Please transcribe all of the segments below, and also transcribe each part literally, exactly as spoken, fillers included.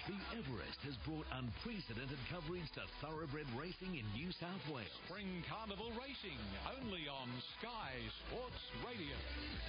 The Everest has brought unprecedented coverage to thoroughbred racing in New South Wales. Spring Carnival Racing, only on Sky Sports Radio.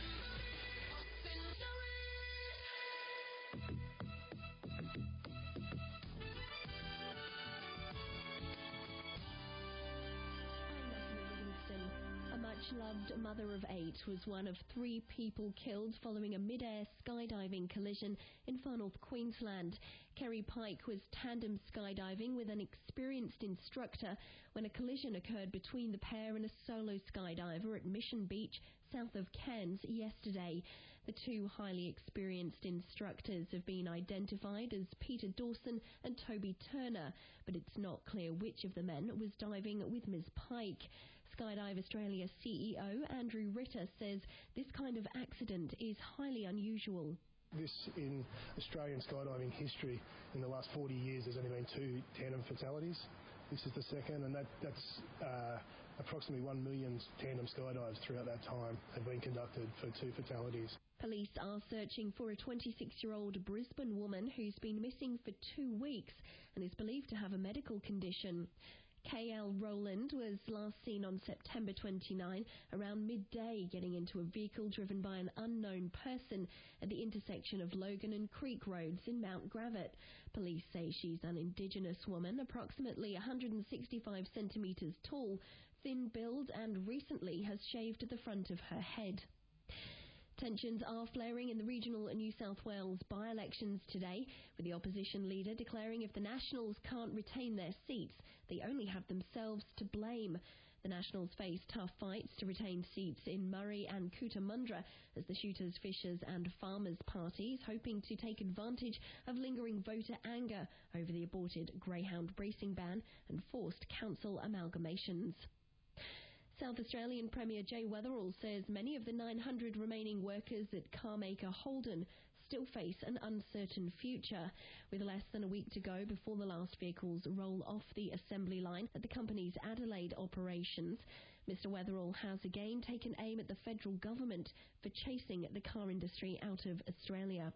A much-loved mother of eight was one of three people killed following a mid-air skydiving collision in Far North Queensland. Kerry Pike was tandem skydiving with an experienced instructor when a collision occurred between the pair and a solo skydiver at Mission Beach, south of Cairns, yesterday. The two highly experienced instructors have been identified as Peter Dawson and Toby Turner, but it's not clear which of the men was diving with Miz Pike. Skydive Australia C E O Andrew Ritter says this kind of accident is highly unusual. This, in Australian skydiving history, in the last forty years, there's only been two tandem fatalities. This is the second, and that, that's uh, approximately one million tandem skydives throughout that time have been conducted for two fatalities. Police are searching for a twenty-six-year-old Brisbane woman who's been missing for two weeks and is believed to have a medical condition. K L Rowland was last seen on September twenty-ninth around midday getting into a vehicle driven by an unknown person at the intersection of Logan and Creek Roads in Mount Gravatt. Police say she's an Indigenous woman, approximately one hundred sixty-five centimetres tall, thin build, and recently has shaved the front of her head. Tensions are flaring in the regional New South Wales by-elections today, with the opposition leader declaring if the Nationals can't retain their seats, they only have themselves to blame. The Nationals face tough fights to retain seats in Murray and Cootamundra as the Shooters, Fishers and Farmers parties hoping to take advantage of lingering voter anger over the aborted greyhound racing ban and forced council amalgamations. South Australian Premier Jay Weatherill says many of the nine hundred remaining workers at carmaker Holden still face an uncertain future. With less than a week to go before the last vehicles roll off the assembly line at the company's Adelaide operations, Mr Weatherill has again taken aim at the federal government for chasing the car industry out of Australia.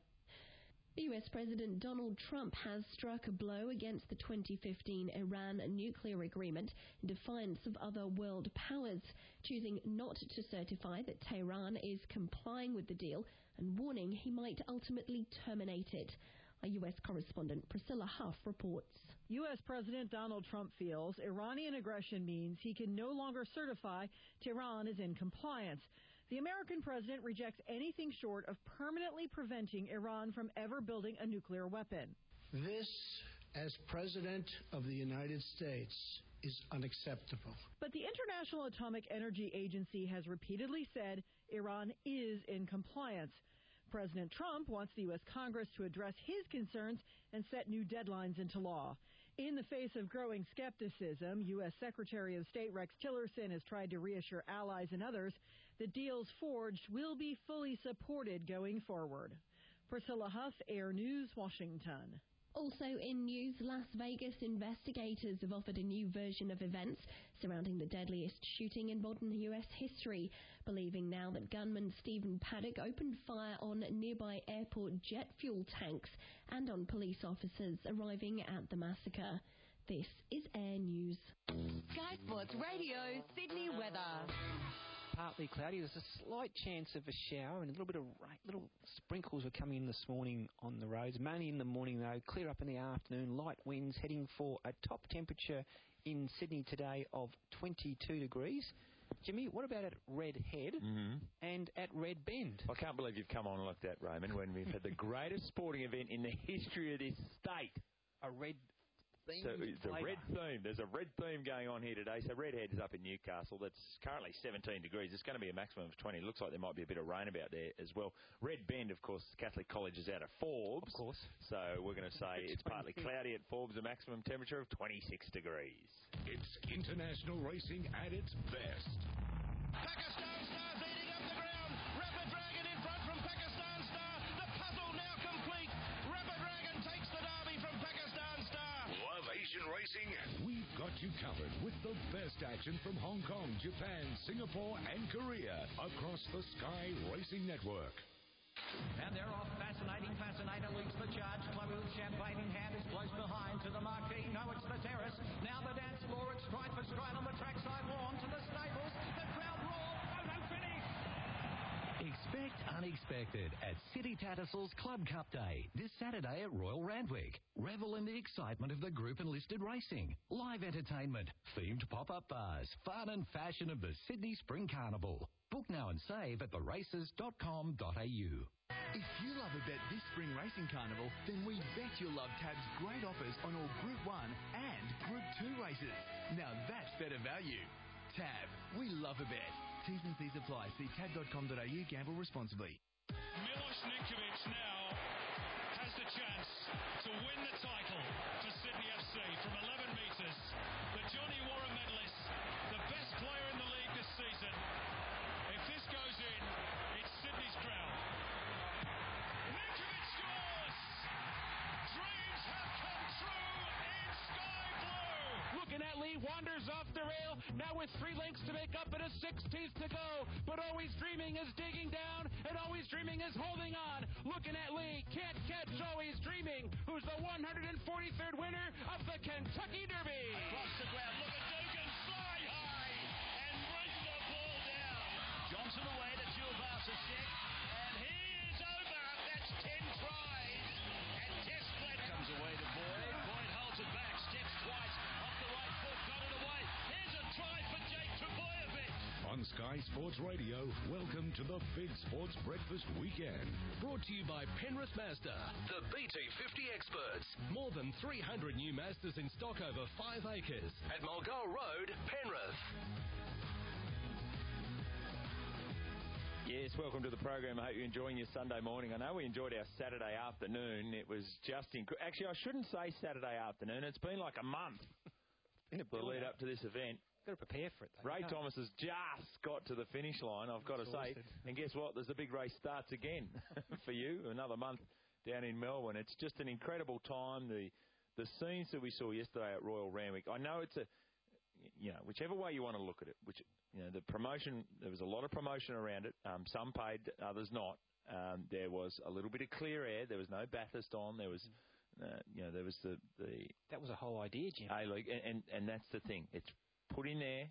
The U S President Donald Trump has struck a blow against the twenty fifteen Iran nuclear agreement in defiance of other world powers, choosing not to certify that Tehran is complying with the deal and warning he might ultimately terminate it. Our U S correspondent Priscilla Huff reports. U S President Donald Trump feels Iranian aggression means he can no longer certify Tehran is in compliance. The American president rejects anything short of permanently preventing Iran from ever building a nuclear weapon. This, as President of the United States, is unacceptable. But the International Atomic Energy Agency has repeatedly said Iran is in compliance. President Trump wants the U S Congress to address his concerns and set new deadlines into law. In the face of growing skepticism, U S Secretary of State Rex Tillerson has tried to reassure allies and others that deals forged will be fully supported going forward. Priscilla Huff, Air News, Washington. Also in news, Las Vegas investigators have offered a new version of events surrounding the deadliest shooting in modern U S history, believing now that gunman Stephen Paddock opened fire on nearby airport jet fuel tanks and on police officers arriving at the massacre. This is Air News. Sky Sports Radio, Sydney weather. Partly cloudy. There's a slight chance of a shower and a little bit of rain, little sprinkles were coming in this morning on the roads. Mainly in the morning, though. Clear up in the afternoon. Light winds heading for a top temperature in Sydney today of twenty-two degrees. Jimmy, what about at Red Head mm-hmm. and at Red Bend? I can't believe you've come on like that, Raymond, when we've had the greatest sporting event in the history of this state. A red So it's a red theme. There's a red theme going on here today. So Redhead is up in Newcastle. That's currently seventeen degrees. It's going to be a maximum of twenty. It looks like there might be a bit of rain about there as well. Red Bend, of course, Catholic College is out of Forbes. Of course. So we're going to say it's partly cloudy at Forbes, a maximum temperature of twenty-six degrees. It's international racing at its best. Pakistan Star leading up the ground. Rapid Dragon in front from Pakistan Star. The puzzle now complete. Rapid Dragon takes the derby from Pakistan Star. Love Asian racing? We've got you covered with the best action from Hong Kong, Japan, Singapore and Korea across the Sky Racing Network. And they're off. Fascinating Fascinator leads the charge. Chloe with champagne in hand is expected at City Tattersalls Club Cup Day this Saturday at Royal Randwick. Revel in the excitement of the group and listed racing, live entertainment, themed pop-up bars, fun and fashion of the Sydney Spring Carnival. Book now and save at the races dot com dot a u. If you love a bet this Spring Racing Carnival, then we bet you'll love Tab's great offers on all Group one and Group two races. Now that's better value. Tab, we love a bet. T's and C's apply. See tab dot com dot a u. Gamble responsibly. Milos Ninkovic now has the chance to win the title for Sydney F C from eleven metres. The Johnny Warren medalist, the best player in the league this season. If this goes in, it's Sydney's crown. Ninkovic scores! Dreams have come true in sky blue! Looking at Lee, wanders off the rail, now with three lengths to make up and a sixteenth to go. But Always Dreaming is digging down, and Always Dreaming is holding on. Looking at Lee, can't catch Always Dreaming, who's the one hundred forty-third winner of the Kentucky Derby. Across the ground, look at Dugan, fly high, and bring the ball down. Johnson away to Jules Varsasek, and he is over. That's ten tries. And Tess Flett comes away to Boyd. Boyd holds it back, steps twice, off the right foot, got it away. Here's a try for Jake Trebojevic. On Sky Sports Radio, welcome to the Big Sports Breakfast Weekend. Brought to you by Penrith Mazda, the B T fifty experts. More than three hundred new Mazdas in stock over five acres at Mulgoa Road, Penrith. Yes, welcome to the program. I hope you're enjoying your Sunday morning. I know we enjoyed our Saturday afternoon. It was just incredible. Actually, I shouldn't say Saturday afternoon. It's been like a month the lead up to this event. Got to prepare for it, though. Ray Thomas has just got to the finish line, I've got to say. And guess what? There's a big race starts again for you, another month down in Melbourne. It's just an incredible time. The the scenes that we saw yesterday at Royal Randwick, I know it's a, you know, whichever way you want to look at it, which, you know, the promotion, there was a lot of promotion around it. Um, some paid, others not. Um, there was a little bit of clear air. There was no Bathurst on. There was, uh, you know, there was the, the... That was a whole idea, Jim. A-League, and, and, and that's the thing. It's put in there,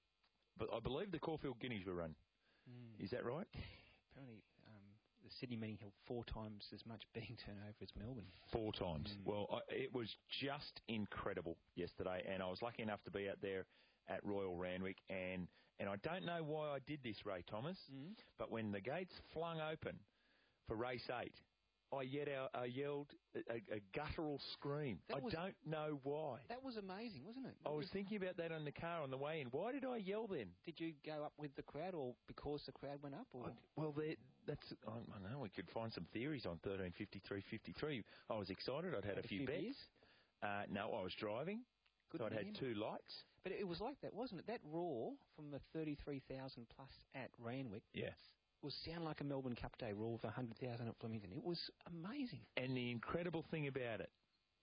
but I believe the Caulfield Guineas were run. Mm. Is that right? Apparently, um, the Sydney meeting held four times as much betting turnover as Melbourne. Four times. Mm. Well, I, it was just incredible yesterday, and I was lucky enough to be out there at Royal Randwick, and, and I don't know why I did this, Ray Thomas, mm. but when the gates flung open for race eight, I, yet, I yelled a, a guttural scream. That I was, don't know why. That was amazing, wasn't it? I was thinking about that on the car on the way in. Why did I yell then? Did you go up with the crowd, or because the crowd went up? Or? I, well, that's I don't know. We could find some theories on thirteen fifty-three fifty-three. I was excited. I'd had, had a few, few bets. Uh, no, I was driving. Good so I'd man. had two lights. But it was like that, wasn't it? That roar from the thirty-three thousand plus at Randwick. Yes. Was sound like a Melbourne Cup Day roar of one hundred thousand at Flemington. It was amazing. And the incredible thing about it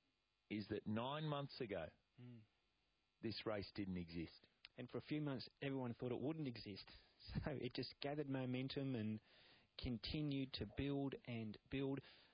is that nine months ago, mm. this race didn't exist. And for a few months, everyone thought it wouldn't exist. So it just gathered momentum and continued to build and build.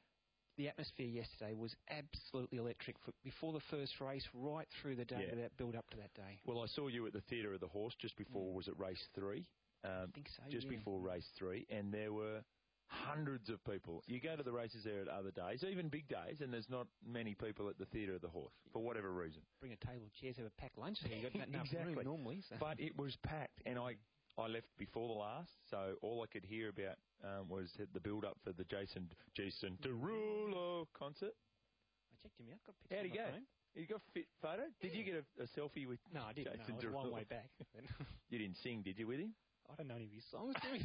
The atmosphere yesterday was absolutely electric. For, before the first race, right through the day, yeah. that build up to that day. Well, I saw you at the Theatre of the Horse just before, mm. was it race three? Um, I think so, just yeah. before race three, and there were hundreds of people. You go to the races there at other days, even big days, and there's not many people at the Theatre of the Horse, for whatever reason. Bring a table of chairs, have a packed lunch, so you've got enough exactly. room normally. So. But it was packed, and I, I left before the last, so all I could hear about um, was the build-up for the Jason Jason Derulo concert. I checked him out, got pictures How'd he on go? my phone. You got a fit photo? Did you get a, a selfie with No, I didn't. Jason No, I was Derulo? a long way back. You didn't sing, did you, with him? I don't know any of his songs, do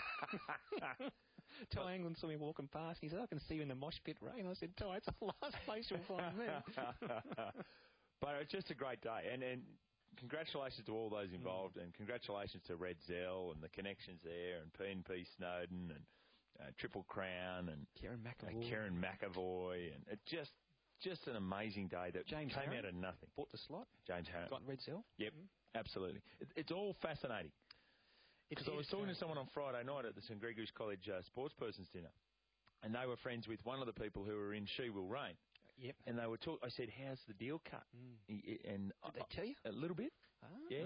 we? Ty Anglin saw me walking past. He said, I can see you in the mosh pit, Ray. And I said, Ty, it's the last place you'll find me. But it's just a great day. And, and congratulations to all those involved. Mm. And congratulations to Red Zell and the connections there, and P and P Snowden and uh, Triple Crown and Karen McAvoy. Uh, Karen McAvoy. And it just just an amazing day that James came Harron out of nothing. Bought the slot. James Harron. Got Red Zell. Yep, mm. absolutely. It, it's all fascinating. Because I was talking to someone on Friday night at the St Gregory's College uh, Sportspersons Dinner, and they were friends with one of the people who were in She Will Reign. Yep. And they were talk. I said, "How's the deal cut?" Mm. He, and Did I, they tell you a little bit? Ah. Yeah.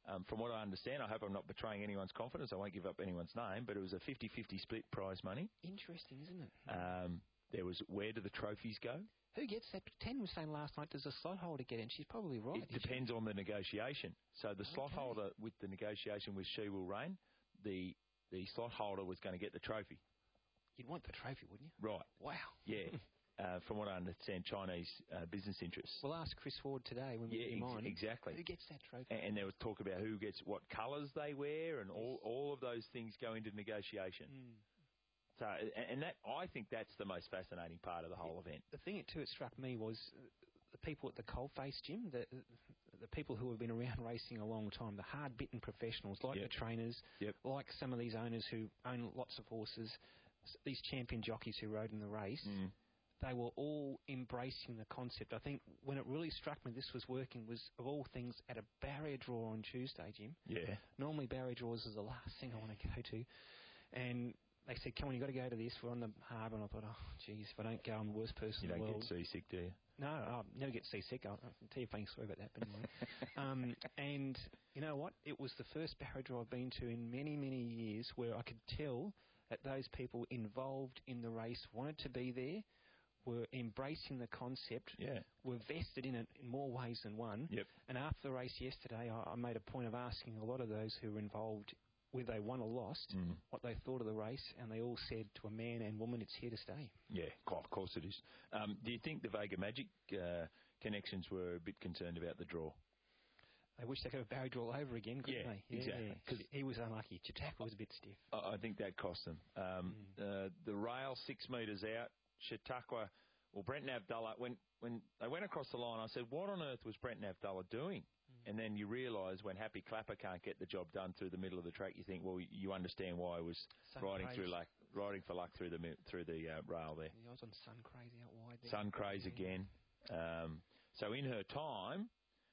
Um, from what I understand, I hope I'm not betraying anyone's confidence. I won't give up anyone's name, but it was a fifty-fifty split prize money. Interesting, isn't it? Um, there was where do the trophies go? Who gets that? Ten was saying last night, does the slot holder get it? And she's probably right. It depends she? on the negotiation. So the Okay. slot holder with the negotiation with She Will Reign, the the slot holder was going to get the trophy. You'd want the trophy, wouldn't you? Right. Wow. Yeah. uh, from what I understand, Chinese uh, business interests. We'll ask Chris Ward today when we yeah, get him ex- on. exactly. Who gets that trophy? And, and there was talk about who gets what colours they wear, and all all of those things go into negotiation. Mm. So, and, and that I think that's the most fascinating part of the whole it, event. The thing, too, it struck me was uh, the people at the coalface gym, the the people who have been around racing a long time, the hard-bitten professionals like Yep. the trainers, Yep. like some of these owners who own lots of horses, s- these champion jockeys who rode in the race. Mm. They were all embracing the concept. I think when it really struck me this was working was, of all things, at a barrier draw on Tuesday, Jim. Yeah. Normally barrier draws is the last thing I want to go to. And they said, come on, you've got to go to this. We're on the harbour. And I thought, oh, geez, if I don't go, I'm the worst person You in the don't world. get seasick, do you? No, I never get seasick. I'll, I'll tell you a funny story about that, but anyway. um, and you know what? It was the first barrier draw I've been to in many, many years where I could tell that those people involved in the race wanted to be there, were embracing the concept, yeah. were vested in it in more ways than one. Yep. And after the race yesterday, I, I made a point of asking a lot of those who were involved, whether they won or lost, Mm. what they thought of the race, and they all said to a man and woman, it's here to stay. Yeah, of course it is. Um, do you think the Vega Magic uh, connections were a bit concerned about the draw? They wish they could have barrier draw all over again, couldn't Yeah, they? exactly. Because he was unlucky. Chautauqua was a bit stiff. I I think that cost them. Um, Mm. uh, the rail six metres out, Chautauqua, well, Brent Abdullah, when, when they went across the line, I said, what on earth was Brent Abdullah doing? Mm. And then you realise when Happy Clapper can't get the job done through the middle of the track, you think, well, you understand why he was Sun riding craze. through luck, riding for luck through the mi- through the uh, rail there. Yeah, I was on Sun Crazy out wide there. Sun Craze Yeah. again. Um, so in her time,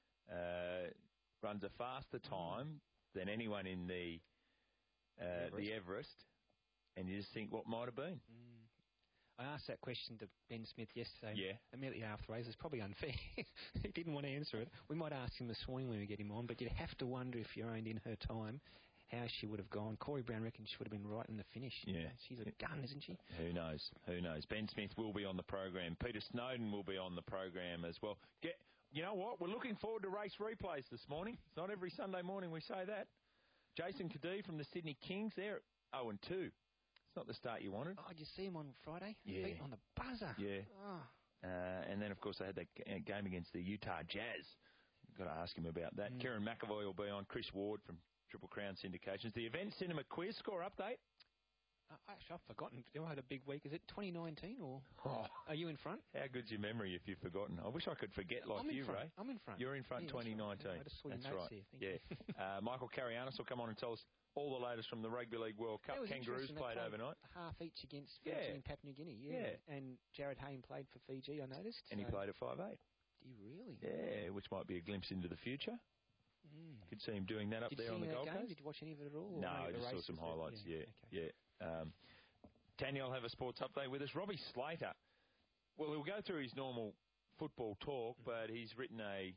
uh, runs a faster time than anyone in the uh, Everest. the Everest, and you just think what might have been. Mm. I asked that question to Ben Smith yesterday. Yeah. Immediately after the race. It's probably unfair. He didn't want to answer it. We might ask him this morning when we get him on, but you'd have to wonder if you owned in her time how she would have gone. Corey Brown reckons she would have been right in the finish. Yeah. She's a gun, isn't she? Who knows? Who knows? Ben Smith will be on the program. Peter Snowden will be on the program as well. Get, you know what? We're looking forward to race replays this morning. It's not every Sunday morning we say that. Jason Cadee from the Sydney Kings there, oh and two. It's not the start you wanted. Oh, did you see him on Friday? Yeah. Beaten on the buzzer. Yeah. Oh. Uh, and then, of course, they had that g- uh, game against the Utah Jazz. Got to ask him about that. Mm. Kieran McAvoy will be on. Chris Ward from Triple Crown Syndications. The Event Cinema Quiz Score update. Uh, actually, I've forgotten. I had a big week. Is it twenty nineteen or Oh. are you in front? How good's your memory if you've forgotten? I wish I could forget like I'm in you, front. Ray. I'm in front. You're in front Yeah, that's twenty nineteen. right. I just saw your That's notes right. here. Thank yeah. you. uh, Michael Carrianis will come on and tell us all the latest from the Rugby League World Cup. That was Kangaroos interesting. They played overnight. Half each against Fiji Yeah. and Papua New Guinea. Yeah. And Jared Hayne played for Fiji, I noticed. And he so- played at five eight. Did he really? Yeah, which might be a glimpse into the future. Mm. Could see him doing that up Did there you on see the that Gold game? Coast. Did you watch any of it at all? or No, only I the just saw races some that- highlights. Yeah, yeah. yeah. Um, Tanya will have a sports update with us. Robbie Slater. Well, he'll go through his normal football talk, but he's written a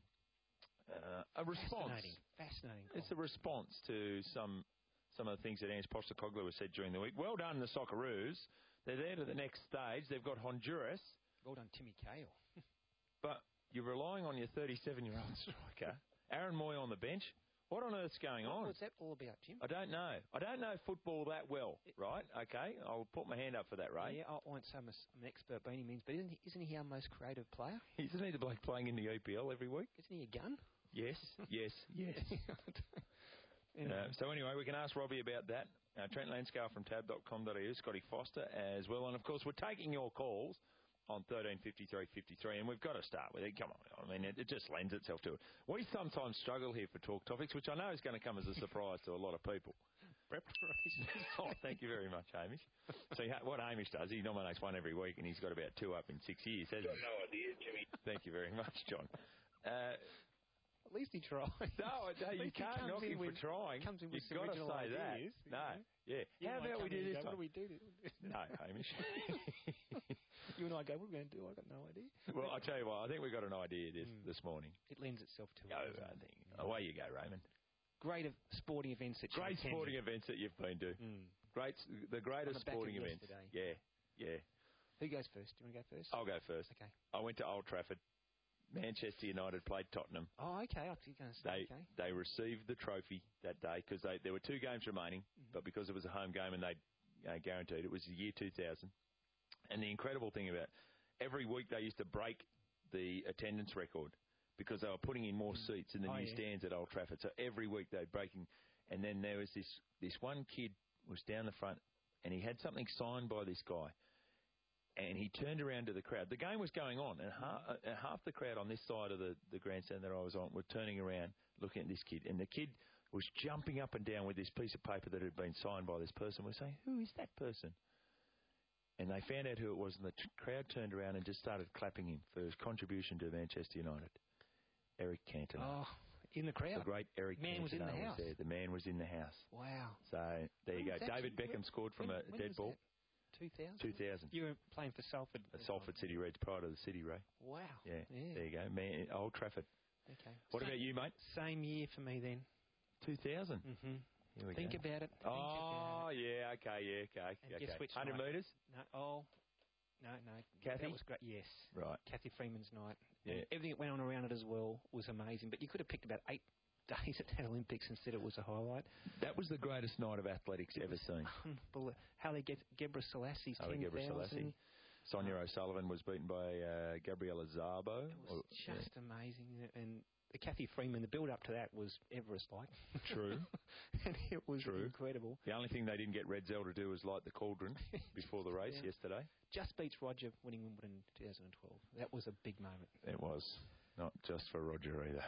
uh, a response. Fascinating. Fascinating. It's a response to some some of the things that Ange Postecoglou has said during the week. Well done, the Socceroos. They're there to the next stage. They've got Honduras, Well done, Timmy Cahill. but you're relying on your thirty-seven-year-old striker, Aaron Moy, on the bench. What on earth's going on? What's that all about, Jim? I don't know. I don't know football that well, right? Okay, I'll put my hand up for that, Ray. Yeah, I won't say I'm, a, I'm an expert by any means, but isn't he, isn't he our most creative player? Isn't he the bloke playing in the E P L every week? Isn't he a gun? Yes, yes, yes. Anyway. Uh, so anyway, we can ask Robbie about that. Uh, Trent Lanscale from tab dot com dot a u, Scotty Foster as well. And, of course, we're taking your calls on thirteen fifty-three fifty-three, and we've got to start with it. Come on. I mean, it, it just lends itself to it. We sometimes struggle here for talk topics, which I know is going to come as a surprise to a lot of people. Preparation. Oh, thank you very much, Hamish. So ha- what Hamish does, he nominates one every week, and he's got about two up in six years, hasn't he? No idea, Jimmy. Thank you very much, John. Uh, At least he tried. No, no At you least he can't comes knock in him for with- trying. comes in with You've some got to original say that. ideas, you No, know. yeah. You How might about come we in do and this go, one? What do we do? No, Hamish. You and I go, what are we going to do? I've got no idea. Well, I'll tell you what, I think we've got an idea this, Mm. this morning. It lends itself to Go, it. doesn't I it? think. Away you go, Raymond. great of sporting events that Great you sporting events that you've been to. Mm. Great, the greatest On the back sporting of events. yesterday. Yeah, yeah. Who goes first? Do you want to go first? I'll go first. Okay. I went to Old Trafford. Manchester United played Tottenham. Oh, okay. I think you're going to say, They okay. they received the trophy that day because there were two games remaining, Mm-hmm. but because it was a home game and they uh, guaranteed it was the year two thousand. And the incredible thing about every week they used to break the attendance record because they were putting in more seats in the Oh, new yeah. stands at Old Trafford. So every week they were breaking. And then there was this this one kid was down the front and he had something signed by this guy. And he turned around to the crowd. The game was going on, and half, uh, half the crowd on this side of the, the grandstand that I was on were turning around, looking at this kid. And the kid was jumping up and down with this piece of paper that had been signed by this person. We're saying, who is that person? And they found out who it was, and the t- crowd turned around and just started clapping him for his contribution to Manchester United. Eric Cantona. Oh, in the crowd. The great Eric Man Cantona was in the house. there. The man was in the house. Wow. So there When you go. was that? David When- Beckham scored from when- a when dead was ball. that? two thousand? two thousand. You were playing for Salford. The Salford City Reds prior to the City, Ray. Wow. Yeah, Yeah. there you go. Man, Old Trafford. Okay. What Same- about you, mate? Same year for me then. two thousand. Mm-hmm. Here we Think go. about it. Think Oh, yeah, okay, yeah, okay. And okay. guess which one hundred night? metres? No, oh, no, no. Kathy? That was great. Yes. Right. Kathy Freeman's night. Yeah. And everything that went on around it as well was amazing. But you could have picked about eight days at the Olympics and said it was a highlight. That was the greatest night of athletics ever seen. Unbelievable. Halle Ge- Gebrselassie, Halle ten Gebrselassie. thousand. Sonia O'Sullivan was beaten by uh, Gabriella Szabo. It was just amazing. And the Kathy Freeman, the build-up to that was Everest-like. True. And it was True. incredible. The only thing they didn't get Red Zell to do was light the cauldron before the race Yeah. yesterday. Just beats Roger winning Wimbledon in two thousand twelve. That was a big moment. It was. Not just for Roger either.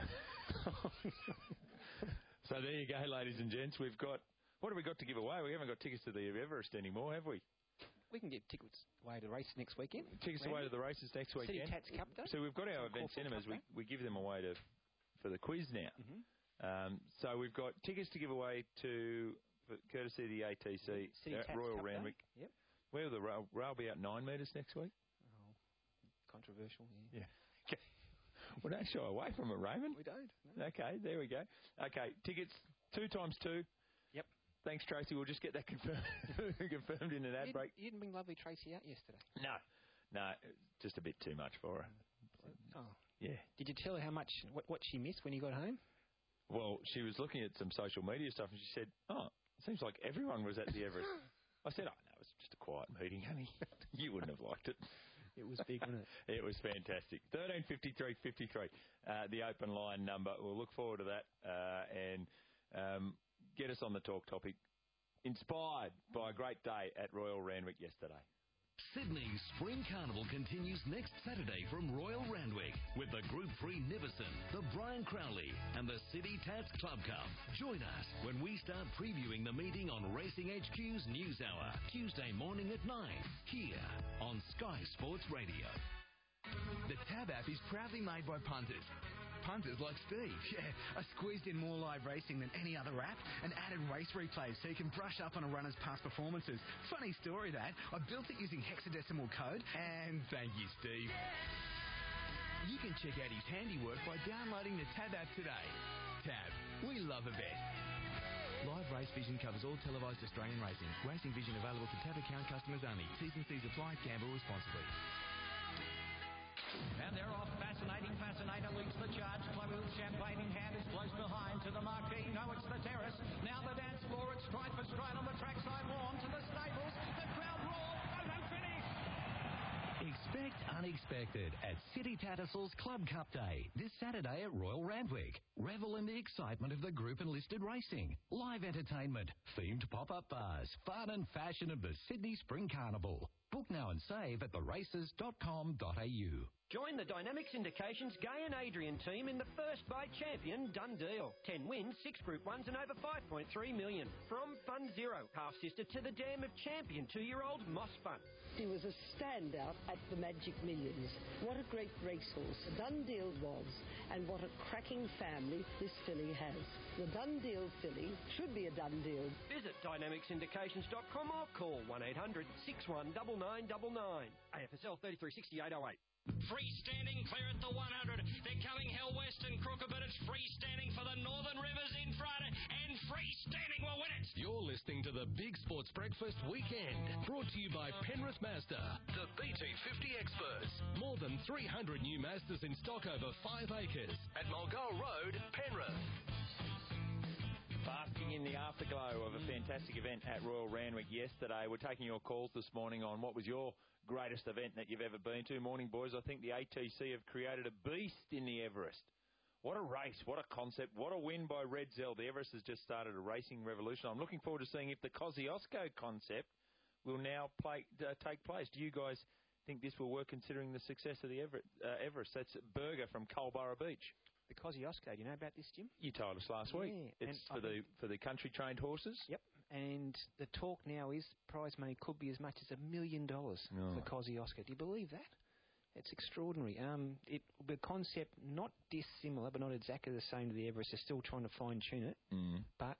So there you go, ladies and gents. We've got... What have we got to give away? We haven't got tickets to the Everest anymore, have we? We can get tickets away to the race next weekend. Tickets away to the races next City weekend. Tats Cup Day. So we've got our event Caulfield cinemas. Cup We, Day. we give them away to for the quiz now. Mhm. Um, so we've got tickets to give away to, for courtesy of the A T C City at Tats Royal Cup Day. Randwick. Yep. Where will the rail, rail be out nine metres next week? Oh, controversial, yeah. Yeah. Okay. Well, don't shy away from it, Raymond. We don't. No. Okay, there we go. Okay, tickets two times two. Yep. Thanks, Tracy. We'll just get that confirmed confirmed in an ad You break. didn't, you didn't bring lovely Tracy out yesterday. No, no, just a bit too much for her. Oh. Yeah. Did you tell her how much, what, what she missed when you got home? Well, she was looking at some social media stuff and she said, oh, it seems like everyone was at the Everest. I said, oh, no, it was just a quiet meeting, honey. You wouldn't have liked it. It was big, wasn't it? It was fantastic. thirteen fifty-three fifty-three, uh, the open line number. We'll look forward to that uh, and um, get us on the talk topic. Inspired by a great day at Royal Randwick yesterday. Sydney's Spring Carnival continues next Saturday from Royal Randwick with the Group three Nivison, the Brian Crowley and the City Tats Club Cup. Join us when we start previewing the meeting on Racing H Q's News Hour, Tuesday morning at nine, here on Sky Sports Radio. The Tab app is proudly made by punters. Punters like Steve. Yeah, I squeezed in more live racing than any other app and added race replays so you can brush up on a runner's past performances. Funny story that. I built it using hexadecimal code and Thank you, Steve. You can check out his handiwork by downloading the Tab app today. Tab, we love a bet. Live Race Vision covers all televised Australian racing. Racing Vision available for Tab account customers only. T's and C's apply. Gamble responsibly. And they're off. Fascinating Fascinator leads the charge. Chloe with champagne in hand is close behind to the marquee. No, it's the terrace. Now the dance floor. It's stride for stride on the trackside. Warm to the stables. The crowd roar. Photo finish. Expect unexpected at City Tattersalls Club Cup Day this Saturday at Royal Randwick. Revel in the excitement of the group and listed racing, live entertainment, themed pop-up bars, fun and fashion of the Sydney Spring Carnival. Book now and save at the races dot com dot a u. Join the Dynamics Indications Gay and Adrian team in the first bite champion done deal. Ten wins, six Group Ones and over five point three million. From Fun Zero, half-sister to the dam of champion two-year-old Moss Fun. He was a standout at the Magic Millions. What a great racehorse Done Deal was, and what a cracking family this filly has. The Done Deal filly should be a done deal. Visit dynamics indications dot com or call one eight hundred six one nine nine nine nine. A F S L thirty-three sixty-eight oh eight. Freestanding clear at the one hundred. They're coming Hell West and Crooker, but it's freestanding for the Northern Rivers in front, and freestanding will win it. You're listening to the Big Sports Breakfast Weekend, brought to you by Penrith Mazda, the B T fifty experts. More than three hundred new Mazdas in stock over five acres at Mulgall Road, Penrith. Basking in the afterglow of a fantastic event at Royal Randwick yesterday. We're taking your calls this morning on what was your greatest event that you've ever been to. Morning, boys. I think the A T C have created a beast in the Everest. What a race, what a concept, what a win by Red Zell. The Everest has just started a racing revolution. I'm looking forward to seeing if the Kosciuszko concept will now play, uh, take place. Do you guys think this will work considering the success of the Everest? Uh, Everest? That's Berger from Culburra Beach. The Kosciuszko, do you know about this, Jim? You told us last week. Yeah, it's for the for the country trained horses. Yep. And the talk now is prize money could be as much as a million dollars Oh. for Kosciuszko. Do you believe that? It's extraordinary. Um, it the concept not dissimilar, but not exactly the same to the Everest. They're still trying to fine tune it. Mm. But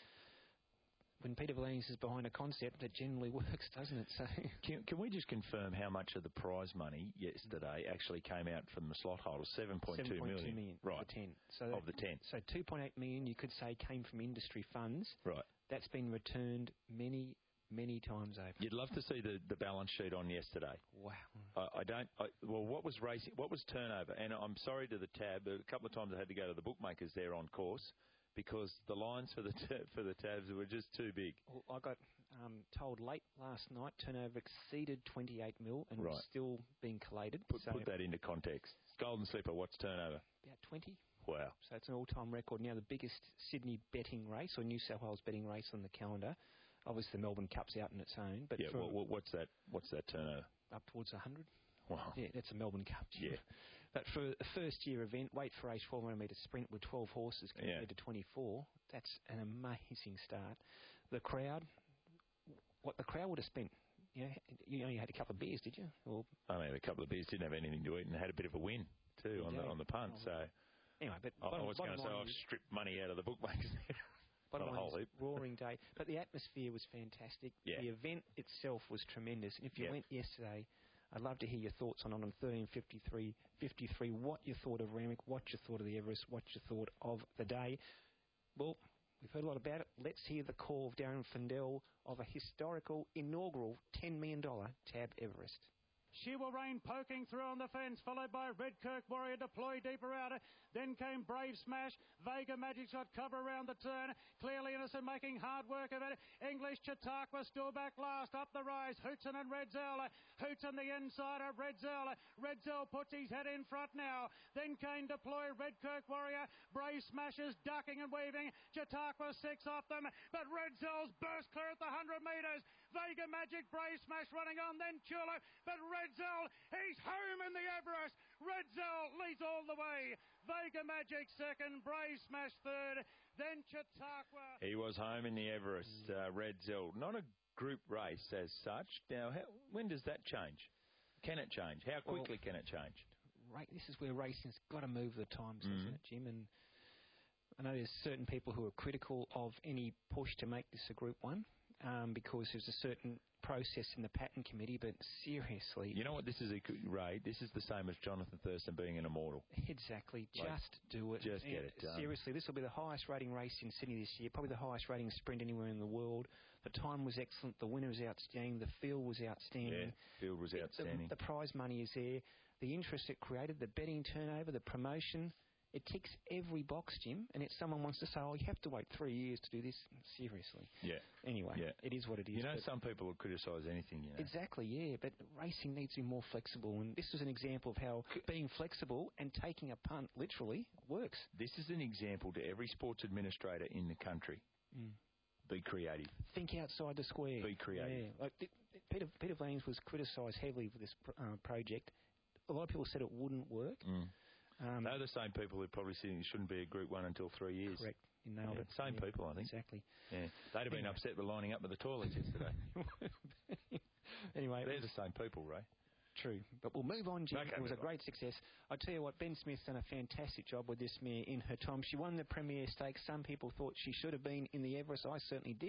when Peter V'landys is behind a concept, it generally works, doesn't it? So can, can we just confirm how much of the prize money yesterday actually came out from the slot holders? Seven point two million. million. Right. Of the ten. So of the ten. So two point eight million, you could say, came from industry funds. Right. That's been returned many, many times over. You'd love to see the, the balance sheet on yesterday. Wow. I, I don't. I, well, what was racing? What was turnover? And I'm sorry to the tab. A couple of times I had to go to the bookmakers there on course because the lines for the t- for the tabs were just too big. Well, I got um, told late last night turnover exceeded twenty-eight mil and Right. was still being collated. Put, so put that into context. Golden Slipper. What's turnover? about twenty. Wow. So it's an all-time record. Now the biggest Sydney betting race or New South Wales betting race on the calendar. Obviously the Melbourne Cup's out on its own. But yeah. for What, what, what's that? What's that turnover? up towards one hundred. Wow. Yeah, that's a Melbourne Cup. Yeah. But for a first-year event, weight for race four hundred metre sprint with twelve horses compared Yeah. to twenty-four, that's an amazing start. The crowd, what the crowd would have spent, you know, you only had a couple of beers, did you? Or I only had a couple of beers, didn't have anything to eat, and had a bit of a win too on the on the punt. Oh, So anyway, but I, bottom, I was going to say line I've is- stripped money out of the bookmakers. Bottom Not a line whole is heap. roaring day. But the atmosphere was fantastic. Yeah. The event itself was tremendous. And if you Yeah. went yesterday, I'd love to hear your thoughts on it on thirteen fifty-three fifty-three. What you thought of Randwick, what you thought of the Everest, what you thought of the day. Well, we've heard a lot about it. Let's hear the call of Darren Findell of a historical, inaugural ten million dollars Tab Everest. She will reign poking through on the fence, followed by Redkirk Warrior deploy deeper out. Then came Brave Smash. Vega Magic's got cover around the turn. Clearly Innocent making hard work of it. English Chautauqua still back last. Up the rise. Hootson and Redzel. Hoots on the inside of Redzel. Redzel puts his head in front now. Then came deploy Redkirk Warrior. Brave Smash is ducking and weaving. Chautauqua six off them. But Redzel's burst clear at the one hundred metres. Vega Magic, Brave Smash running on. Then Chula. But Redzel, he's home in the Everest. Redzel leads all the way. Vega Magic second, Brave Smash third, then Chautauqua. He was home in the Everest, uh, Redzel. Not a group race as such. Now, how, when does that change? Can it change? How quickly Well, can it change? Right, this is where racing's got to move with the times, Mhm. hasn't it, Jim? And I know there's certain people who are critical of any push to make this a Group One um, because there's a certain process in the patent committee, but seriously... You know what this is, Ray? This is the same as Jonathan Thurston being an immortal. Exactly. Like, just do it. just get And it done. Seriously, this will be the highest rating race in Sydney this year, probably the highest rating sprint anywhere in the world. The time was excellent. The winner was outstanding. The field was outstanding. Yeah, field was outstanding. The, the prize money is there. The interest it created, the betting turnover, the promotion, it ticks every box, Jim. And if someone wants to say, oh, you have to wait three years to do this, seriously. Yeah. Anyway, Yeah. it is what it is. You know, but- some people will criticise anything, you know. Exactly, yeah, but racing needs to be more flexible, and this was an example of how being flexible and taking a punt, literally, works. This is an example to every sports administrator in the country. Mm. Be creative. Think outside the square. Be creative. Yeah. Like, th- th- Peter, Peter V'landys was criticised heavily for this pr- uh, project. A lot of people said it wouldn't work. Mm. Um, They're the same people who probably saying it shouldn't be a Group One until three years. Correct. You nailed Yeah, it. Same Yeah, people, I think. Exactly. Yeah. They'd have been Anyway. upset with lining up at the toilets yesterday. Anyway, it They're was- the same people, Ray. True. But we'll move on, Jim. Okay, it was a move on. great success. I tell you what, Ben Smith's done a fantastic job with this mare in her time. She won the Premier Stakes. Some people thought she should have been in the Everest. I certainly did.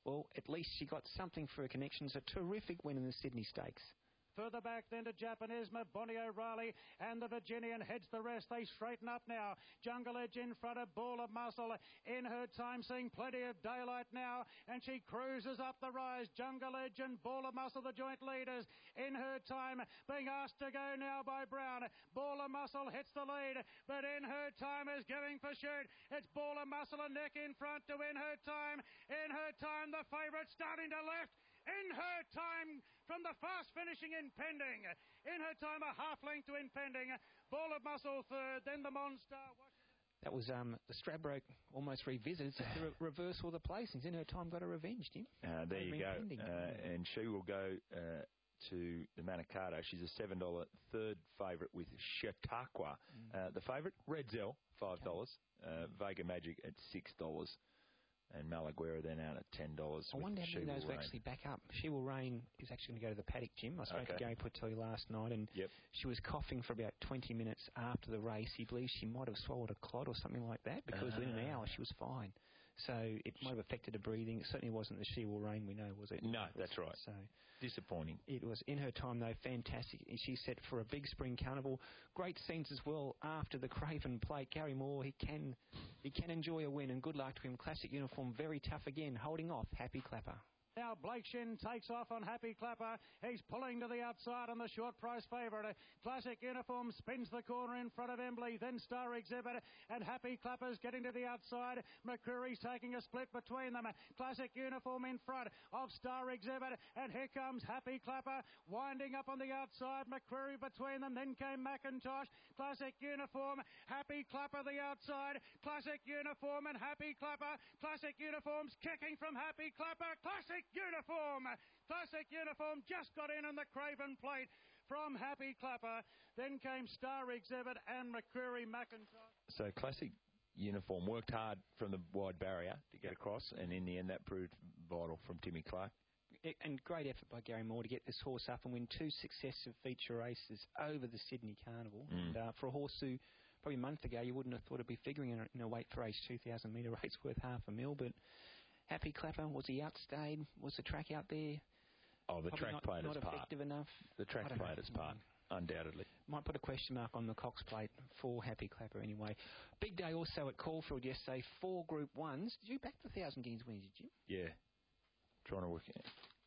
well, at least she got something for her connections. A terrific win in the Sydney Stakes. Further back then to Japanisma, Bonnie O'Reilly and the Virginian heads the rest. They straighten up now. Jungle Edge in front of Ball of Muscle. In her time, seeing plenty of daylight now, and she cruises up the rise. Jungle Edge and Ball of Muscle, the joint leaders. In her time, being asked to go now by Brown. Ball of Muscle hits the lead, but in her time is going for shoot. It's Ball of Muscle and neck in front to in her time. In her time, the favourite starting to left. In her time, from the fast finishing Impending. In her time, a half length to Impending. Ball of Muscle third, then the Monster. That was um, the Stradbroke almost revisited. It's the re- reversal of the placings. In her time, got a revenge, Jim. Uh, there you go. Uh, and she will go uh, to the Manikato. She's a seven dollars third favourite with Chautauqua. Mm. Uh, the favourite, Red Zell, five dollars. Okay. Uh, Vega Magic at six dollars. And Malaguera then out at ten dollars. I wonder how many of those will actually back up. She Will Reign is actually going to go to the paddock, Jim. I spoke okay. to Gary Portelli last night, and yep. she was coughing for about twenty minutes after the race. He believes she might have swallowed a clot or something like that, because uh. within an hour she was fine. So it might have affected her breathing. It certainly wasn't the She Will Reign we know, was it? No, that's right. So disappointing. It was. In her time, though, fantastic. She's set for a big spring carnival. Great scenes as well after the Craven Plate. Gary Moore, he can he can enjoy a win, and good luck to him. Classic uniform, very tough again, holding off Happy Clapper. Now Blake Shin takes off on Happy Clapper. He's pulling to the outside on the short price favourite. Classic Uniform spins the corner in front of Embley, then Star Exhibit, and Happy Clapper's getting to the outside. McCreary's taking a split between them. Classic Uniform in front of Star Exhibit, and here comes Happy Clapper winding up on the outside. McCreary between them, then came McIntosh. Classic Uniform, Happy Clapper the outside. Classic Uniform and Happy Clapper. Classic Uniform's kicking from Happy Clapper. Classic Uniform. Classic Uniform just got in on the Craven Plate from Happy Clapper. Then came Star Exhibit and McCreary McIntosh. So Classic Uniform worked hard from the wide barrier to get across, and in the end that proved vital from Timmy Clark. And great effort by Gary Moore to get this horse up and win two successive feature races over the Sydney Carnival. Mm. And uh, for a horse who probably a month ago you wouldn't have thought it'd be figuring in a, in a weight for race two thousand metre race worth half a mil, but Happy Clapper, was he outstayed? Was the track out there? Oh, the Probably track not, played not its part. effective enough. The track played its part, undoubtedly. Might put a question mark on the Cox Plate for Happy Clapper anyway. Big day also at Caulfield yesterday. Four Group Ones. Did you back the Thousand Guineas winners, did you? Yeah. Trying to work it.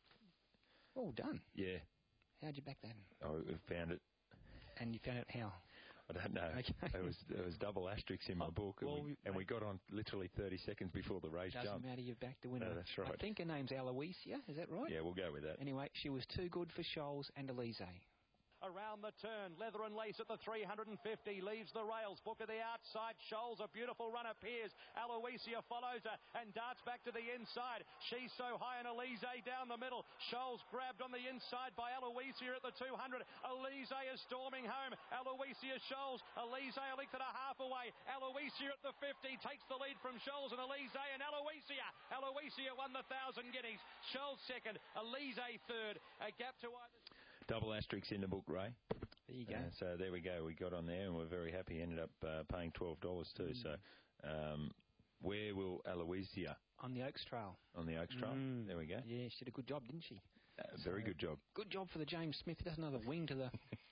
Well done. Yeah. How'd you back that? Oh, we found it. And you found it how? I don't know. Okay. There was there was double asterisks in my oh, book, and, well, we, and we got on literally thirty seconds before the race doesn't jumped. Doesn't matter, you've backed the winner. No, that's right. I think her name's Aloysia, is that right? Yeah, we'll go with that. Anyway, she was too good for Scholes and Elise. Around the turn, Leather and Lace at the three hundred fifty, leaves the rails. Book at the outside, Scholes, a beautiful run appears. Aloysia follows her and darts back to the inside. She's so high, and Elise down the middle. Scholes grabbed on the inside by Aloysia at the two hundred. Elise is storming home. Aloysia, Scholes, Elise a length and a half away. Aloysia at the fifty takes the lead from Scholes and Elise and Aloysia. Aloysia won the thousand guineas. Scholes second, Elise third. A gap to either. Double asterisks in the book, Ray. There you go. Uh, so there we go. We got on there and we're very happy. Ended up uh, paying twelve dollars too. Mm. So um, where will Aloysia? On the Oaks Trail. On the Oaks Trail. Mm. There we go. Yeah, she did a good job, didn't she? Uh, very so, good job. Good job for the James Smith. He does another wing to the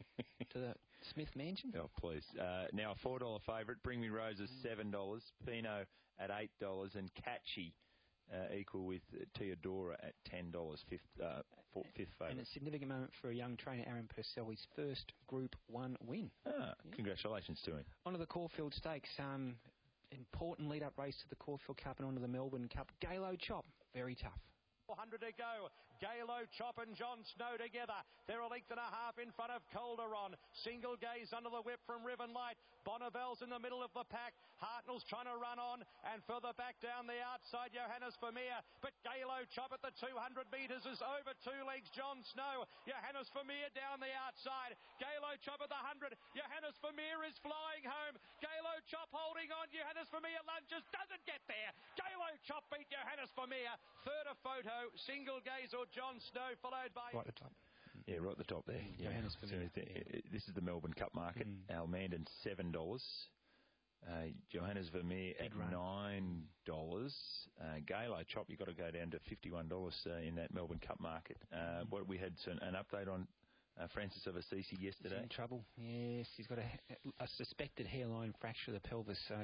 to the Smith mansion. Oh, please. Uh, now a four dollar favourite. Bring Me Rose is seven dollars. Pino at eight dollars. And Catchy uh, equal with uh, Teodora at ten dollars. Fifth, uh, fourth, fifth favourite. And a significant moment for a young trainer, Aaron Purcell, his first Group one win. Ah, yeah. Congratulations to him. On to the Caulfield Stakes. Um, important lead-up race to the Caulfield Cup and on to the Melbourne Cup. Galo Chop, very tough. four hundred to go. Galo, Chop and John Snow together. They're a length and a half in front of Calderon. Single Gaze under the whip from Riven Light. Bonnevelle's in the middle of the pack. Hartnell's trying to run on. And further back down the outside, Johannes Vermeer. But Galo Chop at the two hundred metres is over two legs. John Snow. Johannes Vermeer down the outside. Galo Chop at the one hundred. Johannes Vermeer is flying home. Galo Chop holding on. Johannes Vermeer lunges. Doesn't get there. Galo Chop beat Johannes Vermeer. Third a photo. Single Gaze or John Snow followed by... Right at the top. Yeah, right at the top there. Yeah. Johannes So this is the Melbourne Cup market. Mm. Almandan seven dollars. Uh, Johannes Vermeer at nine dollars. Uh, Galo Chop, you've got to go down to fifty-one dollars uh, in that Melbourne Cup market. Uh, what we had an, an update on uh, Francis of Assisi yesterday. He's in trouble. Yes, he's got a, a suspected hairline fracture of the pelvis. So,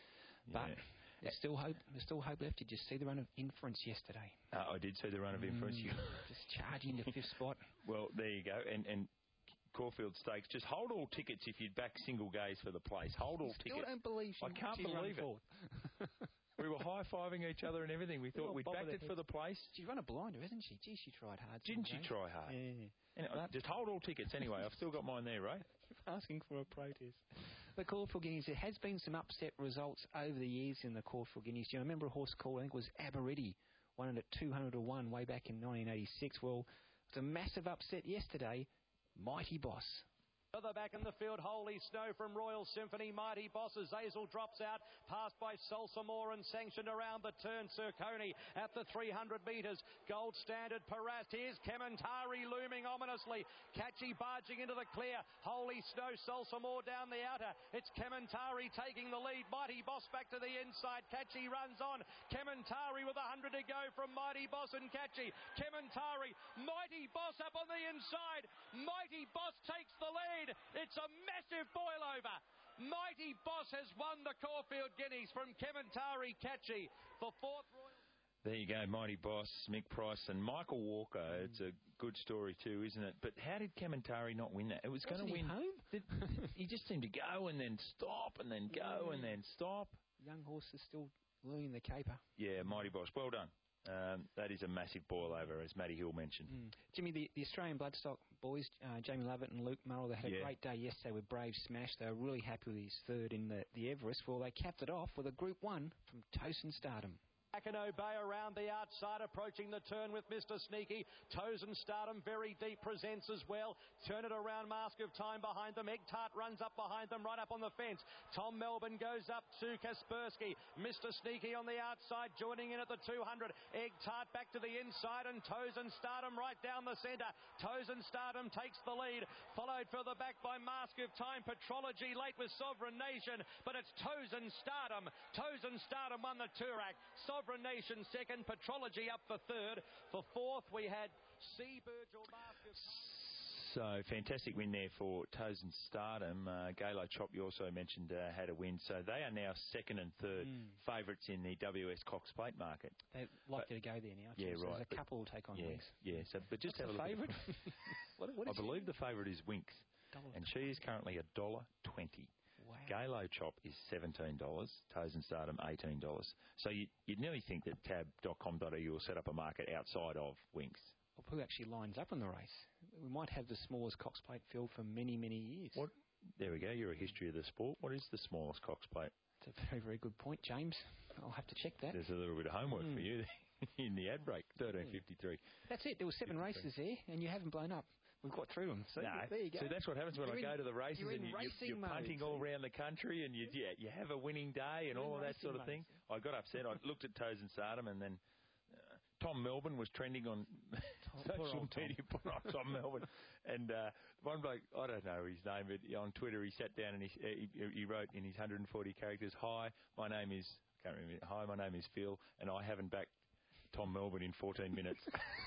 but yeah. there's still hope. There's still hope left. Did you see the run of Inference yesterday? Uh, I did see the run of Inference. Mm, just charging to fifth spot. Well, there you go. And and. Caulfield Stakes. Just hold all tickets if you'd back single gaze for the place. Hold all Still tickets. Don't believe I can't believe it. We were high-fiving each other and everything. We thought we we'd backed it for the place. She's run a blinder, isn't she? Gee, she tried hard. Didn't she try hard? Yeah. Anyway, just hold all tickets anyway. I've still got mine there, right? Asking for a protest. The Caulfield Guineas, there has been some upset results over the years in the Caulfield Guineas. Do you remember a horse called, I think it was Aberretti, won it at two hundred to one way back in nineteen eighty-six. Well, it was a massive upset yesterday. Mighty Boss. Further back in the field, Holy Snow from Royal Symphony. Mighty Boss as Hazel drops out, passed by Salsamore and sanctioned around the turn. Circoni at the three hundred metres. Gold Standard Parast. Here's Kementari looming ominously. Catchy barging into the clear. Holy Snow, Salsamore down the outer. It's Kementari taking the lead. Mighty Boss back to the inside. Catchy runs on. Kementari with one hundred to go from Mighty Boss and Catchy. Kementari, Mighty Boss up on the inside. Mighty Boss takes the lead. It's a massive boil over. Mighty Boss has won the Caulfield Guineas from Kementari Catchy for fourth Royal. There you go, Mighty Boss, Mick Price and Michael Walker. Mm. It's a good story too, isn't it? But how did Kementari not win that? It was going to win. Home? Did, he just seemed to go and then stop and then go mm. and then stop. Young horse is still learning the caper. Yeah, Mighty Boss. Well done. Um, that is a massive boil over, as Matty Hill mentioned. Mm. Jimmy, the, the Australian Bloodstock boys, uh, Jamie Lovett and Luke Murrell, they had yeah. a great day yesterday with Brave Smash. They were really happy with his third in the, the Everest. Well, they capped it off with a Group one from Tosin Stardom. Akano Bay around the outside, approaching the turn with Mister Sneaky. Tosin Stardom very deep presents as well. Turn it around, Mask of Time behind them. Egg Tart runs up behind them, right up on the fence. Tom Melbourne goes up to Kaspersky. Mister Sneaky on the outside, joining in at the two hundred. Egg Tart back to the inside, and Tosin Stardom right down the centre. Tosin Stardom takes the lead, followed further back by Mask of Time. Petrology late with Sovereign Nation, but it's Tosin Stardom. Tosin Stardom won the Toorak. Sovereign Nation second, Petrology up for third. For fourth, we had Seabird or Mask of Time. So, fantastic win there for Tosin Stardom. Uh, Galo Chop, you also mentioned, uh, had a win. So, they are now second and third mm. favourites in the W S Cox Plate market. They're likely but, to go there now. Yeah, so right. There's a couple will take on yeah, Winks. Yeah, so, but just What's have a the look. favourite? what, what I believe the favourite is Winks. And she is currently one dollar twenty. Wow. Galo Chop is seventeen dollars, Tosin Stardom eighteen dollars. So you, you'd nearly think that tab dot com dot a u will set up a market outside of Winks. Well, who actually lines up in the race? We might have the smallest Cox Plate field for many, many years. What? There we go. You're a history of the sport. What is the smallest Cox Plate? It's a very, very good point, James. I'll have to check that. There's a little bit of homework mm. for you in the ad break, thirteen fifty-three. That's it. There were seven races there, and you haven't blown up. We've got through them. So no, there you go. So that's what happens when you're I go in, to the races and you, you're, you're punting all around the country and you yeah, you have a winning day and you're all of that sort of thing. I got upset. I looked at Tosin Stardom and then uh, Tom Melbourne was trending on social media. Poor old Tom Melbourne. And uh, one bloke, I don't know his name, but on Twitter he sat down and he, he, he wrote in his one hundred forty characters, "Hi, my name is, can't remember, hi, my name is Phil and I haven't backed Tom Melbourne in fourteen minutes."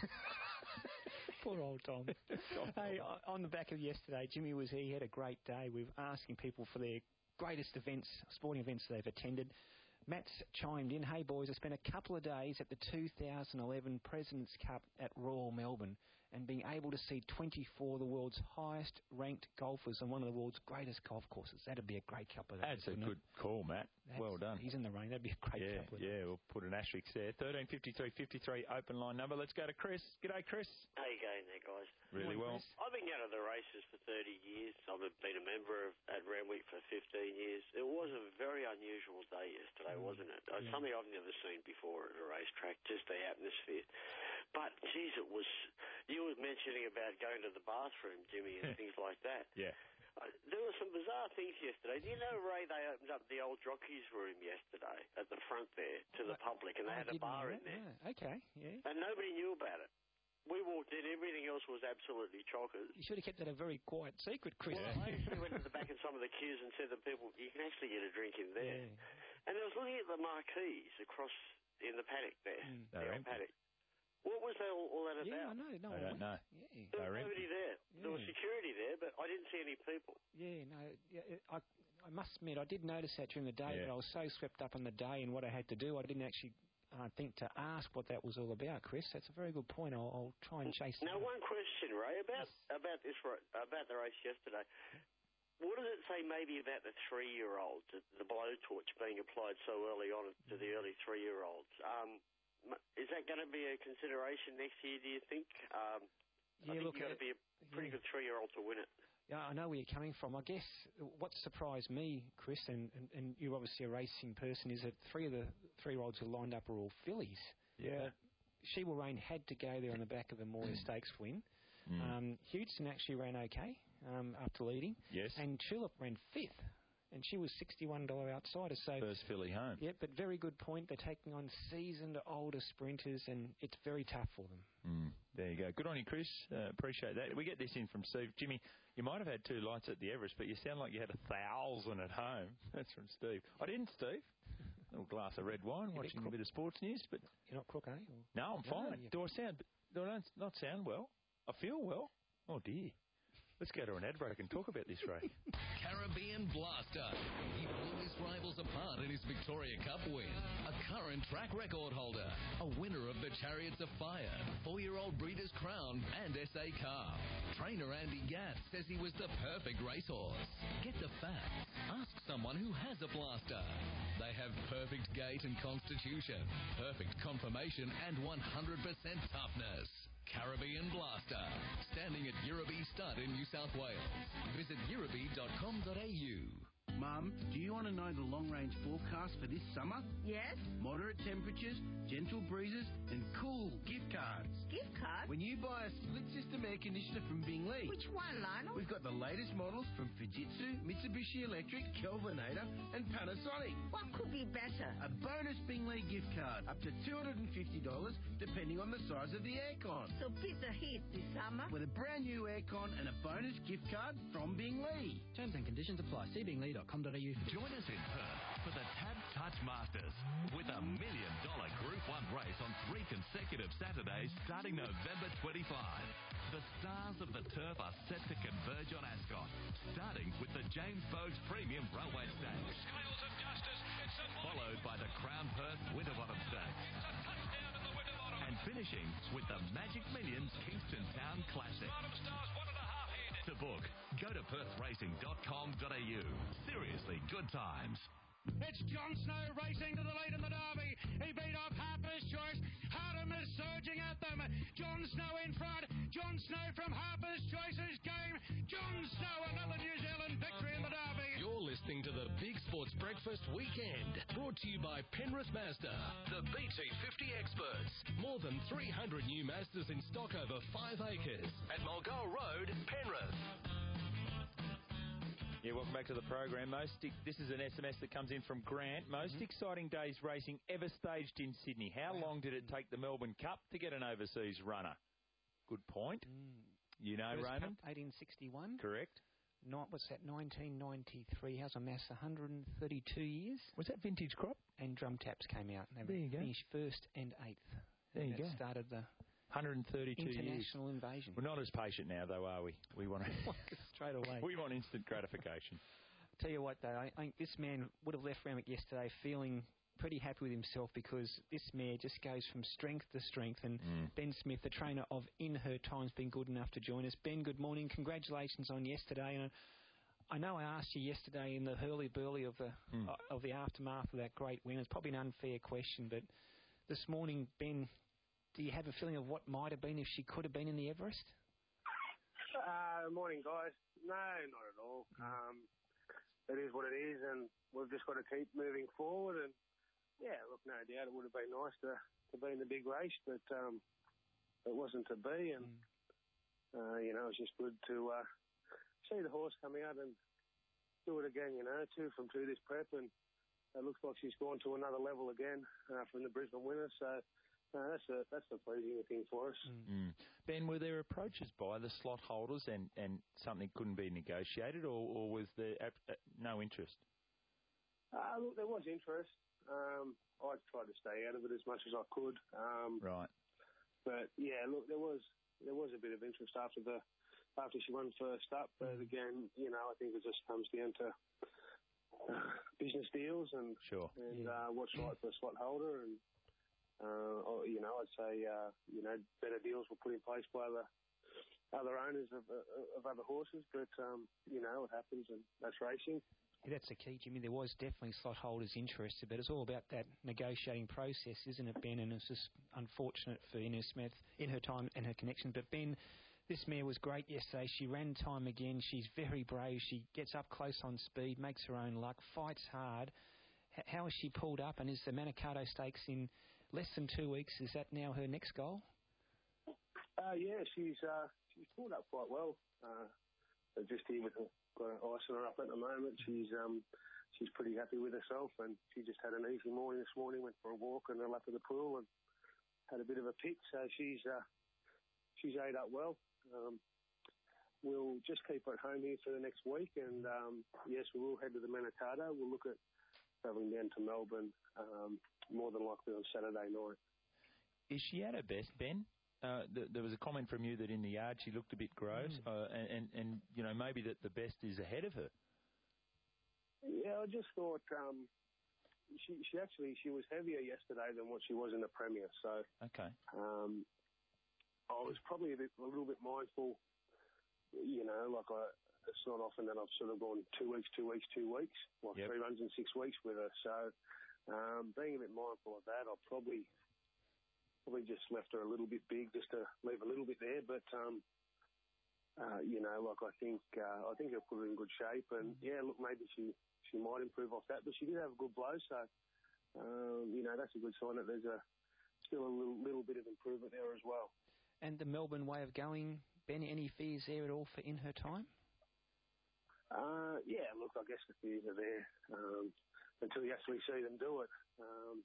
Poor old Tom. Hey, on the back of yesterday, Jimmy was here. He had a great day. We were asking people for their greatest events, sporting events they've attended. Matt's chimed in. Hey, boys, I spent a couple of days at the two thousand eleven President's Cup at Royal Melbourne and being able to see twenty-four of the world's highest-ranked golfers on one of the world's greatest golf courses. That'd be a great couple of days. That's a good it? call, Matt. That's, well done. He's in the running. That'd be a great yeah, couple of Yeah, days. We'll put an asterisk there. thirteen fifty-three fifty-three open line number. Let's go to Chris. G'day, Chris. How you going there, guys? Really well. Chris. I've been going to the races for thirty years. I've been a member of, at Randwick for fifteen years. It was a very unusual day yesterday, mm. wasn't it? Yeah. Something I've never seen before at a racetrack, just the atmosphere. But, geez, it was... You were mentioning about going to the bathroom, Jimmy, and things like that. Yeah. Uh, there were some bizarre things yesterday. Do you know, Ray, they opened up the old jockey's room yesterday at the front there to the public, and they I had a bar in there. Yeah. Okay, yeah. And nobody knew about it. we walked in, everything else was absolutely chockers. You should have kept that a very quiet secret, Chris. Well, I actually went to the back of some of the queues and said to people, you can actually get a drink in there. Yeah. And I was looking at the marquees across in the paddock there, Mm. the They're old empty. paddock. What was that all, all that about? Yeah, I know. No, I don't know. Yeah. There was They're nobody there. There was Yeah. security there, but I didn't see any people. Yeah, no, yeah, it- I, I must admit, I did notice that during the day, Yeah. but I was so swept up on the day and what I had to do, I didn't actually uh, think to ask what that was all about, Chris. That's a very good point. I'll, I'll try and chase it. Now, one question, Ray, about about this ro- about the race yesterday. What does it say maybe about the three-year-olds, the, the blowtorch being applied so early on to the early three-year-olds? Um, m- is that going to be a consideration next year, do you think? Um, Yeah, I think look, you've got uh, to be a pretty yeah. good three-year-old to win it. Yeah, I know where you're coming from. I guess what surprised me, Chris, and, and, and you're obviously a racing person, is that three of the three-year-olds who lined up are all fillies. Yeah. But She Will Reign had to go there on the back of the Moir Stakes win. Mm. Um, Houston actually ran okay um, after leading. Yes. And Tulip ran fifth. And she was sixty-one dollars outsider. So First filly home. Yeah, but very good point. They're taking on seasoned older sprinters, and it's very tough for them. Mm, there you go. Good on you, Chris. Uh, appreciate that. We get this in from Steve. Jimmy, you might have had two lights at the Everest, but you sound like you had a thousand at home. That's from Steve. I didn't, Steve. A little glass of red wine, You're watching a a bit of sports news, but You're not crook, are you? no, I'm No, fine. you- Do I sound? Do I not sound well? I feel well. Oh dear. Let's go to an ad break and talk about this, Ray. Caribbean Blaster. He blew his rivals apart in his Victoria Cup win. A current track record holder. A winner of the Chariots of Fire, four-year-old Breeders' Crown and S A Car. Trainer Andy Gatt says he was the perfect racehorse. Get the facts. Ask someone who has a Blaster. They have perfect gait and constitution, perfect conformation and one hundred percent toughness. Caribbean Blaster, standing at Yirrabee Stud in New South Wales. Visit yirrabee dot com dot a u. Mum, do you want to know the long-range forecast for this summer? Yes? Moderate temperatures, gentle breezes, and cool gift cards. Gift card? When you buy a split-system air conditioner from Bingley. Which one, Lionel? We've got the latest models from Fujitsu, Mitsubishi Electric, Kelvinator, and Panasonic. What could be better? A bonus Bingley gift card, up to two hundred fifty dollars, depending on the size of the aircon. So pizza hit this summer? With a brand new aircon and a bonus gift card from Bingley. Terms and conditions apply. See bingley dot com dot a u. Join us in Perth for the Tab Touch Masters with a million dollar Group one race on three consecutive Saturdays starting November twenty-fifth. The stars of the turf are set to converge on Ascot, starting with the James Bogues Premium Railway Stakes, Scales of Justice. It's a followed by the Crown Perth Winterbottom Stakes, touchdown in the Winterbottom. and finishing with the Magic Millions Kingston Town Classic. Bottom stars one and a half here. To book, go to perth racing dot com dot a u. Seriously good times. It's Jon Snow racing to the lead in the Derby. He beat off Harper's Choice. Hardham is surging at them. Jon Snow in front. Jon Snow from Harper's Choice's game. Jon Snow, another New Zealand victory in the Derby. You're listening to the Big Sports Breakfast Weekend, brought to you by Penrith Mazda, the B T fifty experts. More than three hundred new Mazdas in stock over five acres at Mulgoa Road, Penrith. Yeah, welcome back to the program. Most this is an S M S that comes in from Grant. Most Mm-hmm. exciting days racing ever staged in Sydney. How long did it take the Melbourne Cup to get an overseas runner? Good point. Mm. You know, First Raymond? Cup, eighteen sixty-one. Correct. Not, what's that, nineteen ninety-three. How's a mass? one hundred thirty-two years. Was that vintage crop? And Drum Taps came out. And they There you go. finished first and eighth. There and you that go. started the one hundred thirty-two years. international invasion. We're not as patient now, though, are we? We want straight away. We want instant gratification. Tell you what, though, I think this man would have left Randwick yesterday feeling pretty happy with himself because this mare just goes from strength to strength. And Mm. Ben Smith, the trainer of In Her Time, has been good enough to join us. Ben, good morning. Congratulations on yesterday. And I know I asked you yesterday in the hurly-burly of the Mm. uh, of the aftermath of that great win. It's probably an unfair question, but this morning, Ben, do you have a feeling of what might have been if she could have been in the Everest? Uh, morning, guys. No, not at all. Um, it is what it is, and we've just got to keep moving forward. And yeah, look, no doubt it would have been nice to, to be in the big race, but um, it wasn't to be. And uh, you know, it's just good to uh, see the horse come out and do it again. You know, two from two this prep, and it looks like she's gone to another level again uh, from the Brisbane winner. So no, that's a that's the pleasing thing for us. Mm. Ben, were there approaches by the slot holders and, and something couldn't be negotiated, or, or was there ap- uh, no interest? Uh, look, there was interest. Um, I tried to stay out of it as much as I could. Um, right. But yeah, look, there was there was a bit of interest after the after she won first up. But again, you know, I think it just comes down to uh, business deals and sure. and yeah. uh, what's right for the slot holder. And uh, or, you know, I'd say uh, you know better deals were put in place by the other owners of uh, of other horses. But um, you know, it happens, and that's racing. Yeah, that's the key, Jimmy. There was definitely slot holders interested, but it's all about that negotiating process, isn't it, Ben? And it's just unfortunate for Innes Smith in her time and her connection. But, Ben, this mare was great yesterday. She ran time again. She's very brave. She gets up close on speed, makes her own luck, fights hard. H- how has she pulled up? And is the Manikato Stakes in less than two weeks, is that now her next goal? Uh, yeah, she's uh, she's pulled up quite well. Uh, so just here with her. Got ice on her up at the moment. She's um she's pretty happy with herself, and she just had an easy morning this morning. Went for a walk and a lap of the pool, and had a bit of a pick. So she's uh, she's ate up well. Um, we'll just keep her at home here for the next week, and um, yes, we will head to the Manikato. We'll look at travelling down to Melbourne, um, more than likely on Saturday night. Is she at her best, Ben? Uh, th- there was a comment from you that in the yard she looked a bit gross, mm. uh, and, and, and, you know, maybe that the best is ahead of her. Yeah, I just thought um, she she actually she was heavier yesterday than what she was in the Premier. So okay, um, I was probably a, bit, a little bit mindful. You know, like I, it's not often that I've sort of gone two weeks, two weeks, two weeks, like yep. three runs in six weeks with her. So um, being a bit mindful of that, I'll probably. Probably just left her a little bit big, just to leave a little bit there. But um, uh, you know, like I think, uh, I think he'll put her in good shape. And yeah, look, maybe she, she might improve off that. But she did have a good blow, so um, you know, that's a good sign that there's a still a little, little bit of improvement there as well. And the Melbourne way of going, Ben, any fears there at all for In Her Time? Uh, yeah, look, I guess the fears are there um, until you actually see them do it. Um,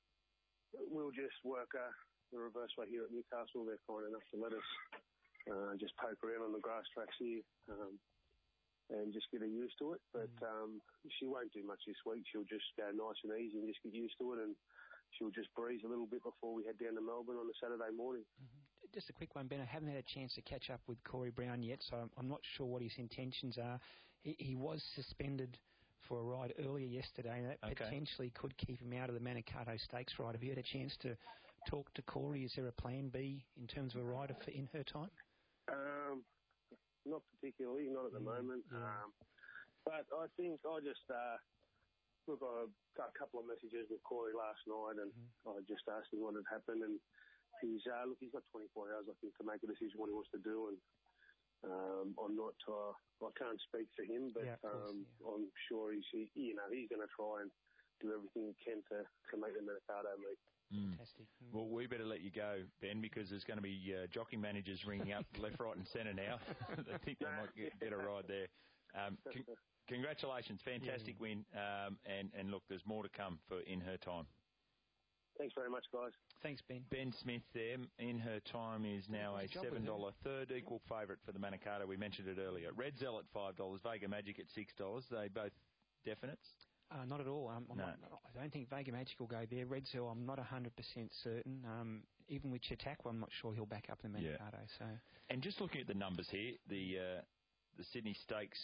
We'll just work uh, the reverse way here at Newcastle. They're kind enough to let us uh, just poke around on the grass tracks here um, and just get her used to it. But um, she won't do much this week. She'll just go nice and easy and just get used to it, and she'll just breeze a little bit before we head down to Melbourne on a Saturday morning. Mm-hmm. Just a quick one, Ben. I haven't had a chance to catch up with Corey Brown yet, so I'm, I'm not sure what his intentions are. He, he was suspended for a ride earlier yesterday, and that okay. potentially could keep him out of the Manikato Stakes ride. Have you had a chance to talk to Corey? Is there a plan B in terms of a rider for In Her Time? Um, not particularly, not at the mm, moment. Yeah. Um, but I think I just, uh, look, I got a couple of messages with Corey last night, and mm-hmm. I just asked him what had happened, and he's, uh, look, he's got twenty-four hours, I think, to make a decision what he wants to do, and Um, I'm not. Uh, I can't speak for him, but yeah, course, um, yeah. I'm sure he's. He, you know, he's going to try and do everything he can to, to make the Manikato meet. Mm. Fantastic. Mm. Well, we better let you go, Ben, because there's going to be uh, jockey managers ringing up left, right, and centre now. I think they might get, get a ride there. Um, con- congratulations, fantastic yeah. win, um, and and look, there's more to come for In Her Time. Thanks very much, guys. Thanks, Ben. Ben Smith there. In Her Time is now a seven dollars third equal favourite for the Manikato. We mentioned it earlier. Red Zell at five dollars, Vega Magic at six dollars. They both definites? Uh, not at all. Um, I'm no. not, I don't think Vega Magic will go there. Red Zell, I'm not one hundred percent certain. Um, even with Chautauqua, I'm not sure he'll back up the Manikato. Yeah. So. And just looking at the numbers here, the uh, the Sydney Stakes,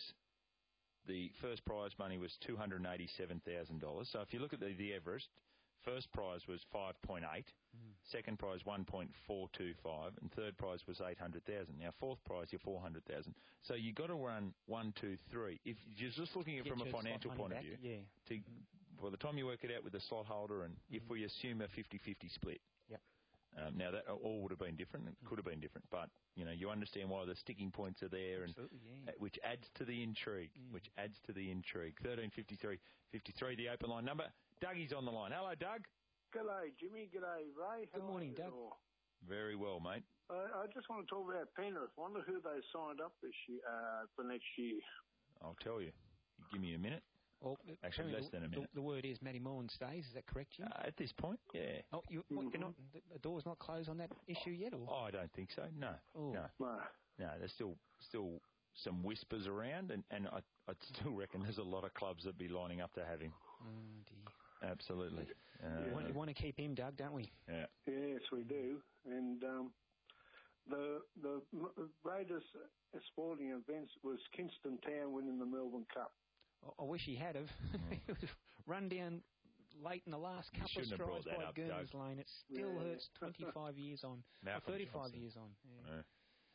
the first prize money was two hundred eighty-seven thousand dollars. So if you look at the, the Everest, first prize was five point eight, mm. second prize one point four two five, and third prize was eight hundred thousand. Now, fourth prize, you're four hundred thousand. So you've got to run one, two, three. If you're just looking at it from a financial point back, of view, yeah. to, by the time you work it out with the slot holder, and mm. if we assume a fifty-fifty split, yep. um, now that all would have been different, it mm. could have been different, but you know you understand why the sticking points are there, and yeah. uh, which adds to the intrigue. Mm. Which adds to the intrigue. thirteen fifty-three fifty-three, the open line number. Dougie's on the line. Hello, Doug. G'day, Jimmy. G'day, Ray. Good How morning, Doug. All? Very well, mate. Uh, I just want to talk about Penrith. Wonder who they signed up this year, uh, for next year. I'll tell you. You give me a minute. Well, Actually, less the, than a minute. The, the word is Matty Mullen stays. Is that correct, Jim? Uh, at this point, yeah. Oh, you, what, you're not, the, the door's not closed on that issue yet, or? Oh, I don't think so. No, Oh. no, no. There's still still some whispers around, and, and I I still reckon there's a lot of clubs that'd be lining up to have him. Oh dear. Absolutely. Uh, we, want, we want to keep him, Doug, don't we? Yeah. Yes, we do. And um, the the Raiders sporting events was Kingston Town winning the Melbourne Cup. I, I wish he had have. Mm. It was run down late in the last You couple of shouldn't have strides brought that by up, Gurney's Doug. Lane. It still Yeah. hurts twenty-five years on. Malcolm Or thirty-five Johnson. years on. Yeah. Yeah.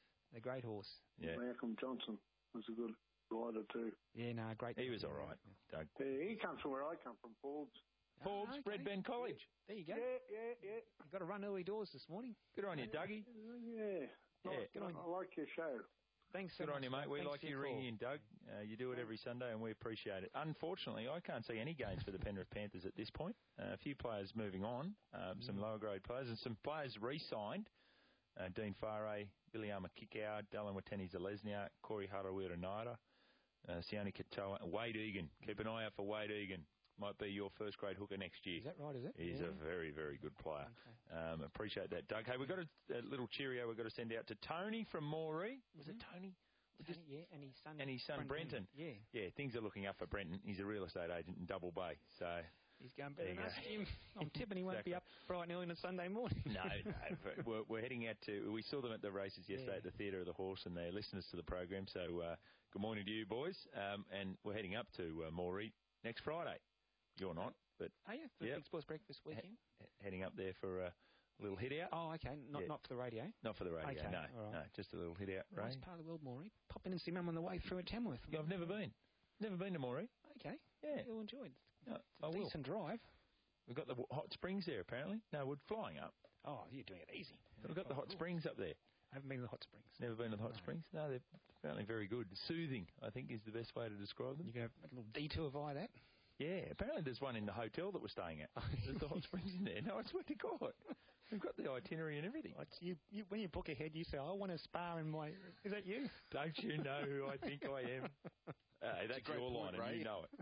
A great horse. Yeah. Malcolm Johnson was a good rider too. Yeah, no, great. He was all right, Doug. Yeah, he comes from where I come from, Forbes. Forbes, okay. Red Bend College. There you go. Yeah, yeah, yeah. You've got to run early doors this morning. Good on you, Dougie. Yeah. Yeah. I, Good on I like your show. Thanks so Good much. on you, mate. We Thanks like for you your ringing call. in, Doug. Uh, you do it every Sunday, and we appreciate it. Unfortunately, I can't see any games for the Penrith Panthers at this point. Uh, a few players moving on, um, some lower grade players, and some players re-signed. Uh, Dean Farre, Biliama Kikau, Dallin Wateni-Zalesniak, Corey Harawira-Naira, uh, Sione Katoa, and Wade Egan. Keep an eye out for Wade Egan. Might be your first grade hooker next year. Is that right, is it? He's Yeah. a very, very good player. Okay. Um, appreciate that, Doug. Hey, we've got a, a little cheerio we've got to send out to Tony from Moree. Was it Tony? Tony, yeah, and his son. And his son Brenton. Yeah. Yeah, things are looking up for Brenton. He's a real estate agent in Double Bay. So He's going better There than you us, go. Jim. I'm tipping he won't Exactly. be up bright and early on a Sunday morning. no, no. but We're, we're heading out to. We saw them at the races yesterday Yeah. at the Theatre of the Horse, and they're listeners to the program. So uh, good morning to you, boys. Um, and we're heading up to uh, Moree next Friday. You're not, but Oh, yeah, for Yep. Big Sports Breakfast weekend. he- heading up there for a little hit out. Oh, okay. Not Yeah. not for the radio. Not for the radio, Okay, no, all right. no, just a little hit out. Nice Ray. part of the world, Moree. Pop in and see Mum on the way through at Tamworth. I've never been. Never been to Moree. Okay. Yeah. You'll enjoy it. No, It's I a will. decent drive. We've got the w- hot springs there, apparently. No, we're flying up. Oh, you're doing it easy. We've got the hot springs up there. I haven't been to the hot springs. Never been to the hot springs? No, they're apparently very good. Soothing, I think, is the best way to describe them. You go a little detour via that? Yeah, apparently there's one in the hotel that we're staying at. There's the hot springs in there. No, I swear to God. We've got the itinerary and everything. It's you, you, when you book ahead, you say, I want a spa in my... Is that you? Don't you know who I think I am? Uh, that's great your point, line, and Ray. you know it.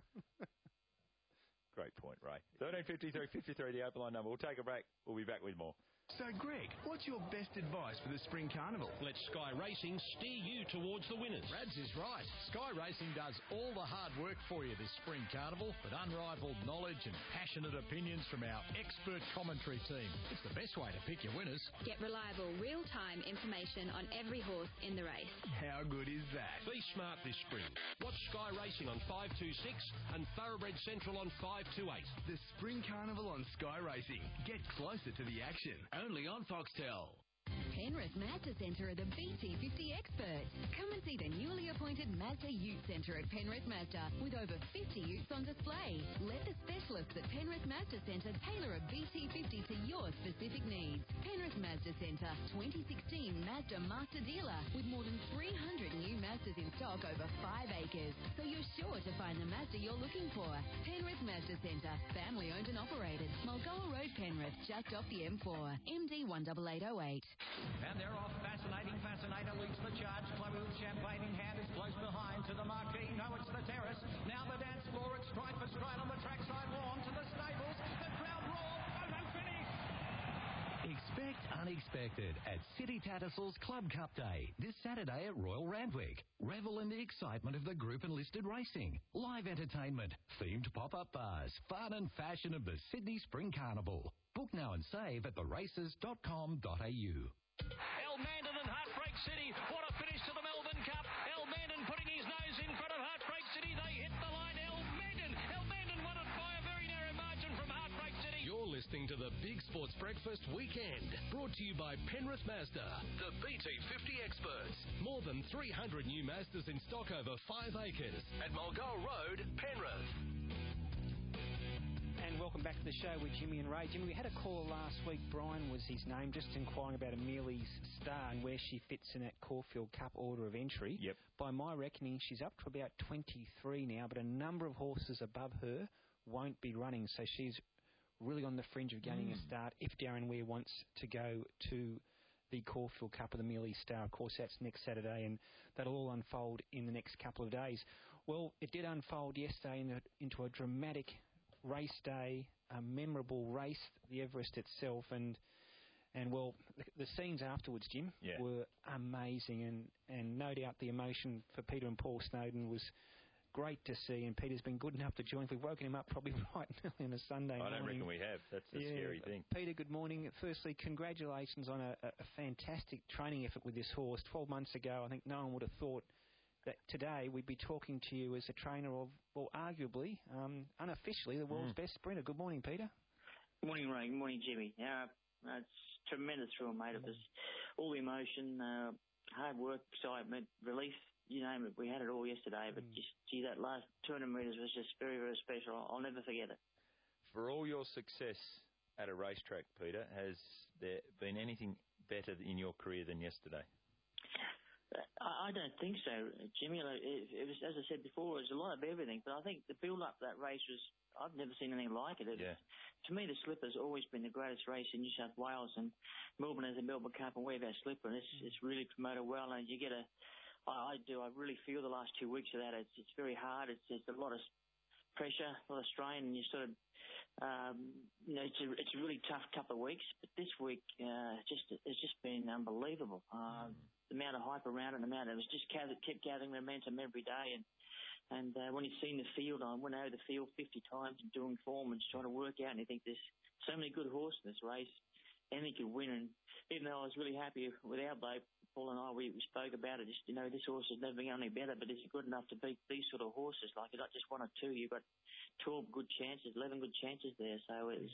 Great point, Ray. thirteen fifty-three fifty-three, the open line number. We'll take a break. We'll be back with more. So, Greg, what's your best advice for the Spring Carnival? Let Sky Racing steer you towards the winners. Rads is right. Sky Racing does all the hard work for you this Spring Carnival with unrivaled knowledge and passionate opinions from our expert commentary team. It's the best way to pick your winners. Get reliable, real-time information on every horse in the race. How good is that? Be smart this spring. Watch Sky Racing on five two six and Thoroughbred Central on five two eight. The Spring Carnival on Sky Racing. Get closer to the action. Only on Foxtel. Penrith Mazda Centre are the B T fifty experts. Come and see the newly appointed Mazda Ute Centre at Penrith Mazda with over fifty utes on display. Let the specialists at Penrith Mazda Centre tailor a B T fifty to your specific needs. Penrith Mazda Centre, twenty sixteen Mazda Master Dealer with more than three hundred new Mazdas in stock over five acres. So you're sure to find the Mazda you're looking for. Penrith Mazda Centre, family owned and operated. Mulgoa Road, Penrith, just off the M four. M D one eight eight oh eight. And they're off. Fascinating Fascinator leads the charge. Chloe with champagne in hand is close behind to the marquee. No, it's the terrace. Now the dance floor. It's stride for stride on the trackside. Warm to the stables. The crowd roar. Photo finish. Expect unexpected at City Tattersalls Club Cup Day this Saturday at Royal Randwick. Revel in the excitement of the group and listed racing, live entertainment, themed pop-up bars, fun and fashion of the Sydney Spring Carnival. Book now and save at the races dot com dot a u. El Mandan and Heartbreak City. What a finish to the Melbourne Cup. El Mandan putting his nose in front of Heartbreak City. They hit the line. El Mandan. El Mandan won it by a very narrow margin from Heartbreak City. You're listening to the Big Sports Breakfast Weekend, brought to you by Penrith Mazda, the B T fifty experts. More than three hundred new Mazdas in stock over five acres at Mulgoa Road, Penrith. And welcome back to the show with Jimmy and Ray. Jimmy, we had a caller last week. Brian was his name, just inquiring about Amelia's Star and where she fits in that Caulfield Cup order of entry. Yep. By my reckoning, she's up to about twenty-three now, but a number of horses above her won't be running, so she's really on the fringe of gaining Mm. a start if Darren Weir wants to go to the Caulfield Cup of the Amelia Star. Of course, that's next Saturday, and that'll all unfold in the next couple of days. Well, it did unfold yesterday in a, into a dramatic race day, a memorable race, the Everest itself, and and well, the, the scenes afterwards, Jim, yeah. were amazing, and, and no doubt the emotion for Peter and Paul Snowden was great to see, and Peter's been good enough to join. We've woken him up probably right early on a Sunday I morning. don't reckon we have. That's the yeah. scary thing. Peter, good morning. Firstly, congratulations on a, a, a fantastic training effort with this horse. Twelve months ago, I think no one would have thought that today we'd be talking to you as a trainer of, well, arguably, um, unofficially, the world's Mm. best sprinter. Good morning, Peter. Good morning, Ray. Good morning, Jimmy. Uh, it's tremendous thrill, mate. It was all the emotion, uh, hard work, excitement, relief, you name it. We had it all yesterday, but just, gee, that last two hundred metres was just very, very special. I'll, I'll never forget it. For all your success at a racetrack, Peter, has there been anything better in your career than yesterday? I, I don't think so, Jimmy. It, it was, as I said before, it was a lot of everything. But I think the build-up to that race was, I've never seen anything like it. it yeah. To me, the Slipper's always been the greatest race in New South Wales, and Melbourne has a Melbourne Cup, and we've our Slipper, and it's, it's really promoted well, and you get a, I, I do, I really feel the last two weeks of that. It's, it's very hard. It's, it's a lot of pressure, a lot of strain, and you sort of, um, you know, it's a, it's a really tough couple of weeks. But this week, uh, just it's just been unbelievable. Um, mm. The amount of hype around it, the amount of it was just gathered, kept gathering momentum every day, and and uh, when you've seen the field, I went over the field fifty times and doing form and trying to work out, and you think there's so many good horses in this race, anything could win. And even though I was really happy with our bloke, Paul and I, we, we spoke about it. Just, you know, this horse has never been any better, but is it good enough to beat these sort of horses? Like, it's not just one or two. You've got twelve good chances, eleven good chances there. So it was,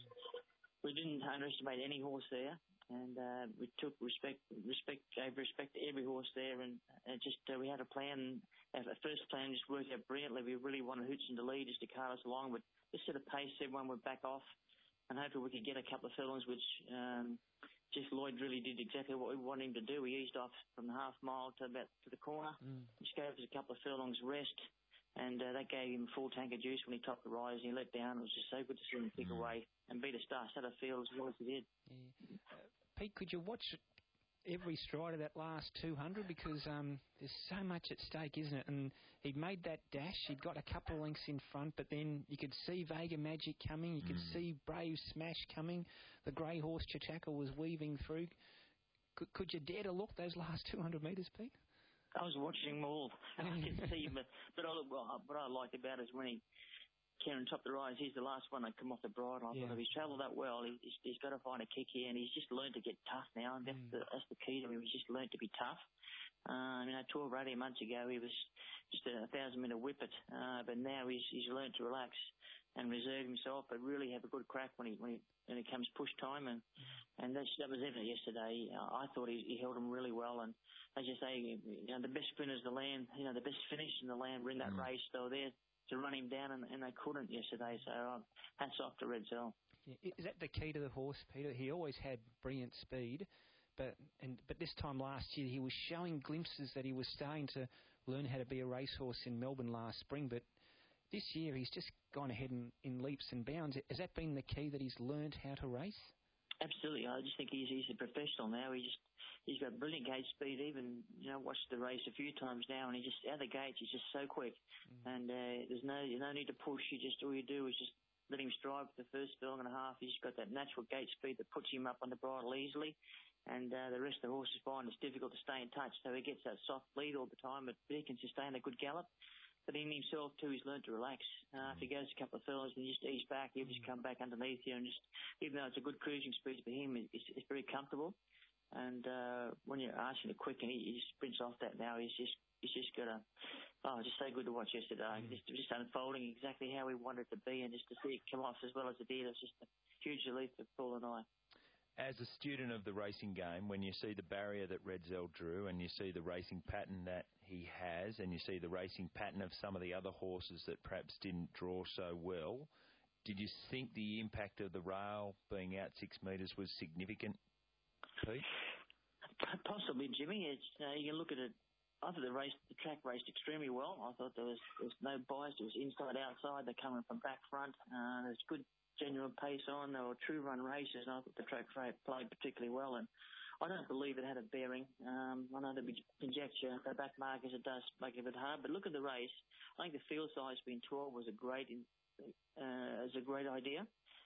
we didn't underestimate any horse there, and uh, we took respect, respect, gave respect to every horse there, and, and just uh, we had a plan. Our first plan just worked out brilliantly. We really wanted Hootson to lead, just to cart us along, but just set a pace, everyone would back off, and hopefully we could get a couple of furlongs, which um, just Lloyd really did exactly what we wanted him to do. He eased off from the half mile to about to the corner, mm. just gave us a couple of furlongs rest, and uh, that gave him a full tank of juice when he topped the rise, and he let down. It was just so good to see him pick mm. away and beat a star-studded field as well as he did. Yeah. Uh, Pete, could you watch every stride of that last two hundred, because um, there's so much at stake, isn't it? And he'd made that dash, he'd got a couple of lengths in front, but then you could see Vega Magic coming, you could mm. see Brave Smash coming, the grey horse Chachaka was weaving through. Could, could you dare to look those last two hundred metres, Pete? I was watching them all, and I could see him, but, but I, well, what I liked about it is when he Kieran topped the rise, he's the last one to come off the bridle. I yeah. thought if he's travelled that well, he, he's, he's got to find a kick here, and he's just learned to get tough now, and that's, mm. the, that's the key to him. He's just learned to be tough. Uh, I mean, twelve or eighteen months ago, he was just a thousand metre whippet, uh, but now he's he's learned to relax and reserve himself, but really have a good crack when he when he when it comes push time, and mm. and that's, that was evident yesterday. Uh, I thought he, he held him really well, and as you say, you know, the best sprinters in the land, you know, the best finish in the land were in that mm. race. They were there to run him down, and, and they couldn't yesterday. So um, hats off to Red Cell. Yeah. Is that the key to the horse, Peter? He always had brilliant speed, but and but this time last year he was showing glimpses that he was starting to learn how to be a racehorse in Melbourne last spring. But this year he's just gone ahead in, in leaps and bounds. Has that been the key, that he's learned how to race? Absolutely. I just think he's he's a professional now. He just he's got brilliant gate speed. Even you know watched the race a few times now, and he just out of the gates he's just so quick. Mm. And uh, there's no there's no need to push. You just all you do is just let him stride for the first furlong and a half. He's got that natural gate speed that puts him up on the bridle easily. And uh, the rest of the horses find it's difficult to stay in touch, so he gets that soft lead all the time, but he can sustain a good gallop. But in himself too, he's learned to relax. Uh, mm. If he goes a couple of furlongs and just ease back, he'll just come back underneath you, and just even though it's a good cruising speed for him, it's, it's very comfortable. And uh, when you're asking to quicken, he, he just sprints off that now. He's just he's just got a oh, just so good to watch yesterday. Mm. Just just unfolding exactly how we wanted it to be, and just to see it come off as well as it did, it was just a huge relief for Paul and I. As a student of the racing game, when you see the barrier that Redzel drew, and you see the racing pattern that he has, and you see the racing pattern of some of the other horses that perhaps didn't draw so well, did you think the impact of the rail being out six metres was significant, Pete? Possibly, Jimmy. It's, uh, you can look at it. I thought the race, the track raced extremely well. I thought there was, there was no bias. It was inside, outside. They're coming from back, front. Uh, there's good genuine pace on. They were true run races, and I thought the track played particularly well. And I don't believe it had a bearing. Um, I know there'll be conjecture at the back markers, it does make it a bit hard. But look at the race. I think the field size being twelve was a great, uh, is a great idea.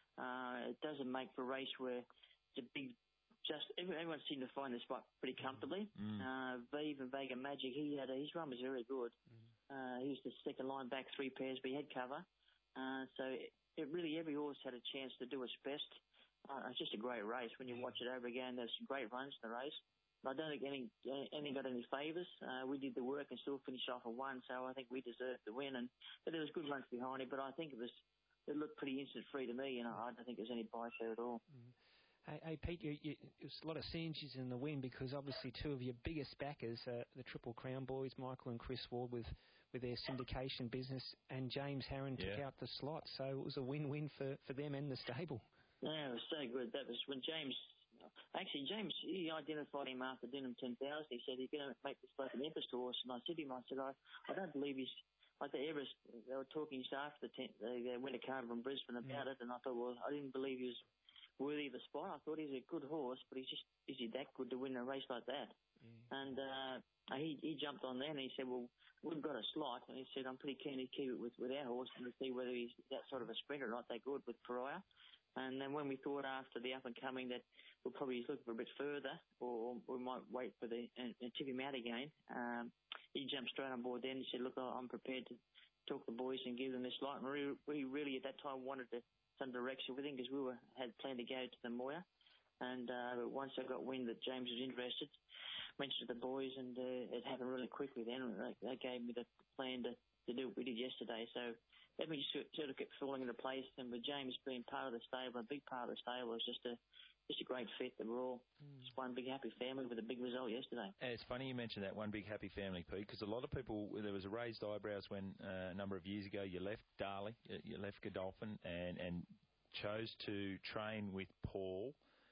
Uh, it doesn't make for a race where it's a big, just everyone seemed to find the spot pretty comfortably. Mm. Uh, Vive and Vega Magic, he had his run was very good. Mm. Uh, he was the second line back, three pairs, but he had cover. Uh, so it, it really every horse had a chance to do its best. Uh, it's just a great race. When you watch it over again, there's some great runs in the race. I don't think any any got any favours. Uh, we did the work and still finished off at one, so I think we deserved the win. And but there was good runs behind it, but I think it was it looked pretty instant free to me, and I don't think there's any bias there at all. Mm. Hey, hey Pete, you, you, it was a lot of synergies in the win because obviously two of your biggest backers, uh, the Triple Crown boys, Michael and Chris Ward, with with their syndication business, and James Harron yeah. took out the slot, so it was a win-win for, for them and the stable. Yeah, it was so good. That was when James, actually James, he identified him after Denham ten thousand. He said he's going to make this like an Empress horse, and I said to him, I said, I, I don't believe he's like the Everest. They were talking just after the, ten, the Winter Carnival in Brisbane about mm. it, and I thought, well, I didn't believe he was worthy of a spot. I thought he's a good horse, but he's just is he that good to win a race like that? Mm. And uh, he he jumped on there and he said, well, we've got a slot, and he said, I'm pretty keen to keep it with, with our horse and to see whether he's that sort of a sprinter or not that good with Pariah. And then when we thought after the up and coming that we'll probably look for a bit further, or we might wait for the and, and tip him out again, um, he jumped straight on board then and said, look, I'm prepared to talk to the boys and give them this slot. And we, we really at that time wanted to some direction with him because we were had planned to go to the Moir. And uh, but once I got wind that James was interested, mentioned to the boys, and uh, it happened really quickly then. They, they gave me the plan to, to do what we did yesterday. So everything sort of kept falling into place, and with James being part of the stable, a big part of the stable, it was just a just a great fit. That we're all mm. just one big happy family with a big result yesterday. And it's funny you mentioned that one big happy family, Pete, because a lot of people, there was a raised eyebrows when uh, a number of years ago you left Darley, you left Godolphin, and, and chose to train with Paul,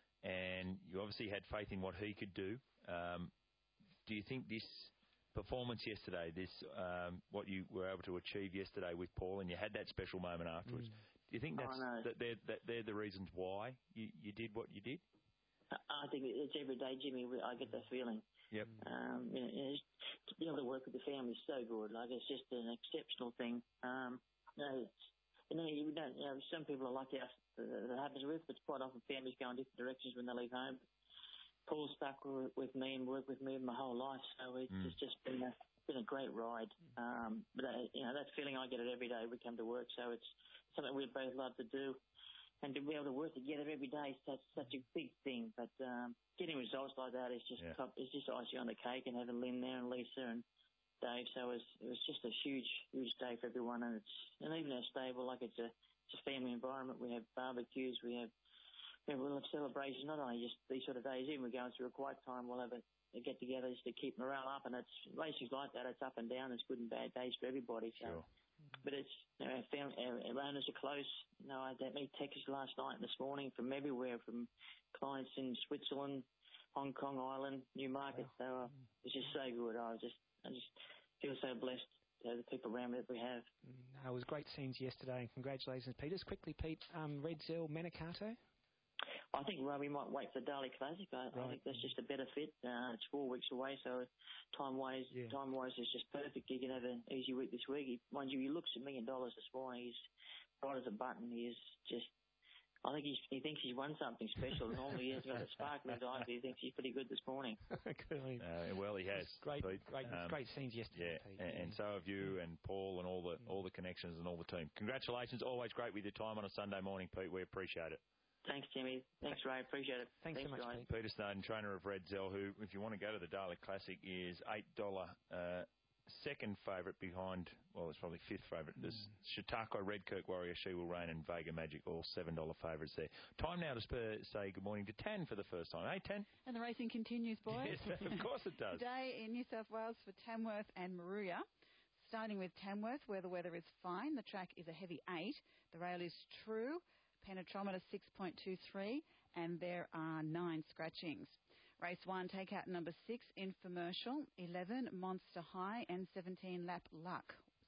and you obviously had faith in what he could do. Um, do you think this performance yesterday, this um, what you were able to achieve yesterday with Paul, and you had that special moment afterwards, mm. do you think that's, oh, that, they're, that they're the reasons why you, you did what you did? I think it's every day, Jimmy. I get that feeling. Yep. Um, you know, to be able to work with the family is so good. Like, it's just an exceptional thing. Um, you know, it's, you know, you don't, you know, some people are lucky enough that that happens with, but quite often families go in different directions when they leave home. Paul's stuck with, with me and worked with me my whole life, so it's, mm. it's just been a been a great ride. Um, but uh, you know, that feeling I get it every day we come to work, so it's something we both love to do, and to be able to work together every day is such such a big thing. But um, getting results like that is just yeah. top, it's just icing on the cake, and having Lynn there and Lisa and Dave, so it was, it was just a huge huge day for everyone, and it's and even our stable, like it's a it's a family environment. We have barbecues, we have. Yeah, we'll have celebrations, not only just these sort of days, even we're going through a quiet time, we'll have a, a get-together just to keep morale up, and it's races like that, it's up and down, it's good and bad days for everybody. So, sure. But it's, you know, our, family, our, our owners are close. You know, I had that many texts last night and this morning from everywhere, from clients in Switzerland, Hong Kong, Ireland, Newmarket, wow. so uh, it's just so good. I just, I just feel so blessed. The people around me that we have. Mm, it was great scenes yesterday, and congratulations, Pete. Just quickly, Pete, um, Red Zell, Manicato? I think well, we might wait for the Darley Classic. I, right. I think that's just a better fit. Uh, it's four weeks away, so time-wise, yeah. time-wise is just perfect. He can have an easy week this week. He, mind you, he looks a million dollars this morning. He's bright as a button. He is just. I think he's, he thinks he's won something special. Normally he hasn't got a spark in his eye, but he thinks he's pretty good this morning. uh, well, he has. Great, Pete. great, um, great scenes yesterday. Yeah, Pete. And, and so have you and Paul and all the mm. all the connections and all the team. Congratulations. Always great with your time on a Sunday morning, Pete. We appreciate it. Thanks, Jimmy. Thanks, Ray. Appreciate it. Thanks, Thanks so much, guys. Peter Snowden, trainer of Red Zell, who, if you want to go to the Darley Classic, is eight dollars uh, second favourite behind, well, it's probably fifth favourite. There's mm. Chautauqua, Redkirk Warrior, She Will Reign, and Vega Magic, all seven dollars favourites there. Time now to sp- say good morning to Tan for the first time. Hey, Tan? And the racing continues, boys. Yes, of course it does. Today in New South Wales for Tamworth and Maruya. Starting with Tamworth, where the weather is fine. The track is a heavy eight. The rail is true. Penetrometer six point two three, and there are nine scratchings. Race one, take out number six, Infomercial, eleven, Monster High, and seventeen, Lap Luck.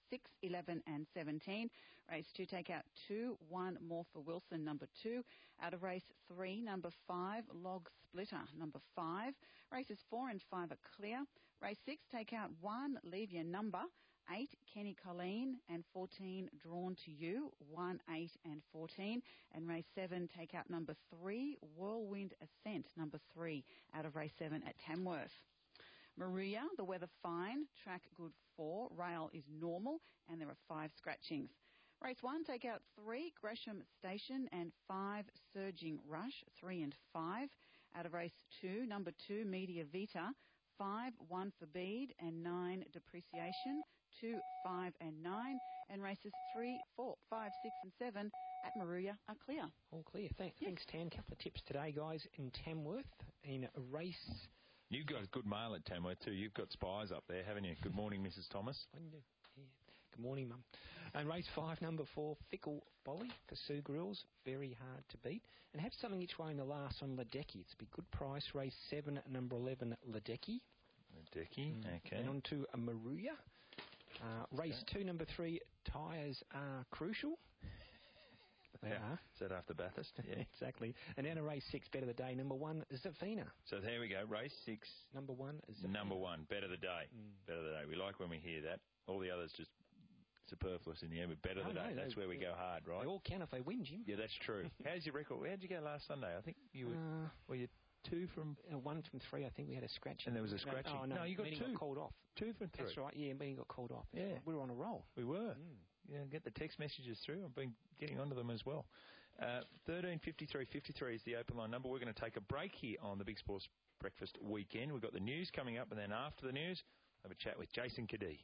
six, eleven and seventeen. Race two, take out two, one, more for Wilson, number two. Out of race three, number five, Log Splitter, number five. Races four and five are clear. Race six, take out one, leave your number. Eight, Kenny Colleen, and fourteen, Drawn to You, one, eight and fourteen. And race seven, take out number three, Whirlwind Ascent, number three, out of race seven at Tamworth. Maria, the weather fine, track good four, rail is normal, and there are five scratchings. Race one, take out three, Gresham Station, and five, Surging Rush, three and five. Out of race two, number two, Media Vita, five, one for Bede, and nine, Depreciation, two, five and nine. And races three, four, five, six and seven at Maruya are clear. All clear. Thanks, yes. Thanks, Tan. Couple of tips today, guys, in Tamworth in a race. You've got a good mail at Tamworth too. You've got spies up there, haven't you? Good morning, Missus Thomas. Yeah. Good morning, Mum. And race five, number four, Fickle Bolly for Sue Grills. Very hard to beat. And have something each way in the last on Ledecky. It's a big good price. Race seven, number eleven, Ledecky. Ledecky, mm. okay. And on to a Maruya. Uh, race okay. two, number three, Tyres Are Crucial. They yeah. are. Is that after Bathurst? Yeah, exactly. And then a race six, Bet of the Day, number one, Zafina. So there we go. Race six. Number one, Zafina. Number one, Bet of the Day. Mm. Bet of the Day. We like when we hear that. All the others just superfluous in the end, but Bet of the Day. No, that's they, where we go hard, right? They all can if they win, Jim. Yeah, that's true. How's your record? How'd you go last Sunday? I think you were, uh, were you two from... Uh, one from three, I think we had a scratch. And there was a scratching. No, oh, no, no you got meeting two. Got called off. Two from three. That's right, yeah, meeting got called off. Yeah. We were on a roll. We were. Mm. Yeah, get the text messages through. I've been getting onto them as well. Uh, thirteen fifty-three fifty-three is the open line number. We're going to take a break here on the Big Sports Breakfast weekend. We've got the news coming up, and then after the news, have a chat with Jason Cadee.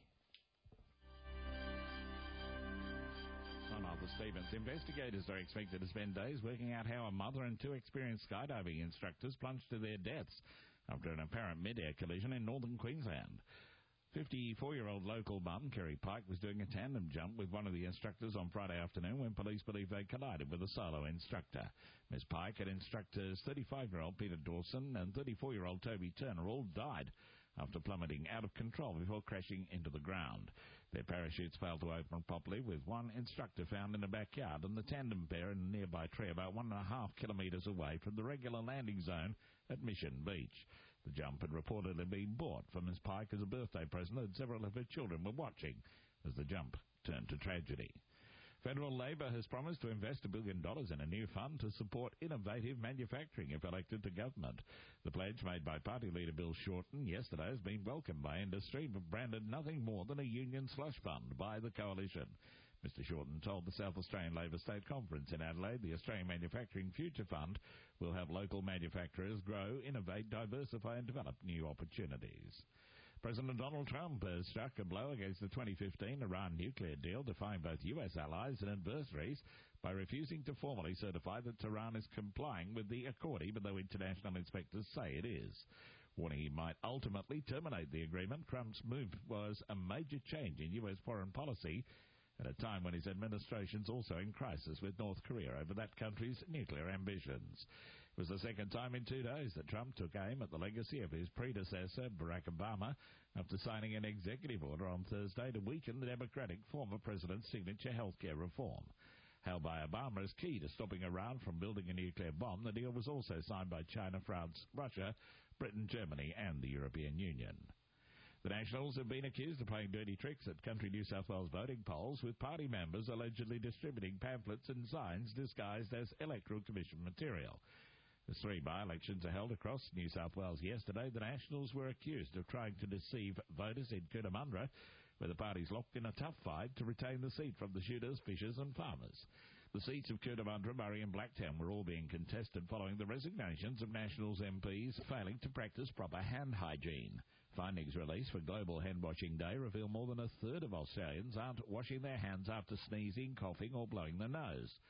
On Arthur Stevens, investigators are expected to spend days working out how a mother and two experienced skydiving instructors plunged to their deaths after an apparent mid-air collision in northern Queensland. fifty-four-year-old local mum, Kerry Pike, was doing a tandem jump with one of the instructors on Friday afternoon when police believe they collided with a solo instructor. Miss Pike and instructors thirty-five-year-old Peter Dawson and thirty-four-year-old Toby Turner all died after plummeting out of control before crashing into the ground. Their parachutes failed to open properly, with one instructor found in the backyard and the tandem pair in a nearby tree about one and a half kilometres away from the regular landing zone at Mission Beach. The jump had reportedly been bought for Miss Pike as a birthday present, and several of her children were watching as the jump turned to tragedy. Federal Labor has promised to invest a billion dollars in a new fund to support innovative manufacturing if elected to government. The pledge made by Party Leader Bill Shorten yesterday has been welcomed by industry, but branded nothing more than a union slush fund by the coalition. Mister Shorten told the South Australian Labor State Conference in Adelaide the Australian Manufacturing Future Fund will help local manufacturers grow, innovate, diversify and develop new opportunities. President Donald Trump has struck a blow against the twenty fifteen Iran nuclear deal, defying both U S allies and adversaries by refusing to formally certify that Tehran is complying with the accord, even though international inspectors say it is. Warning he might ultimately terminate the agreement, Trump's move was a major change in U S foreign policy at a time when his administration's also in crisis with North Korea over that country's nuclear ambitions. It was the second time in two days that Trump took aim at the legacy of his predecessor, Barack Obama, after signing an executive order on Thursday to weaken the Democratic former president's signature health care reform. Held by Obama as key to stopping Iran from building a nuclear bomb, the deal was also signed by China, France, Russia, Britain, Germany and the European Union. The Nationals have been accused of playing dirty tricks at country New South Wales voting polls, with party members allegedly distributing pamphlets and signs disguised as Electoral Commission material. As three by-elections are held across New South Wales yesterday, the Nationals were accused of trying to deceive voters in Cootamundra, where the parties locked in a tough fight to retain the seat from the shooters, fishers and farmers. The seats of Cootamundra, Murray and Blacktown were all being contested following the resignations of Nationals M Ps failing to practice proper hand hygiene. Findings released for Global Hand Washing Day reveal more than a third of Australians aren't washing their hands after sneezing, coughing or blowing their nose.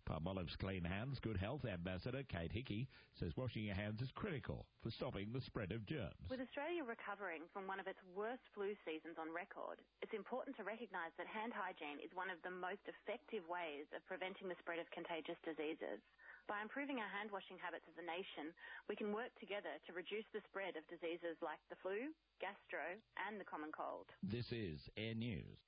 Palmolive's Clean Hands Good Health Ambassador Kate Hickey says washing your hands is critical for stopping the spread of germs. With Australia recovering from one of its worst flu seasons on record, it's important to recognise that hand hygiene is one of the most effective ways of preventing the spread of contagious diseases. By improving our hand washing habits as a nation, we can work together to reduce the spread of diseases like the flu, gastro and the common cold. This is Air News.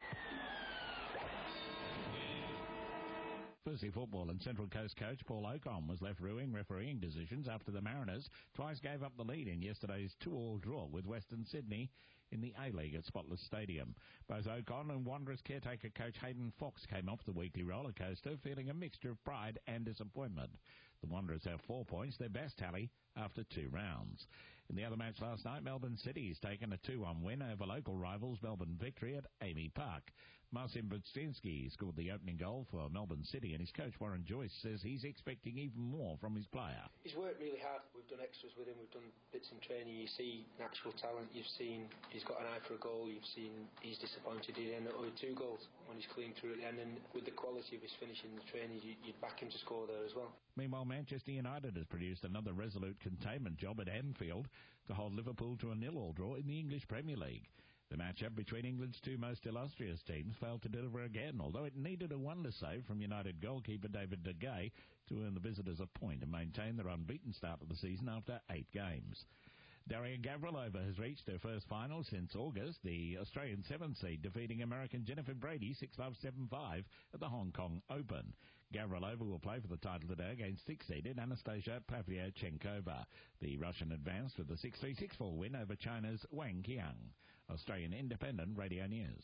Firstly, football and Central Coast coach Paul Ocon was left rueing refereeing decisions after the Mariners twice gave up the lead in yesterday's two-all draw with Western Sydney in the A-League at Spotless Stadium. Both Ocon and Wanderers caretaker coach Hayden Fox came off the weekly roller coaster feeling a mixture of pride and disappointment. The Wanderers have four points, their best tally after two rounds. In the other match last night, Melbourne City has taken a two one win over local rivals Melbourne Victory at Amy Park. Marcin Buczynski scored the opening goal for Melbourne City, and his coach Warren Joyce says he's expecting even more from his player. He's worked really hard. We've done extras with him. We've done bits in training. You see natural talent. You've seen he's got an eye for a goal. You've seen he's disappointed he ended up with two goals when he's clean through at the end. And with the quality of his finishing in the training, you, you'd back him to score there as well. Meanwhile, Manchester United has produced another resolute containment job at Anfield to hold Liverpool to a nil-all draw in the English Premier League. The matchup between England's two most illustrious teams failed to deliver again, although it needed a wonder save from United goalkeeper David De Gea to earn the visitors a point and maintain their unbeaten start of the season after eight games. Daria Gavrilova has reached her first final since August, the Australian seventh seed defeating American Jennifer Brady six love seven five at the Hong Kong Open. Gavrilova will play for the title today against six-seeded Anastasia Pavlyuchenkova. The Russian advanced with a six three six four win over China's Wang Qiang. Australian Independent Radio News.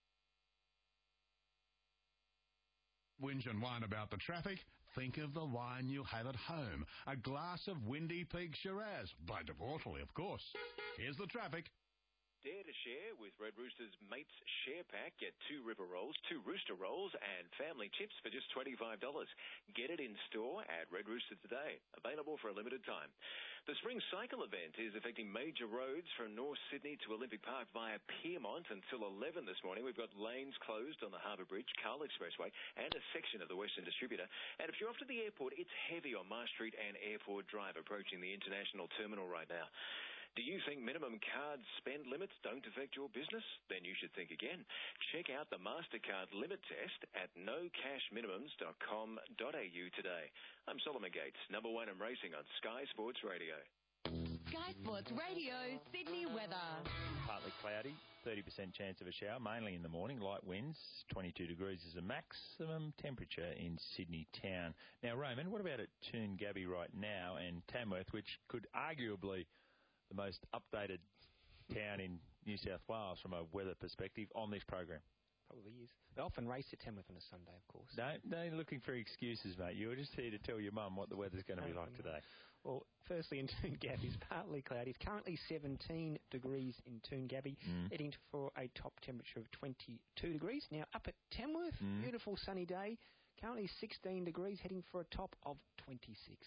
Whinge and whine about the traffic? Think of the wine you'll have at home. A glass of Windy Peak Shiraz. By Deportally, of course. Here's the traffic. Dare to share with Red Rooster's Mates Share Pack. Get two river rolls, two rooster rolls, and family chips for just twenty-five dollars. Get it in store at Red Rooster today. Available for a limited time. The spring cycle event is affecting major roads from North Sydney to Olympic Park via Pyrmont until eleven this morning. We've got lanes closed on the Harbour Bridge, Carl Expressway, and a section of the Western Distributor. And if you're off to the airport, it's heavy on Mars Street and Airport Drive approaching the International Terminal right now. Do you think minimum card spend limits don't affect your business? Then you should think again. Check out the MasterCard limit test at no cash minimums dot com dot a u today. I'm Solomon Gates, number one in racing on Sky Sports Radio. Sky Sports Radio, Sydney weather. Partly cloudy, thirty percent chance of a shower, mainly in the morning. Light winds, twenty-two degrees is the maximum temperature in Sydney town. Now, Raymond, what about at Toongabbie right now and Tamworth, which could arguably the most updated town in New South Wales from a weather perspective on this program? Probably is. They often race at Tamworth on a Sunday, of course. Don't, don't looking for excuses, mate. You were just here to tell your mum what the weather's going to be like today. Well, firstly, in Toongabbie, it's partly cloudy. It's currently seventeen degrees in Toongabbie, mm. heading for a top temperature of twenty-two degrees. Now, up at Tamworth, mm. beautiful sunny day. Currently sixteen degrees, heading for a top of twenty-six.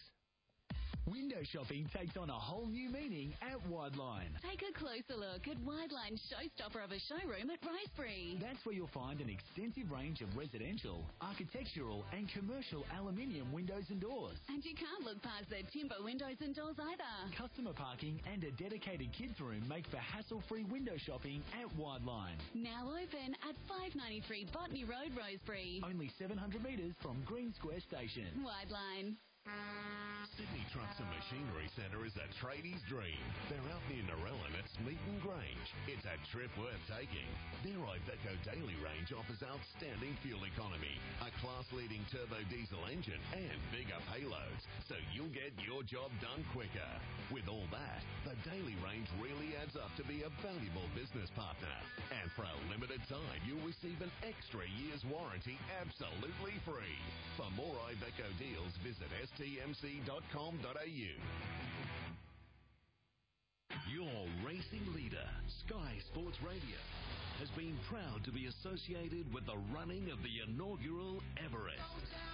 Window shopping takes on a whole new meaning at Wideline. Take a closer look at Wideline's showstopper of a showroom at Ricebury. That's where you'll find an extensive range of residential, architectural and commercial aluminium windows and doors. And you can't look past their timber windows and doors either. Customer parking and a dedicated kids room make for hassle-free window shopping at Wideline. Now open at five ninety-three Botany Road, Rosebery. Only seven hundred metres from Green Square Station. Wideline. Sydney Trucks and Machinery Centre is a tradie's dream. They're out near Narellan at Smeaton Grange. It's a trip worth taking. Their Iveco Daily range offers outstanding fuel economy, a class-leading turbo diesel engine, and bigger payloads, so you'll get your job done quicker. With all that, the Daily range really adds up to be a valuable business partner. And for a limited time, you'll receive an extra year's warranty absolutely free. For more Iveco deals, visit S T M C dot com dot a u. Your racing leader, Sky Sports Radio, has been proud to be associated with the running of the inaugural Everest.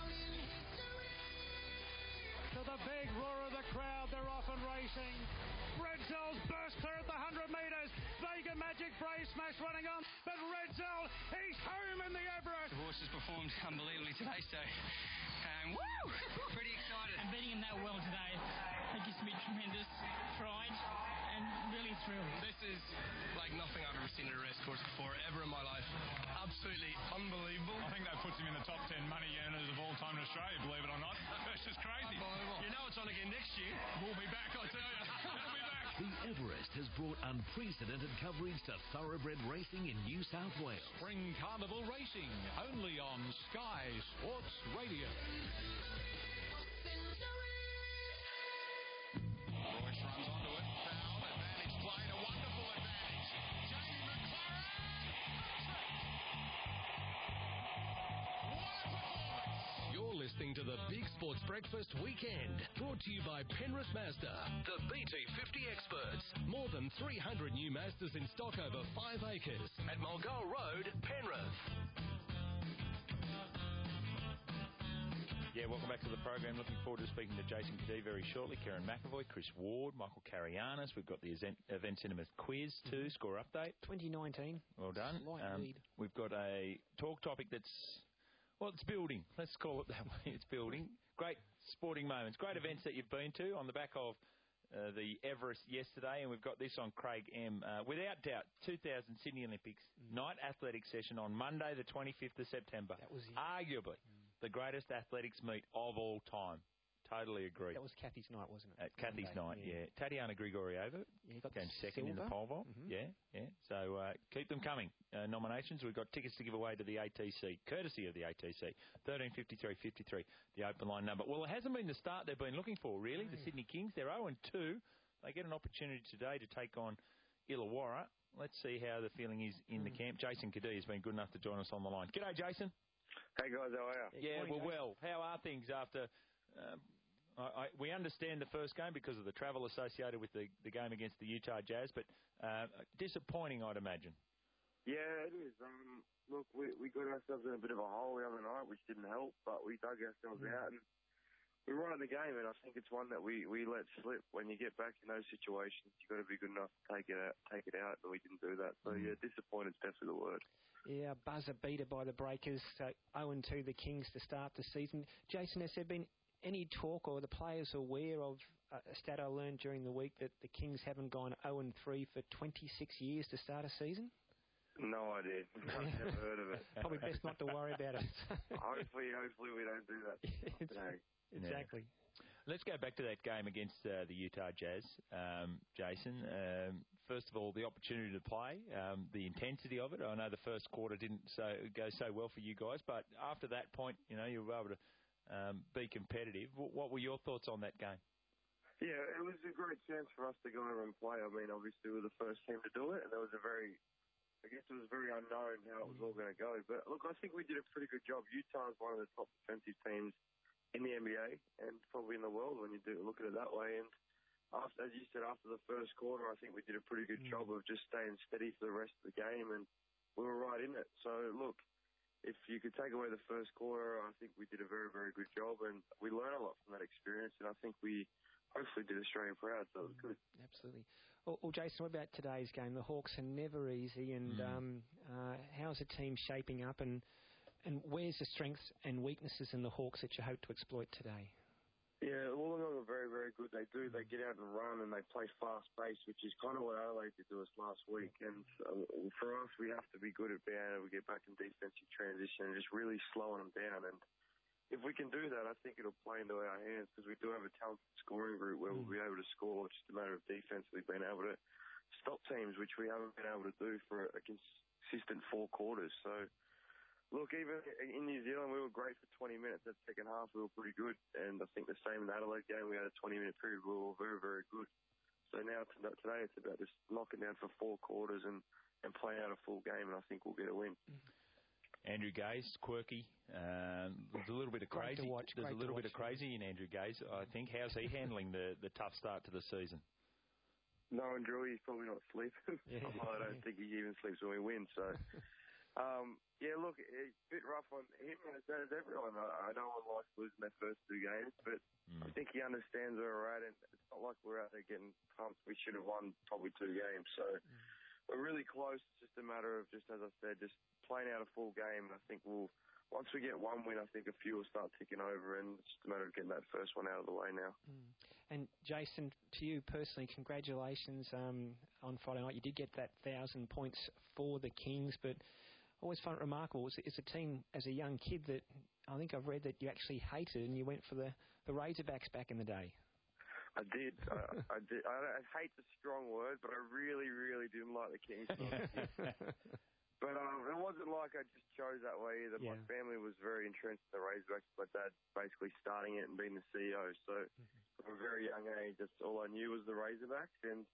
To the big roar of the crowd, they're off and racing. Redzel's burst clear at the one hundred metres. Vega Magic Brave Smash running on, but Redzel, he's home in the Everest. The horse horse has performed unbelievably today, so um, woo! Pretty excited. And beating him that well today, it gives me tremendous pride and really thrilled. This is like nothing I've ever seen at a race course before, ever in my life. Absolutely unbelievable. I think that puts him in the top ten money earners of all time in Australia, believe it or not. That's just crazy. Unbelievable. You know it's on again next year. We'll be back, I tell you. We'll be back. The Everest has brought unprecedented coverage to thoroughbred racing in New South Wales. Spring Carnival Racing, only on Sky Sports Radio. Royce runs onto it. Foul. Advantage played. A wonderful advantage. Jamie McLaren. What a performance. You're listening to the Big Sports Breakfast Weekend, brought to you by Penrith Mazda, the B T fifty experts. More than three hundred new Mazdas in stock over five acres at Mulgoa Road, Penrith. Yeah, welcome back to the program. Looking forward to speaking to Jason Cadee very shortly. Karen McAvoy, Chris Ward, Michael Carianis. We've got the Event, event Cinema quiz too. Score update. twenty nineteen. Well done. Slight Um, lead. we've got a talk topic that's, well, it's building. Let's call it that way. It's building. Great sporting moments. Great events that you've been to on the back of uh, the Everest yesterday. And we've got this on Craig M. Uh, without doubt, two thousand Sydney Olympics mm. night athletic session on Monday the twenty-fifth of September. That was it. Arguably the greatest athletics meet of all time. Totally agree. That was Kathy's night, wasn't it? At Kathy's Monday, night, yeah. yeah. Tatiana Grigorieva yeah, got came second in the pole vault. Mm-hmm. Yeah, yeah. So uh, keep them coming. Uh, nominations. We've got tickets to give away to the A T C, courtesy of the A T C. thirteen fifty-three fifty-three, the open line number. Well, it hasn't been the start they've been looking for, really. No. The Sydney Kings, they're oh and two. They get an opportunity today to take on Illawarra. Let's see how the feeling is in mm. the camp. Jason Cadee has been good enough to join us on the line. G'day, Jason. Hey, guys, how are you? Yeah, well, well. How are things after... Um, I, I, we understand the first game because of the travel associated with the, the game against the Utah Jazz, but uh, disappointing, I'd imagine. Yeah, it is. Um, look, we, we got ourselves in a bit of a hole the other night, which didn't help, but we dug ourselves mm. out and we were right in the game, and I think it's one that we, we let slip. When you get back in those situations, you've got to be good enough to take it out, take it out, and we didn't do that. So, mm. yeah, disappointed is definitely the word. Yeah, buzzer beater by the Breakers, so oh and two the Kings to start the season. Jason, has there been any talk, or the players aware of uh, a stat I learned during the week that the Kings haven't gone oh and three for twenty-six years to start a season? No idea. I've never heard of it. Probably best not to worry about it. hopefully, hopefully we don't do that. Exactly. exactly. Let's go back to that game against uh, the Utah Jazz, um, Jason. Um, first of all, the opportunity to play, um, the intensity of it. I know the first quarter didn't so, go so well for you guys, but after that point, you know, you were able to um, be competitive. W- what were your thoughts on that game? Yeah, it was a great chance for us to go over and play. I mean, obviously we were the first team to do it, and there was a very, I guess it was very unknown how it was all going to go. But look, I think we did a pretty good job. Utah is one of the top defensive teams in the N B A and probably in the world when you do look at it that way. And after, as you said, after the first quarter, I think we did a pretty good mm. job of just staying steady for the rest of the game, and we were right in it. So look, if you could take away the first quarter, I think we did a very, very good job, and we learned a lot from that experience, and I think we hopefully did Australia proud, so it was good. Absolutely. Well, well, Jason, what about today's game? The Hawks are never easy, and mm. um, uh, how's the team shaping up, and And where's the strengths and weaknesses in the Hawks that you hope to exploit today? Yeah, well, they're very, very good. They do. They get out and run, and they play fast pace, which is kind of what Adelaide did to us last week. And uh, for us, we have to be good at being able to get back in defensive transition and just really slowing them down. And if we can do that, I think it'll play into our hands because we do have a talented scoring group where mm. we'll be able to score. It's just a matter of defensively being able to stop teams, which we haven't been able to do for a consistent four quarters. So, look, even in New Zealand, we were great for twenty minutes. That second half, we were pretty good. And I think the same in the Adelaide game, we had a twenty-minute period. We were very, very good. So now, today, it's about just knocking down for four quarters and, and playing out a full game, and I think we'll get a win. Andrew Gaze, quirky. Um, there's a little bit of crazy. There's a little bit of crazy in Andrew Gaze, I think. How's he handling the, the tough start to the season? No, Andrew, he's probably not sleeping. Yeah. I don't think he even sleeps when we win, so... Um, yeah, look, it's a bit rough on him as as everyone. I, I don't want to like losing their first two games, but mm. I think he understands where we're at, and it's not like we're out there getting pumped. We should have won probably two games, so mm. we're really close. It's just a matter of, just as I said, just playing out a full game, and I think we'll once we get one win, I think a few will start ticking over, and it's just a matter of getting that first one out of the way now. Mm. And Jason, to you personally, congratulations um, on Friday night. You did get that thousand points for the Kings, but I always find it remarkable. It's, it's a team as a young kid that I think I've read that you actually hated, and you went for the, the Razorbacks back in the day. I did. I, I did. I, I hate the strong word, but I really, really didn't like the Kings. But um, it wasn't like I just chose that way either. Yeah. My family was very entrenched in the Razorbacks. My dad basically starting it and being the C E O. So mm-hmm. from a very young age, that's all I knew was the Razorbacks. And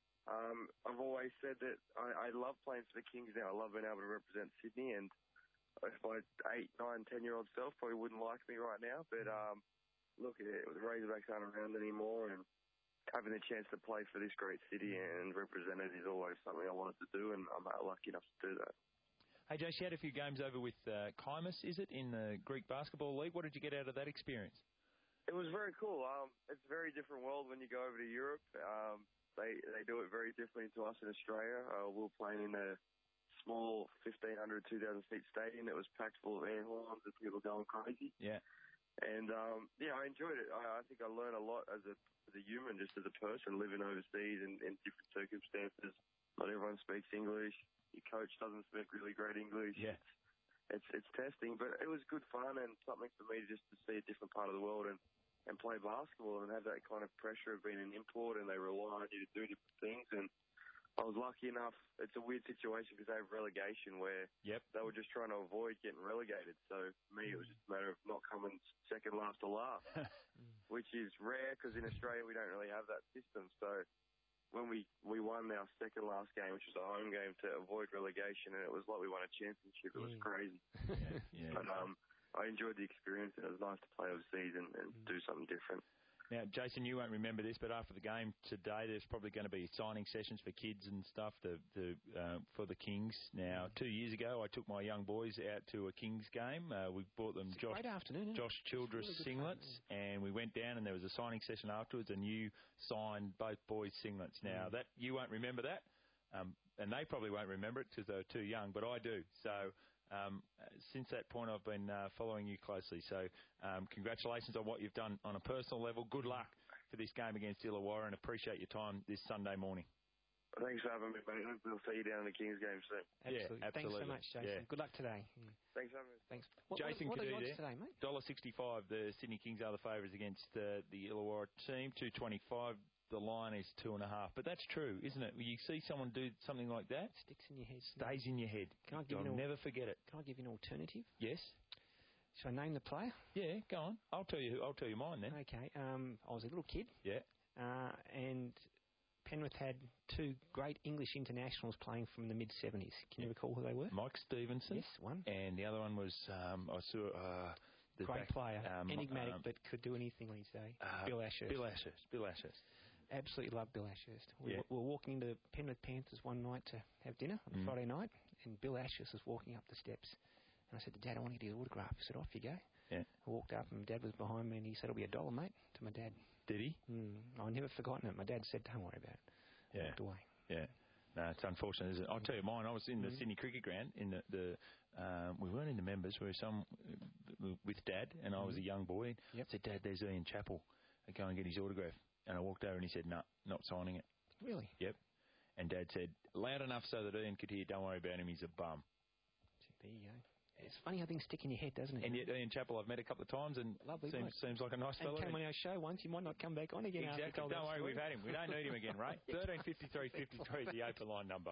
um, I've always said that I, I love playing for the Kings now. I love being able to represent Sydney. And if my eight, nine, ten-year-old self probably wouldn't like me right now. But um, look, it, the Razorbacks aren't around anymore. And having the chance to play for this great city and represent it is always something I wanted to do, and I'm lucky enough to do that. Hey, Jace, you had a few games over with uh, Kymus, is it, in the Greek Basketball League? What did you get out of that experience? It was very cool. Um, it's a very different world when you go over to Europe. Um, they they do it very differently to us in Australia. Uh, we were playing in a small fifteen hundred, two thousand seat stadium that was packed full of air horns and people going crazy. Yeah. And, um, yeah, I enjoyed it. I, I think I learned a lot as a, as a human, just as a person, living overseas in, in different circumstances. Not everyone speaks English. Your coach doesn't speak really great English. Yeah. It's, it's it's testing, but it was good fun and something for me just to see a different part of the world and, and play basketball and have that kind of pressure of being an import, and they rely on you to do different things. And I was lucky enough. It's a weird situation because they have relegation where yep. they were just trying to avoid getting relegated. So for me, it was just a matter of not coming second last to last, which is rare because in Australia we don't really have that system. So when we, we won our second last game, which was a home game to avoid relegation, and it was like we won a championship. It was yeah. crazy. yeah, yeah. But um, I enjoyed the experience, and it was nice to play overseas and, and mm. do something different. Now, Jason, you won't remember this, but after the game today, there's probably going to be signing sessions for kids and stuff to, to, uh, for the Kings. Now, two years ago, I took my young boys out to a Kings game. Uh, we bought them it's Josh, a great afternoon, isn't it? Josh Childress really singlets, fun, yeah. and we went down and there was a signing session afterwards, and you signed both boys' singlets. Now, mm. that you won't remember that, um, and they probably won't remember it because they were too young, but I do. So... Um, since that point, I've been uh, following you closely. So, um, congratulations on what you've done on a personal level. Good luck for this game against Illawarra, and appreciate your time this Sunday morning. Thanks for having me, mate. We'll see you down in the Kings game soon. Absolutely. Yeah, absolutely. Thanks so much, Jason. Yeah. Good luck today. Yeah. Thanks for having me. Thanks. What, Jason what, what are the odds there. today, mate? one dollar sixty-five. The Sydney Kings are the favourites against uh, the Illawarra team. two twenty-five. The line is two and a half. But that's true, isn't it? When you see someone do something like that, sticks in your head, stays in your head. Can I give You'll you an, never forget it. Can I give you an alternative? Yes. Shall I name the player? Yeah, go on. I'll tell you. I'll tell you mine then. Okay. Um, I was a little kid. Yeah. Uh, and Penrith had two great English internationals playing from the mid seventies. Can you recall who they were? Mike Stevenson. Yes, one. And the other one was um, I saw. Uh, the great back, player, um, enigmatic, um, but could do anything these days. Uh, Bill Ashurst. Bill Ashurst. Bill Ashurst. Absolutely love Bill Ashurst. We yeah. were walking into Penrith Panthers one night to have dinner on mm. Friday night, and Bill Ashurst was walking up the steps. And I said to Dad, I want to get his autograph. He said, off you go. Yeah. I walked up, and Dad was behind me, and he said, it'll be a dollar, mate, to my dad. Did he? Mm, I've never forgotten it. My dad said, don't worry about it. Yeah. Walked away. Yeah. No, it's unfortunate, isn't it? I'll tell you mine. I was in the mm-hmm. Sydney Cricket Ground. In the, the um, we weren't in the members. We were some uh, with Dad, and I was a young boy. Yep. I said, Dad, there's Ian Chappell. I go and get his autograph. And I walked over, and he said, no, not signing it. Really? Yep. And Dad said, loud enough so that Ian could hear, don't worry about him, he's a bum. There you go. It's funny how things stick in your head, doesn't it? And yet Ian Chappell I've met a couple of times, and Lovely seems, seems like a nice fellow. And came on our show once, he might not come back on again. Exactly. After Don't worry, story. we've had him. We don't need him again, right? thirteen fifty-three fifty-three is the open line number.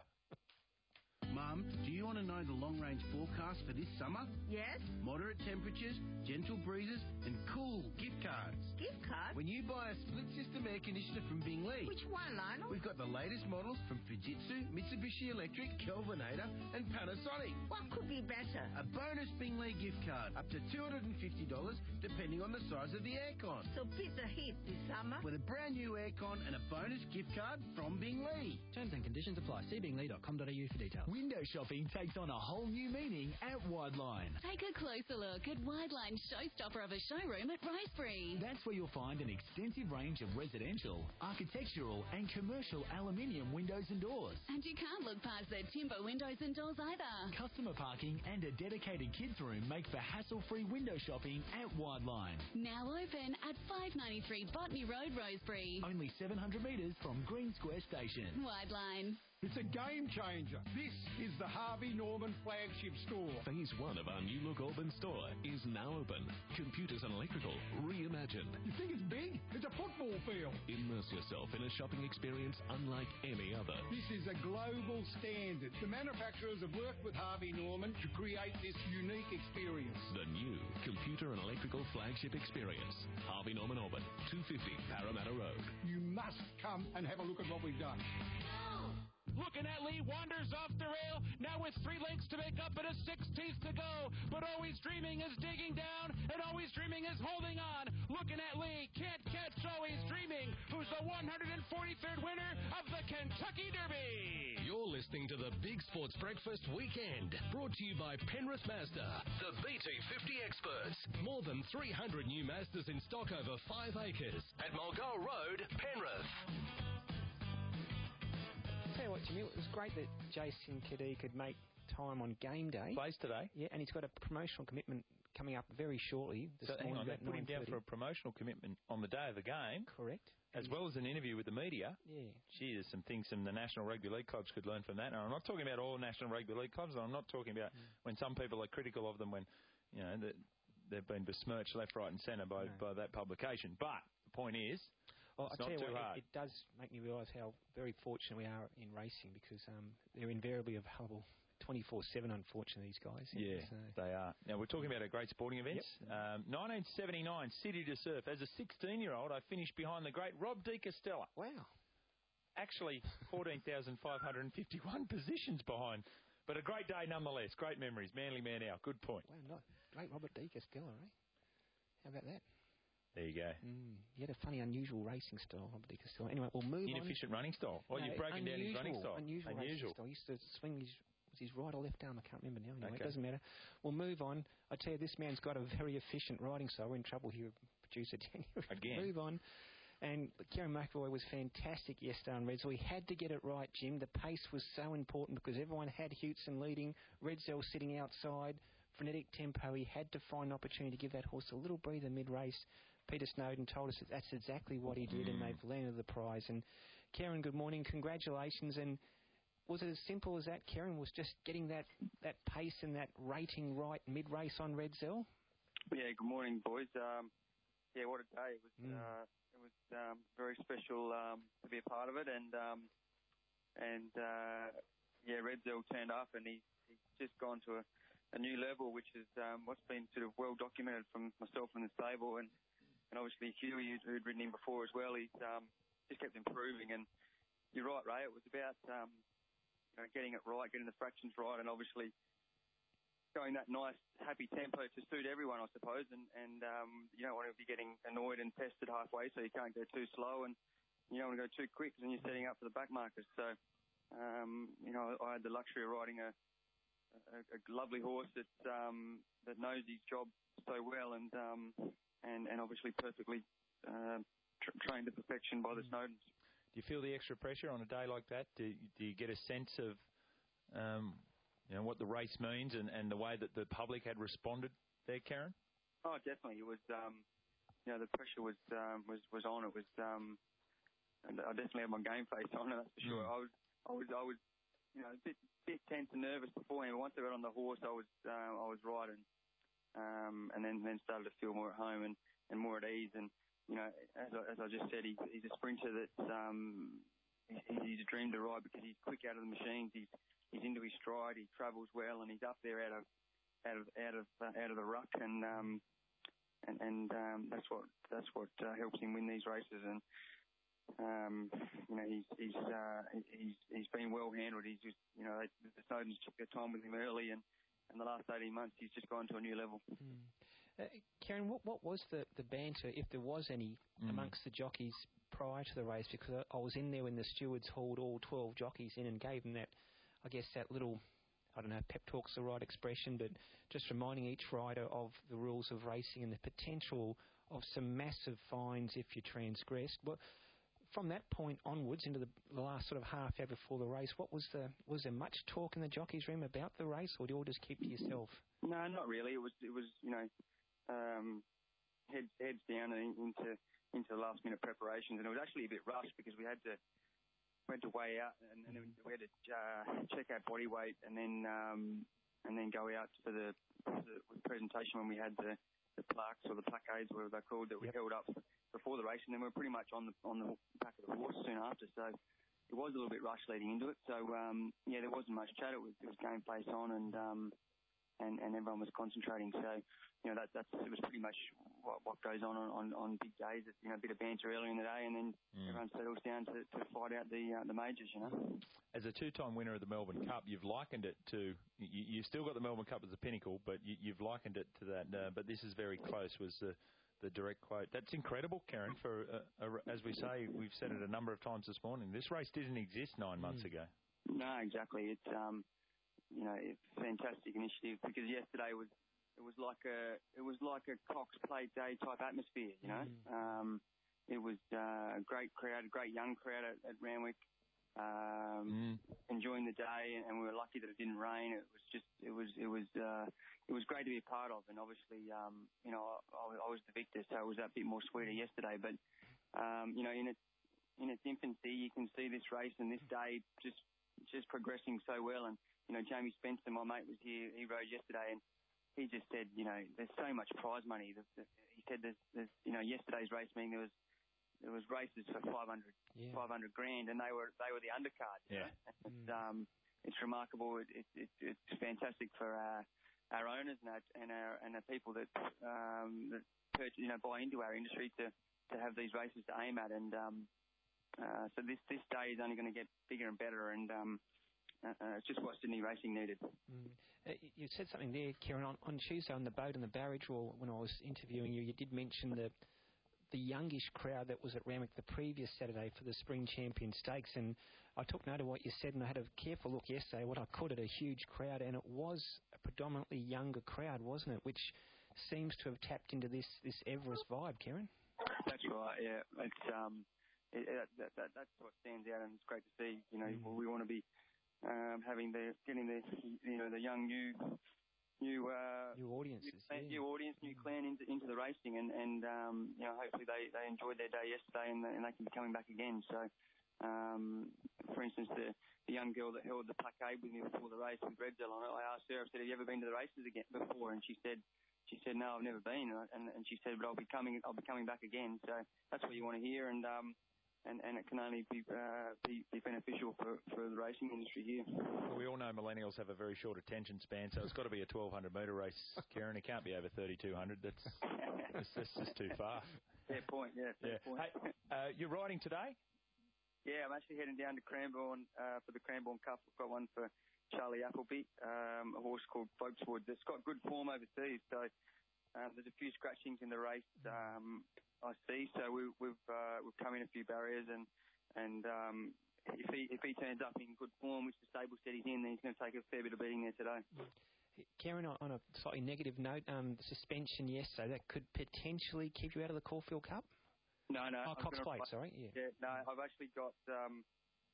Mum, do you want to know the long-range forecast for this summer? Yes. Moderate temperatures, gentle breezes, and cool gift cards. Gift cards? When you buy a split-system air conditioner from Bing Lee. Which one, Lionel? We've got the latest models from Fujitsu, Mitsubishi Electric, Kelvinator, and Panasonic. What could be better? A bonus Bing Lee gift card, up to two hundred fifty dollars, depending on the size of the aircon. So pick the heat this summer. With a brand new aircon and a bonus gift card from Bing Lee. Terms and conditions apply. See bing lee dot com dot a u for details. Win window shopping takes on a whole new meaning at Wideline. Take a closer look at Wideline's showstopper of a showroom at Ricebury. That's where you'll find an extensive range of residential, architectural and commercial aluminium windows and doors. And you can't look past their timber windows and doors either. Customer parking and a dedicated kids room make for hassle-free window shopping at Wideline. Now open at five ninety-three Botany Road, Rosebery. Only seven hundred metres from Green Square Station. Wideline. It's a game changer. This is the Harvey Norman flagship store. Phase one of our new look Auburn store is now open. Computers and electrical reimagined. You think it's big? It's a football field. Immerse yourself in a shopping experience unlike any other. This is a global standard. The manufacturers have worked with Harvey Norman to create this unique experience. The new computer and electrical flagship experience. Harvey Norman Auburn, two fifty Parramatta Road. You must come and have a look at what we've done. Looking at Lee, wanders off the rail, now with three lengths to make up and a sixteenth to go. But Always Dreaming is digging down, and Always Dreaming is holding on. Looking at Lee, can't catch Always Dreaming, who's the one hundred forty-third winner of the Kentucky Derby. You're listening to the Big Sports Breakfast Weekend, brought to you by Penrith Mazda, the B T fifty experts. More than three hundred new Mazdas in stock over five acres at Mulgoa Road, Penrith. Tell you what, Jimmy, it was great that Jason Cadee could make time on game day. Plays today. Yeah, and he's got a promotional commitment coming up very shortly. This So hang on, they morning put him about down nine thirty. for a promotional commitment on the day of the game. Correct. As well as an interview with the media. Yeah. Gee, there's some things some the National Rugby League clubs could learn from that. And I'm not talking about all National Rugby League clubs. I'm not talking about mm. when some people are critical of them when, you know, that they've been besmirched left, right and centre by, no. by that publication. But the point is, well, it's I'll not tell you too what, hard. It, it does make me realise how very fortunate we are in racing because um, they're invariably available twenty-four seven, unfortunately, these guys. Yeah, so. they are. Now, we're talking about a great sporting events. Yep. Um, nineteen seventy-nine, City to Surf. As a sixteen-year-old, I finished behind the great Rob De Castella. Wow. Actually, fourteen thousand five hundred fifty-one positions behind. But a great day nonetheless. Great memories. Manly man out. Good point. Wow, not great Robert De Castella, eh? How about that? There you go. Mm, he had a funny, unusual racing style, Robert De Castella. Anyway, we'll move Inefficient on. running style. Well, no, you've broken unusual, down his running style. Unusual, unusual. racing style. He used to swing his, was his right or left arm? I can't remember now. Anyway, Okay. It doesn't matter. We'll move on. I tell you, this man's got a very efficient riding style. We're in trouble here, producer Danny. Again. Move on. And Kieran McAvoy was fantastic yesterday on Redzell. He had to get it right, Jim. The pace was so important because everyone had Hewson leading, Redzell sitting outside, frenetic tempo. He had to find an opportunity to give that horse a little breather mid-race. Peter Snowden told us that that's exactly what he did, mm. and they've landed the prize. And Kieran, good morning. Congratulations. And was it as simple as that, Kieran, was just getting that, that pace and that rating right mid-race on Redzell? Yeah, good morning, boys. Um, yeah, what a day. It was mm. uh, it was um, very special um, to be a part of it. And, um, and uh, yeah, Redzell turned up, and he, he's just gone to a, a new level, which is um, what's been sort of well documented from myself and the stable. And And obviously Huey, who'd ridden him before as well, he's um, just kept improving. And you're right, Ray, it was about um, you know, getting it right, getting the fractions right, and obviously going that nice, happy tempo to suit everyone, I suppose. And, and um, you don't want to be getting annoyed and tested halfway, so you can't go too slow, and you don't want to go too quick, because then you're setting up for the back markers. So, um, you know, I had the luxury of riding a, a, a lovely horse that um, that knows his job so well, and um, And, and obviously perfectly uh, tra- trained to perfection by the Snowdens. Do you feel the extra pressure on a day like that? Do, do you get a sense of um, you know, what the race means and, and the way that the public had responded there, Karen? Oh, definitely. It was, um, you know, the pressure was um, was was on. It was, um, and I definitely had my game face on. That's for sure. Mm. I was, I was, I was, you know, a bit, bit tense and nervous beforehand. Once I got on the horse, I was, uh, I was riding. Um, and then, then started to feel more at home and, and more at ease. And, you know, as I, as I just said, he's, he's a sprinter that um, he, he's a dream to ride because he's quick out of the machines. He's he's into his stride. He travels well, and he's up there out of out of out of uh, out of the ruck. And um, and, and um, that's what that's what uh, helps him win these races. And um, you know, he's he's uh, he's he's been well handled. He's just, you know, they, the Snowdens took their time with him early, and in the last eighteen months, he's just gone to a new level. Mm. Uh, Karen, what, what was the, the banter, if there was any, mm. amongst the jockeys prior to the race? Because I, I was in there when the stewards hauled all twelve jockeys in and gave them that, I guess, that little, I don't know, pep talk's the right expression, but just reminding each rider of the rules of racing and the potential of some massive fines if you transgressed. Well, from that point onwards into the, the last sort of half hour before the race, what was the was there much talk in the jockeys' room about the race, or do you all just keep to yourself? No, not really. It was it was you know um, heads heads down and into into the last minute preparations, and it was actually a bit rushed because we had to we had to weigh out and, and then we had to uh, check our body weight and then um, and then go out for the, for the presentation when we had the. the plaques or the placards, whatever they're called, that we yep. held up before the race, and then we were pretty much on the on the back of the horse soon after. So it was a little bit rushed leading into it. So um, yeah, there wasn't much chat. It was, it was game face on, and um, and and everyone was concentrating. So you know that that's it was pretty much what, what goes on, on on on big days. It's, you know, a bit of banter earlier in the day, and then mm. everyone settles down to, to fight out the uh, the majors. You know. As a two-time winner of the Melbourne Cup, you've likened it to, you, you've still got the Melbourne Cup as a pinnacle, but you, you've likened it to that. Uh, but this is very close, was the, the direct quote. That's incredible, Karen, for, uh, a, as we say, we've said it a number of times this morning, this race didn't exist nine months mm. ago. No, exactly. It's, um, you know, it's a fantastic initiative because yesterday was, it was like a, it was like a Cox Plate Day type atmosphere, you know. Mm. Um, it was uh, a great crowd, a great young crowd at, at Randwick. Um, mm. enjoying the day, and we were lucky that it didn't rain. It was just, it was, it was, uh, it was great to be a part of. And obviously, um, you know, I, I was the victor, so it was that bit more sweeter yesterday. But um, you know, in its in its infancy, you can see this race and this day just just progressing so well. And you know, Jamie Spencer, my mate, was here. He rode yesterday, and he just said, you know, there's so much prize money. He said there's, there's you know, yesterday's race meeting there was. There was races for five hundred, yeah. five hundred grand, and they were they were the undercard. Yeah, it's, mm. um, it's remarkable. It, it, it, it's fantastic for our, our owners and our and our and the people that um, that purchase, you know, buy into our industry to, to have these races to aim at. And um, uh, so this this day is only going to get bigger and better. And um, uh, it's just what Sydney racing needed. Mm. Uh, you said something there, Kieran, on, on Tuesday on the boat and the barrage wall when I was interviewing you. You did mention the. the youngish crowd that was at Randwick the previous Saturday for the Spring Champion Stakes, and I took note of what you said, and I had a careful look yesterday, what I called it a huge crowd, and it was a predominantly younger crowd, wasn't it, which seems to have tapped into this, this Everest vibe, Kieran? That's right, yeah. It's um, it, it, that, that, that's what stands out, and it's great to see. You know, mm. we want to be um, having the, getting the, you know, the young new... New, uh, new audiences, new, clan, yeah. new audience, new clan into into the racing, and and um, you know, hopefully they, they enjoyed their day yesterday, and, and they can be coming back again. So, um, for instance, the, the young girl that held the placard with me before the race with Redzell on it, I asked her, I said, "Have you ever been to the races again before?" And she said, she said, "No, I've never been." And and she said, "But I'll be coming, I'll be coming back again." So that's what you want to hear, and um, and, and it can only be, uh, be be beneficial for, for the racing industry here. Well, we all know millennials have a very short attention span, so it's got to be a twelve hundred metre race, Kieran. It can't be over thirty-two hundred. That's, that's, that's just too far. Fair point, yeah, fair yeah. point. Hey, uh, you're riding today? Yeah, I'm actually heading down to Cranbourne uh, for the Cranbourne Cup. We've got one for Charlie Appleby, um, a horse called Folkeswood that's got good form overseas, so um, there's a few scratchings in the race. Um, I see. So we, we've uh, we've come in a few barriers, and and um, if he if he turns up in good form, which the stable said he's in, then he's going to take a fair bit of beating there today. Karen, on a slightly negative note, um, the suspension yesterday that could potentially keep you out of the Caulfield Cup. No, no. Oh, Cox Plate, sorry. Yeah. yeah. No, I've actually got um,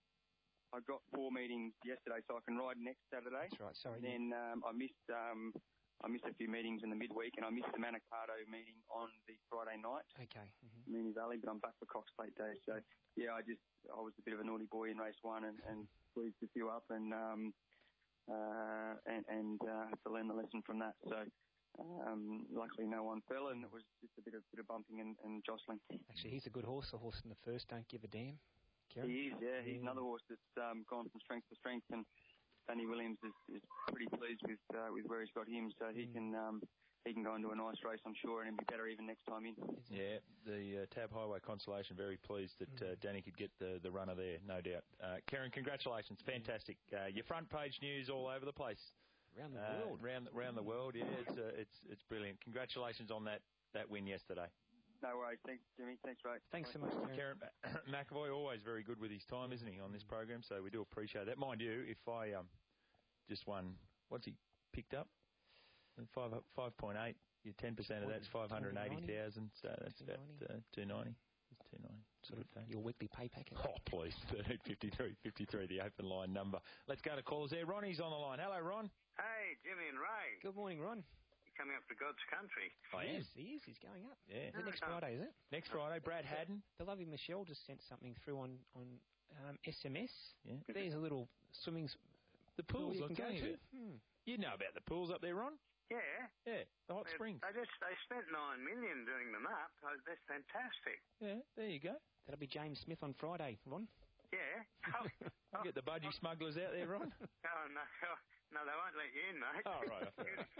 I've got four meetings yesterday, so I can ride next Saturday. That's right. Sorry. And then um, I missed. Um, I missed a few meetings in the midweek, and I missed the Manikato meeting on the Friday night. Okay. Mm-hmm. Moonee Valley, but I'm back for Cox Plate Day. So, yeah, I just, I was a bit of a naughty boy in race one and, and squeezed a few up and, um, uh, and, and, uh, had to learn the lesson from that. So, um, luckily no one fell, and it was just a bit of, bit of bumping and, and jostling. Actually, he's a good horse, the horse in the first, don't give a damn. Kieran? He is, yeah. He's yeah. another horse that's, um, gone from strength to strength, and Danny Williams is, is pretty pleased with uh, with where he's got him, so he mm. can um, he can go into a nice race, I'm sure, and he'll be better even next time in. Yeah, the uh, Tab Highway Consolation, very pleased that uh, Danny could get the, the runner there, no doubt. Uh, Karen, congratulations, fantastic. Uh, your front page news all over the place. Around the uh, world. Around, around the world, yeah, it's, uh, it's, it's brilliant. Congratulations on that, that win yesterday. No worries. Thanks, Jimmy. Thanks, Ray. Thanks so much, Karen McAvoy, always very good with his time, isn't he, on this program? So we do appreciate that. Mind you, if I um, just won, what's he picked up? Five five point eight. Your ten percent of that's five hundred eighty thousand. So that's about uh, two ninety. Two ninety sort of thing. Your weekly pay packet. Oh please, thirteen fifty three fifty three, the open line number. Let's go to callers there. Ronnie's on the line. Hello, Ron. Hey, Jimmy and Ray. Good morning, Ron. You're coming up to God's country. I am. Yes, he is. He's going up. Yeah. Is it next Friday, is it? Next Friday. Brad Haddon. The lovely Michelle just sent something through on on um, S M S. Yeah. There's a little swimming. S- the pools. pool you I'm can go telling to. you. Hmm. You know about the pools up there, Ron? Yeah. Yeah, the hot they, springs. They just they spent nine million doing them up. Oh, that's fantastic. Yeah, there you go. That'll be James Smith on Friday, Ron. Yeah. Oh, oh. Get the budgie smugglers out there, Ron. Oh no, no, they won't let you in, mate. Oh right.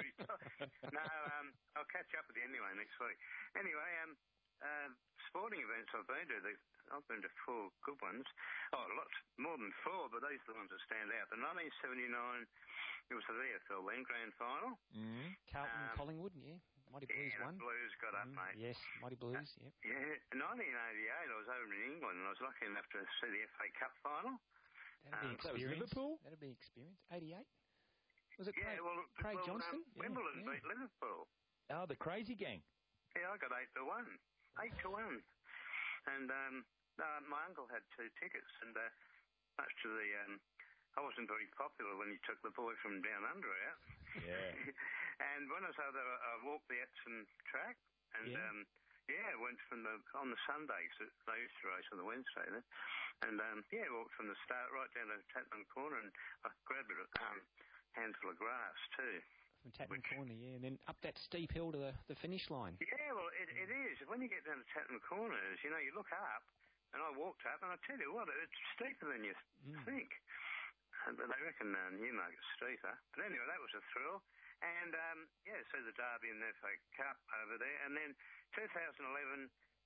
No, um, I'll catch up with you anyway next week. Anyway, um, uh, sporting events I've been to. The, I've been to four good ones. Oh, lots more than four, but these are the ones that stand out. The nineteen seventy-nine. It was the V F L then grand final. Mm. Carlton Um, Collingwood, yeah. Mighty Blues yeah, won. the Blues got up, Mm, mate. Yes, Mighty Blues, Uh, yep. Yeah, in nineteen eighty-eight, I was over in England, and I was lucky enough to see the F A Cup final. That'd be Um, experience. That was Liverpool? That'd be experience. eighty-eight? Was it Yeah, Craig, well, Craig well, Johnston? Um, Wimbledon yeah, yeah. beat Liverpool. Oh, the crazy gang. Yeah, I got eight to one. Eight to one. And um, uh, my uncle had two tickets, and uh, much to the... Um, I wasn't very popular when he took the boy from down under out. Yeah. And when I was over there, I walked the Epsom track, and Yeah. um, yeah, went from the on the Sunday, because they used to race on the Wednesday then, and um, yeah, walked from the start right down to Tatman Corner, and I grabbed a um, handful of grass too. From Tatman Corner, yeah, and then up that steep hill to the, the finish line. Yeah, well, it, it is. When you get down to Tatman Corners, you know, you look up, and I walked up, and I tell you what, it's steeper than you Mm. think. Uh, But they reckon uh, Newmarket's steeper. But anyway, that was a thrill. And, um, yeah, so the Derby and the F A Cup over there. And then two thousand eleven,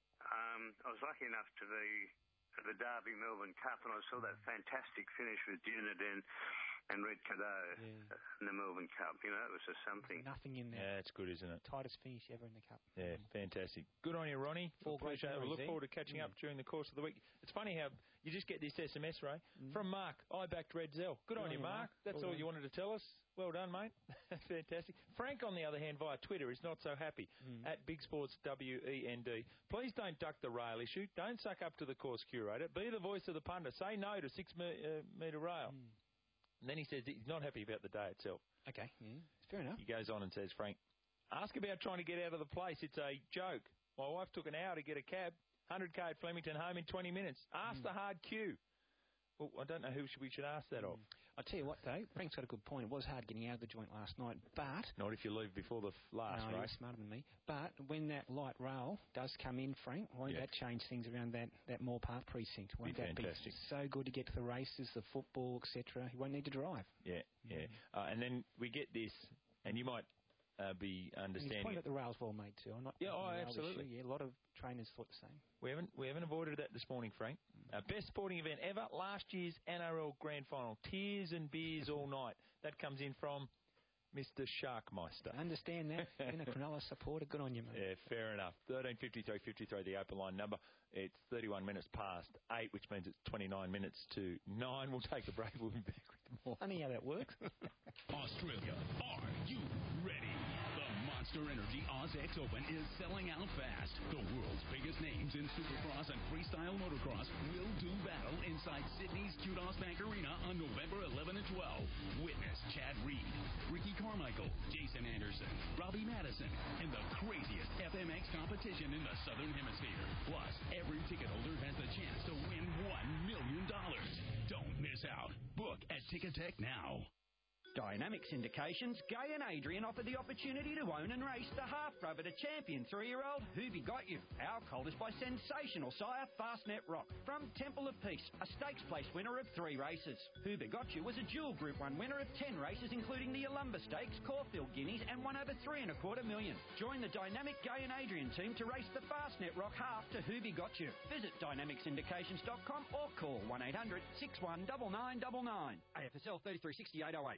um, I was lucky enough to be at the Derby Melbourne Cup, and I saw that fantastic finish with Dunedin and Red Cadeau Yeah. in the Melbourne Cup. You know, it was just something. Nothing in there. Yeah, it's good, isn't it? Tightest finish ever in the Cup. Yeah, fantastic. Good on you, Ronnie. Four great Appreciate it. We memories look there. forward to catching up during the course of the week. It's funny how you just get this S M S, Ray, from Mark. I backed Red Zell. Good, on you, Mark. That's Well all done. you wanted to tell us. Well done, mate. Fantastic. Frank, on the other hand, via Twitter, is not so happy. At Big Sports W E N D. Please don't duck the rail issue. Don't suck up to the course curator. Be the voice of the punter. Say no to six me- uh, metre rail. And then he says he's not happy about the day itself. Okay, yeah, fair enough. He goes on and says, Frank, ask about trying to get out of the place. It's a joke. My wife took an hour to get a cab, one hundred k at Flemington, home in twenty minutes. Ask Mm. the hard queue. Well, I don't know who we should ask that of. I'll tell you what, though, Frank's got a good point. It was hard getting out of the joint last night, but... Not if you leave before the f- last no, you're race. smarter than me. But when that light rail does come in, Frank, won't Yeah. that change things around that, that Moore Park precinct? Won't Be that fantastic. be so good to get to the races, the football, et cetera? He won't need to drive. Yeah, yeah. Uh, and then we get this, and you might uh, be And his understanding point it. about the rail's well made too. I'm not Yeah, picking oh, the rail absolutely. issue. Yeah, a lot of trainers thought the same. We haven't we haven't avoided that this morning, Frank. Uh, best sporting event ever, last year's N R L Grand Final. Tears and beers all night. That comes in from Mister Sharkmeister. I understand that. Being a Cronulla supporter, good on you, mate. Yeah, fair enough. thirteen fifty-three fifty-three, the open line number. It's thirty-one minutes past eight, which means it's twenty-nine minutes to nine. We'll take a break. We'll be back with more. Funny how that works. Australia, are you ready? The Monster Energy OzX Open is selling out fast. The world's biggest names in Supercross and freestyle motocross will do battle inside Sydney's Kudos Bank Arena on November eleventh and twelfth. Witness Chad Reed, Ricky Carmichael, Jason Anderson, Robbie Madison, and the craziest F M X competition in the Southern Hemisphere. Plus, every ticket holder has the chance to win one million dollars. Don't miss out. Book at Ticketek now. Dynamic Syndications, Gay and Adrian offer the opportunity to own and race the half-brother to champion three-year-old Hoobie Got You. Our colt is by sensational sire Fastnet Rock from Temple of Peace, a stakes place winner of three races. Hoobie Got You was a dual Group one winner of ten races, including the Yalumba Stakes, Caulfield Guineas, and won over three and a quarter million. Join the dynamic Gay and Adrian team to race the Fastnet Rock half to Hoobie Got You. Visit dynamic syndications dot com or call one eight hundred six one nine nine nine nine. A F S L thirty-three sixty-eight oh eight.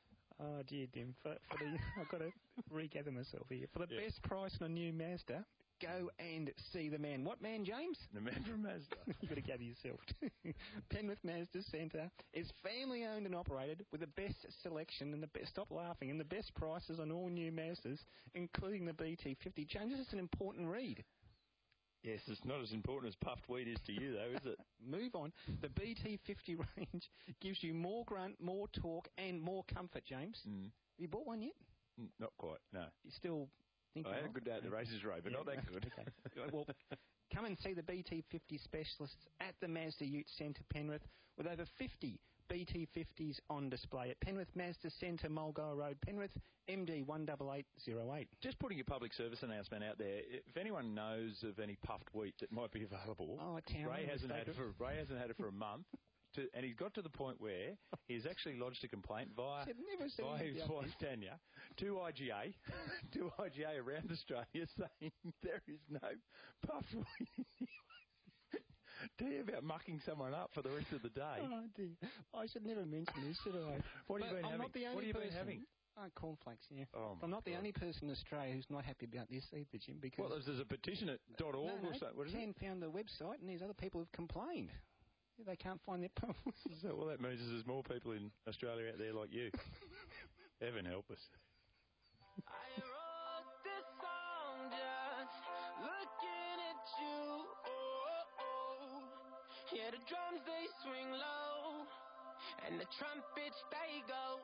Oh, dear, Dim. For, for the, I've got to regather myself here. For the Yeah. best price on a new Mazda, go and see the man. What man, James? The man from Mazda. You've got to gather yourself. Penrith Mazda Centre is family owned and operated with the best selection and the best, stop laughing, and the best prices on all new Mazdas, including the B T fifty. James, this is an important read. Yes, it's not as important as puffed wheat is to you, though, is it? Move on. The B T fifty range gives you more grunt, more torque, and more comfort, James. Mm. Have you bought one yet? Mm, not quite, no. You still thinking I had of? a good day at the races, Ray, but yeah, not that no. good. Okay. Well, come and see the B T fifty specialists at the Mazda Ute Centre, Penrith, with over fifty B T fifties on display at Penrith Mazda Centre, Mulgoa Road, Penrith, M D one eight eight zero eight. Just putting a public service announcement out there. If anyone knows of any puffed wheat that might be available, oh, Ray hasn't had it for Ray hasn't had it for a month. To, and he's got to the point where he's actually lodged a complaint via, via his wife Tanya to I G A, to I G A around Australia, saying there is no puffed wheat. Tell you about mucking someone up for the rest of the day. Oh dear, I should never mention this, should I? What have you been I'm having? Not the only what have you person. been having? Oh, cornflakes, yeah. Oh I'm not God. the only person in Australia who's not happy about this either, Jim. Because well, there's a petition at dot org no, no, or something. What is Ken it? found the website, and there's other people who've complained. They can't find their puffs. So, well, that means there's more people in Australia out there like you. Heaven help us. I wrote this song just looking at you. Oh, oh. Yeah, the drums they swing low, and the trumpets they go.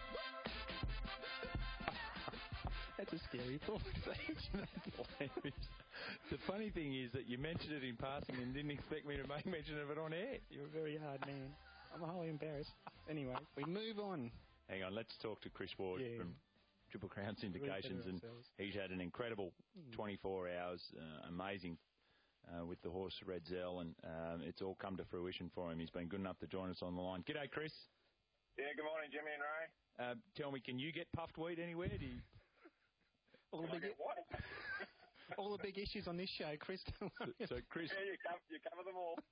That's a scary thought. The funny thing is that you mentioned it in passing and didn't expect me to make mention of it on air. You're a very hard man. I'm wholly embarrassed. Anyway, we move on. Hang on, let's talk to Chris Ward yeah. from Triple Crown Syndications, and he's had an incredible twenty-four hours, uh, amazing uh, with the horse Red Zell, and um, it's all come to fruition for him. He's been good enough to join us on the line. G'day, Chris. Yeah, good morning, Jimmy and Ray. Uh, tell me, can you get puffed wheat anywhere? Do you... all, the big, what? all the big issues on this show, Chris. So, so Chris, yeah, you cover, you cover them all.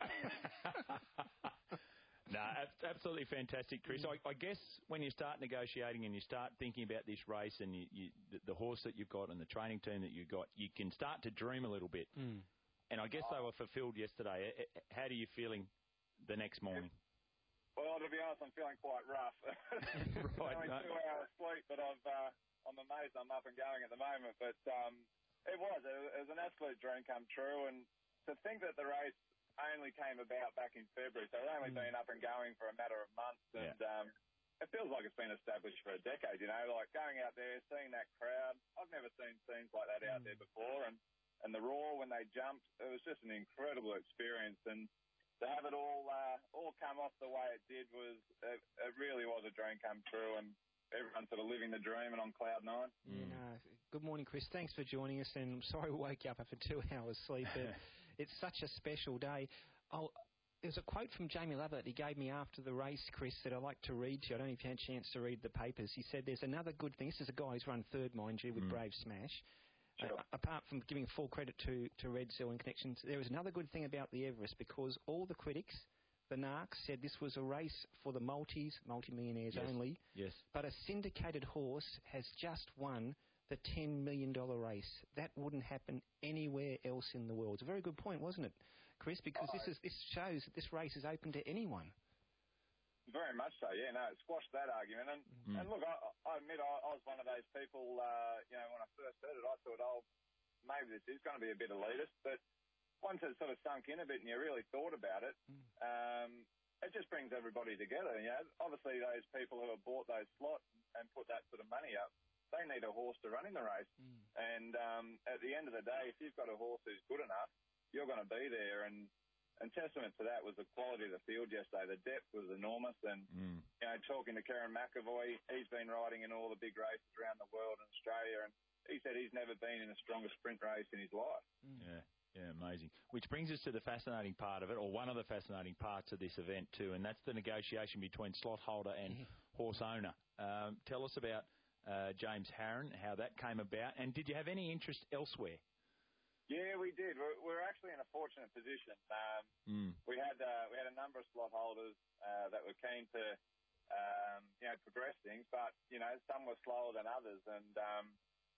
No, absolutely fantastic, Chris. I, I guess when you start negotiating and you start thinking about this race and you, you, the, the horse that you've got and the training team that you've got, you can start to dream a little bit. Mm. And I guess they were fulfilled yesterday. How are you feeling the next morning? Well, to be honest, I'm feeling quite rough. Right, only no. two hours sleep, but I've, uh, I'm amazed I'm up and going at the moment. But um, it was. It was an absolute dream come true. And to think that the race only came about back in February, so it's only mm. been up and going for a matter of months, and yeah. um, it feels like it's been established for a decade, you know, like going out there, seeing that crowd. I've never seen scenes like that out mm. there before, and, and the roar when they jumped, it was just an incredible experience, and to have it all uh, all come off the way it did was, it, it really was a dream come true, and everyone's sort of living the dream and on cloud nine. Mm. No, good morning, Chris. Thanks for joining us, and I'm sorry we woke you up after two hours sleep, but it's such a special day. I'll, there's a quote from Jamie Lover that he gave me after the race, Chris, that I'd like to read to you. I don't know if you had a chance to read the papers. He said there's another good thing. This is a guy who's run third, mind you, with Mm. Brave Smash. Sure. Uh, apart from giving full credit to, to Red Zell and Connections, there is another good thing about the Everest, because all the critics, the narcs, said this was a race for the multis, multimillionaires Yes. only. Yes. But a syndicated horse has just won the ten million dollars race. That wouldn't happen anywhere else in the world. It's a very good point, wasn't it, Chris? Because Oh, this is this shows that this race is open to anyone. Very much so, yeah. No, it squashed that argument. And, Mm. and look, I, I admit I, I was one of those people, uh, you know, when I first heard it, I thought, oh, maybe this is going to be a bit elitist. But once it sort of sunk in a bit and you really thought about it, Mm. um, it just brings everybody together. You know, obviously those people who have bought those slots and put that sort of money up, they need a horse to run in the race. Mm. And um, at the end of the day, if you've got a horse who's good enough, you're going to be there. And And testament to that was the quality of the field yesterday. The depth was enormous. And, mm. you know, talking to Karen McAvoy, he's been riding in all the big races around the world in Australia, and he said he's never been in a stronger sprint race in his life. Mm. Yeah, yeah, amazing. Which brings us to the fascinating part of it, or one of the fascinating parts of this event too, and that's the negotiation between slot holder and horse owner. Um, tell us about uh, James Harron, how that came about, and did you have any interest elsewhere? Yeah, we did. We're, we're actually in a fortunate position. Um, mm. We had uh, we had a number of slot holders uh, that were keen to, um, you know, progress things, but you know, some were slower than others. And um,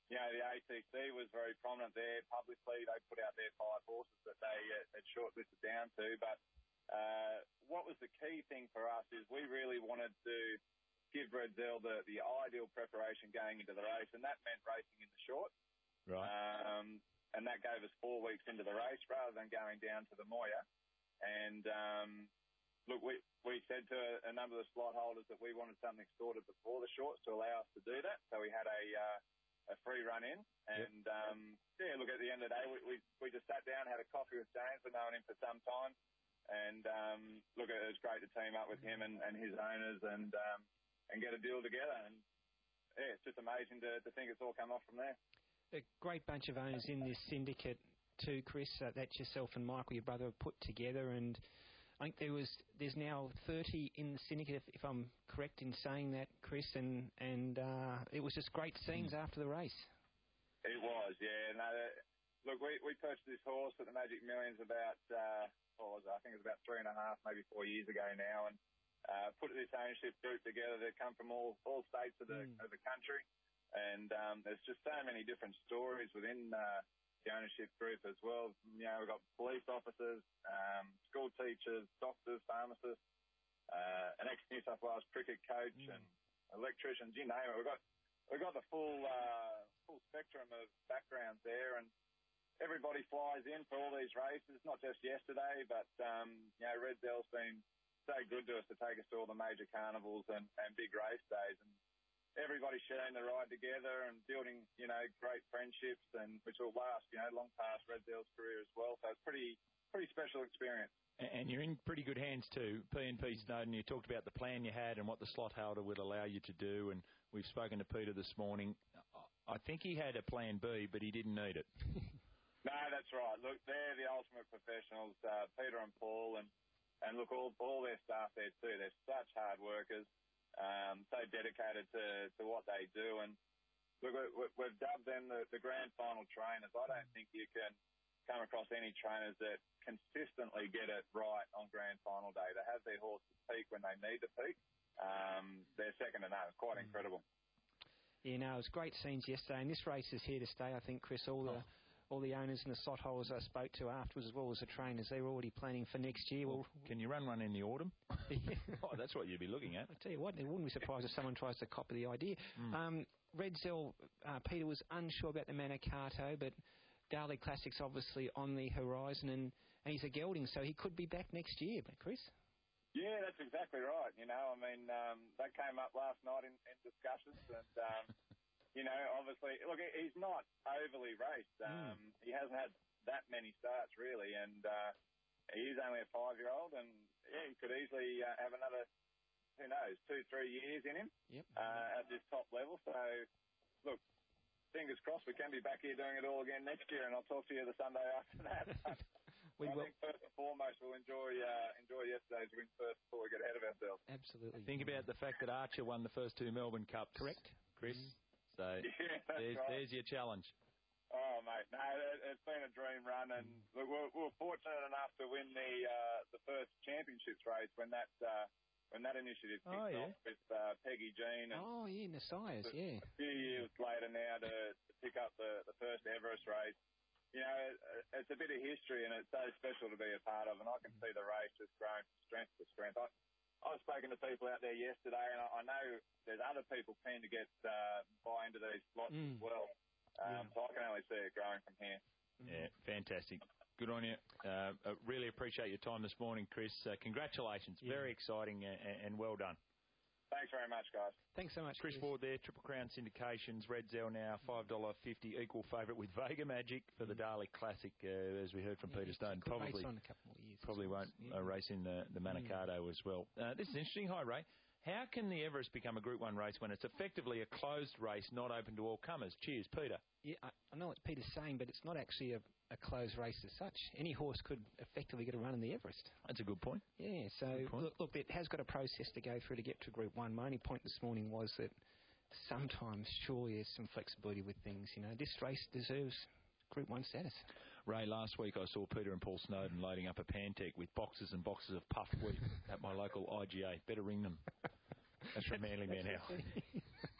you know, the A T C was very prominent there. Publicly, they put out their five horses that they uh, had shortlisted down to. But uh, what was the key thing for us is we really wanted to give Redzel the, the ideal preparation going into the race, and that meant racing in the short. Right. Um, and that gave us four weeks into the race rather than going down to the Moya. And, um, look, we, we said to a number of the slot holders that we wanted something sorted before the shorts to allow us to do that. So we had a uh, a free run in. And, yep. um, yeah, look, at the end of the day, we, we, we just sat down, had a coffee with James. We've known him for some time. And, um, look, it was great to team up with him and, and his owners and um, and get a deal together. And, yeah, it's just amazing to, to think it's all come off from there. A great bunch of owners in this syndicate too, Chris. Uh, that's yourself and Michael, your brother, put together. And I think there was there's now thirty in the syndicate, if, if I'm correct in saying that, Chris. And and uh, it was just great scenes mm. after the race. It was, yeah. No, look, we, we purchased this horse at the Magic Millions about, uh, what was it? I think it was about three and a half, maybe four years ago now, and uh, put this ownership group together. They come from all, all states of the mm. of the country. And um, there's just so many different stories within uh, the ownership group as well. You know, we've got police officers, um, school teachers, doctors, pharmacists, uh, an ex-New South Wales cricket coach mm. and electricians, you name it. We've got we've got the full uh, full spectrum of backgrounds there, and everybody flies in for all these races, not just yesterday, but, um, you know, Redzel's been so good to us to take us to all the major carnivals and, and big race days. And everybody sharing the ride together and building, you know, great friendships, and which will last, you know, long past Redzel's career as well. So it's pretty, pretty special experience. And you're in pretty good hands too. P and P Snowden, you talked about the plan you had and what the slot holder would allow you to do, and we've spoken to Peter this morning. I think he had a plan B, but he didn't need it. No, that's right. Look, they're the ultimate professionals, uh, Peter and Paul, and, and look, all, all their staff there too. They're such hard workers. Um, so dedicated to, to what they do. And look, we, we've dubbed them the, the grand final trainers. I don't think you can come across any trainers that consistently get it right on grand final day. They have their horses peak when they need to peak. Um, they're second to none. It's quite mm. incredible. Yeah, no, it was great scenes yesterday. And this race is here to stay, I think, Chris. All the... Oh. All the owners and the slot holders I spoke to afterwards, as well as the trainers, they're already planning for next year. Well, can you run one in the autumn? Oh, that's what you'd be looking at. I tell you what, it wouldn't be surprised if someone tries to copy the idea. Mm. Um, Redzel, uh, Peter was unsure about the Manicato, but Darley Classic's obviously on the horizon, and, and he's a gelding, so he could be back next year, but Chris? Yeah, that's exactly right. You know, I mean, um, that came up last night in, in discussions, and... Um, You know, obviously, look, he's not overly raced. Um, mm. He hasn't had that many starts, really, and uh, he's only a five-year-old, and yeah, he could easily uh, have another, who knows, two, three years in him yep. uh, at this top level. So, look, fingers crossed we can be back here doing it all again next year, and I'll talk to you the Sunday after that. we I will. think first and foremost we'll enjoy uh, enjoy yesterday's win first before we get ahead of ourselves. Absolutely. Think about the fact that Archer won the first two Melbourne Cups. Correct. Chris? Mm. So yeah, there's, right. there's your challenge. Oh, mate, no, it, it's been a dream run, and look, we're, we're fortunate enough to win the uh, the first championships race when that uh, when that initiative kicked oh, yeah. off with uh, Peggy Jean. And oh, yeah, Nasias, a, yeah. A few years later now to, to pick up the, the first Everest race. You know, it, it's a bit of history, and it's so special to be a part of, and I can see the race just growing from strength to strength. I, I've spoken to people out there yesterday, and I, I know there's other people keen to get uh, buy into these slots mm. as well. Um, yeah. So I can only see it growing from here. Yeah, fantastic. Good on you. Uh, I really appreciate your time this morning, Chris. Uh, congratulations. Yeah. Very exciting and, and well done. Thanks very much, guys. Thanks so much, Chris. Chris Ward there, Triple Crown Syndications, Redzel now, five dollars fifty, equal favourite with Vega Magic for the Darley Classic, uh, as we heard from yeah, Peter Stone. Probably on a couple of years probably won't yeah. uh, race in the, the Manicato yeah. as well. Uh, this is interesting. Hi, Ray. How can the Everest become a Group one race when it's effectively a closed race, not open to all comers? Cheers, Peter. Yeah, I, I know what Peter's saying, but it's not actually a, a closed race as such. Any horse could effectively get a run in the Everest. That's a good point. Yeah, so look, look, it has got a process to go through to get to Group one. My only point this morning was that sometimes, surely, there's some flexibility with things. You know, this race deserves Group one status. Ray, last week I saw Peter and Paul Snowden loading up a Pantech with boxes and boxes of puffed wheat at my local I G A. Better ring them. That's from Manly Man House.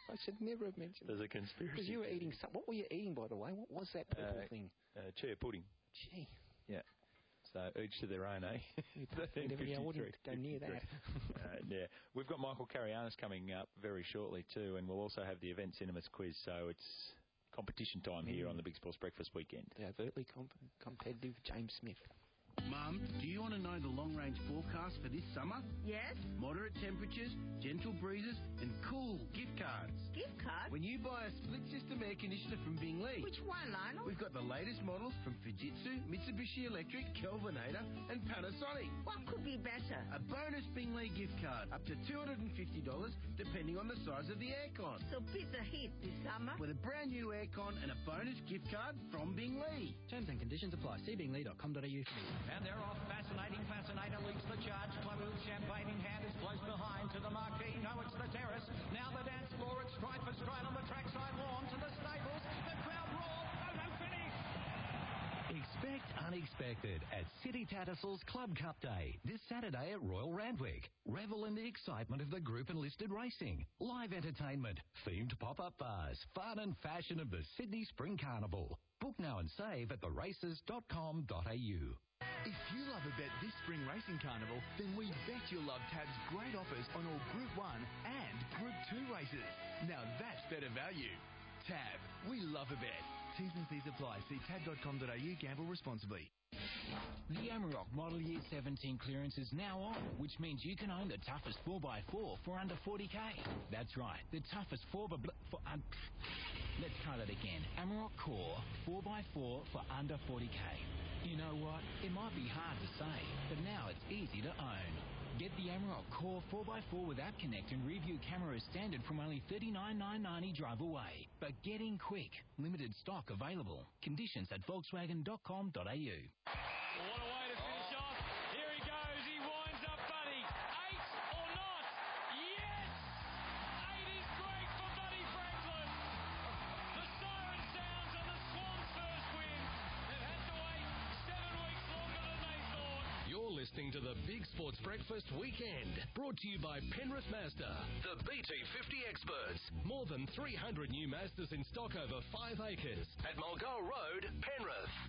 I should never have mentioned. There's a conspiracy. Because you were eating some. What were you eating, by the way? What was that purple Uh, thing? Uh, chia pudding. Gee. Yeah. So each to their own, eh? I wouldn't go near that. uh, yeah. We've got Michael Carianis coming up very shortly too, and we'll also have the Event Cinemas quiz. So it's competition time mm. here on the Big Sports Breakfast weekend. The overtly comp- competitive James Smith. Mum, do you want to know the long-range forecast for this summer? Yes. Moderate temperatures, gentle breezes, and cool gift cards. Gift cards? When you buy a split-system air conditioner from Bing Lee. Which one, Lionel? We've got the latest models from Fujitsu, Mitsubishi Electric, Kelvinator, and Panasonic. What could be better? A bonus Bing Lee gift card, up to two hundred fifty dollars, depending on the size of the aircon. So pick a hit this summer. With a brand new aircon and a bonus gift card from Bing Lee. Terms and conditions apply. See bing lee dot com dot a u. And they're off. Fascinating Fascinator leads the charge. Chloe with champagne in hand is close behind to the marquee. No, it's the terrace. Now the dance floor. It's stride for stride on the trackside. Warm to the stables. The crowd roars. Oh, no finish. Expect unexpected at City Tattersalls Club Cup Day this Saturday at Royal Randwick. Revel in the excitement of the group and listed racing, live entertainment, themed pop-up bars, fun and fashion of the Sydney Spring Carnival. Book now and save at the races dot com dot a u. If you love a bet this spring racing carnival, then we bet you'll love Tab's great offers on all Group one and Group two races. Now that's better value. Tab, we love a bet. T's and C's apply. See tab dot com dot a u. Gamble responsibly. The Amarok Model Year seventeen clearance is now on, which means you can own the toughest four by four for under forty K. That's right, the toughest four by... Bl- for un- Let's try that again. Amarok Core four by four for under forty K. You know what? It might be hard to say, but now it's easy to own. Get the Amarok Core four by four with App Connect and Review Camera standard from only thirty-nine thousand nine hundred dollars drive away. But get in quick. Limited stock available. Conditions at volkswagen dot com dot a u. What a way to finish oh. off. Here he goes. He winds up Buddy. Eight or not? Yes! Eight is great for Buddy Franklin. The siren sounds and the Swans' first win. They've had to wait seven weeks longer than they thought. You're listening to the Big Sports Breakfast Weekend, brought to you by Penrith Mazda, the B T fifty experts. More than three hundred new Mazdas in stock over five acres at Mulgoa Road, Penrith.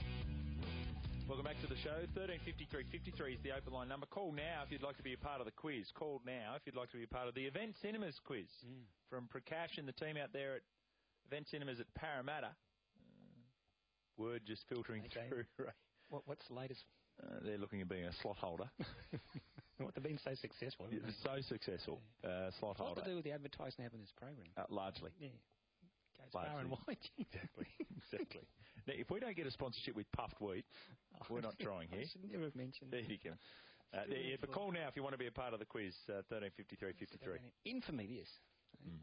Welcome back to the show. thirteen fifty-three fifty-three is the open line number. Call now if you'd like to be a part of the quiz. Call now if you'd like to be a part of the Event Cinemas quiz. Mm. From Prakash and the team out there at Event Cinemas at Parramatta. Uh, word just filtering okay. through. Right. What, what's the latest? Uh, they're looking at being a slot holder. What, they've been so successful. Yeah, they're so successful. Uh, slot What's holder. What to do with the advertising having this program? Uh, largely. Yeah. Goes largely. far and wide. Exactly. Exactly. Now, if we don't get a sponsorship with Puffed Wheat, oh, we're not trying here. I should never have mentioned There you go. Uh, there, yeah, but call now if you want to be a part of the quiz. Uh, thirteen fifty-three fifty-three. Infamy, yes. Mm.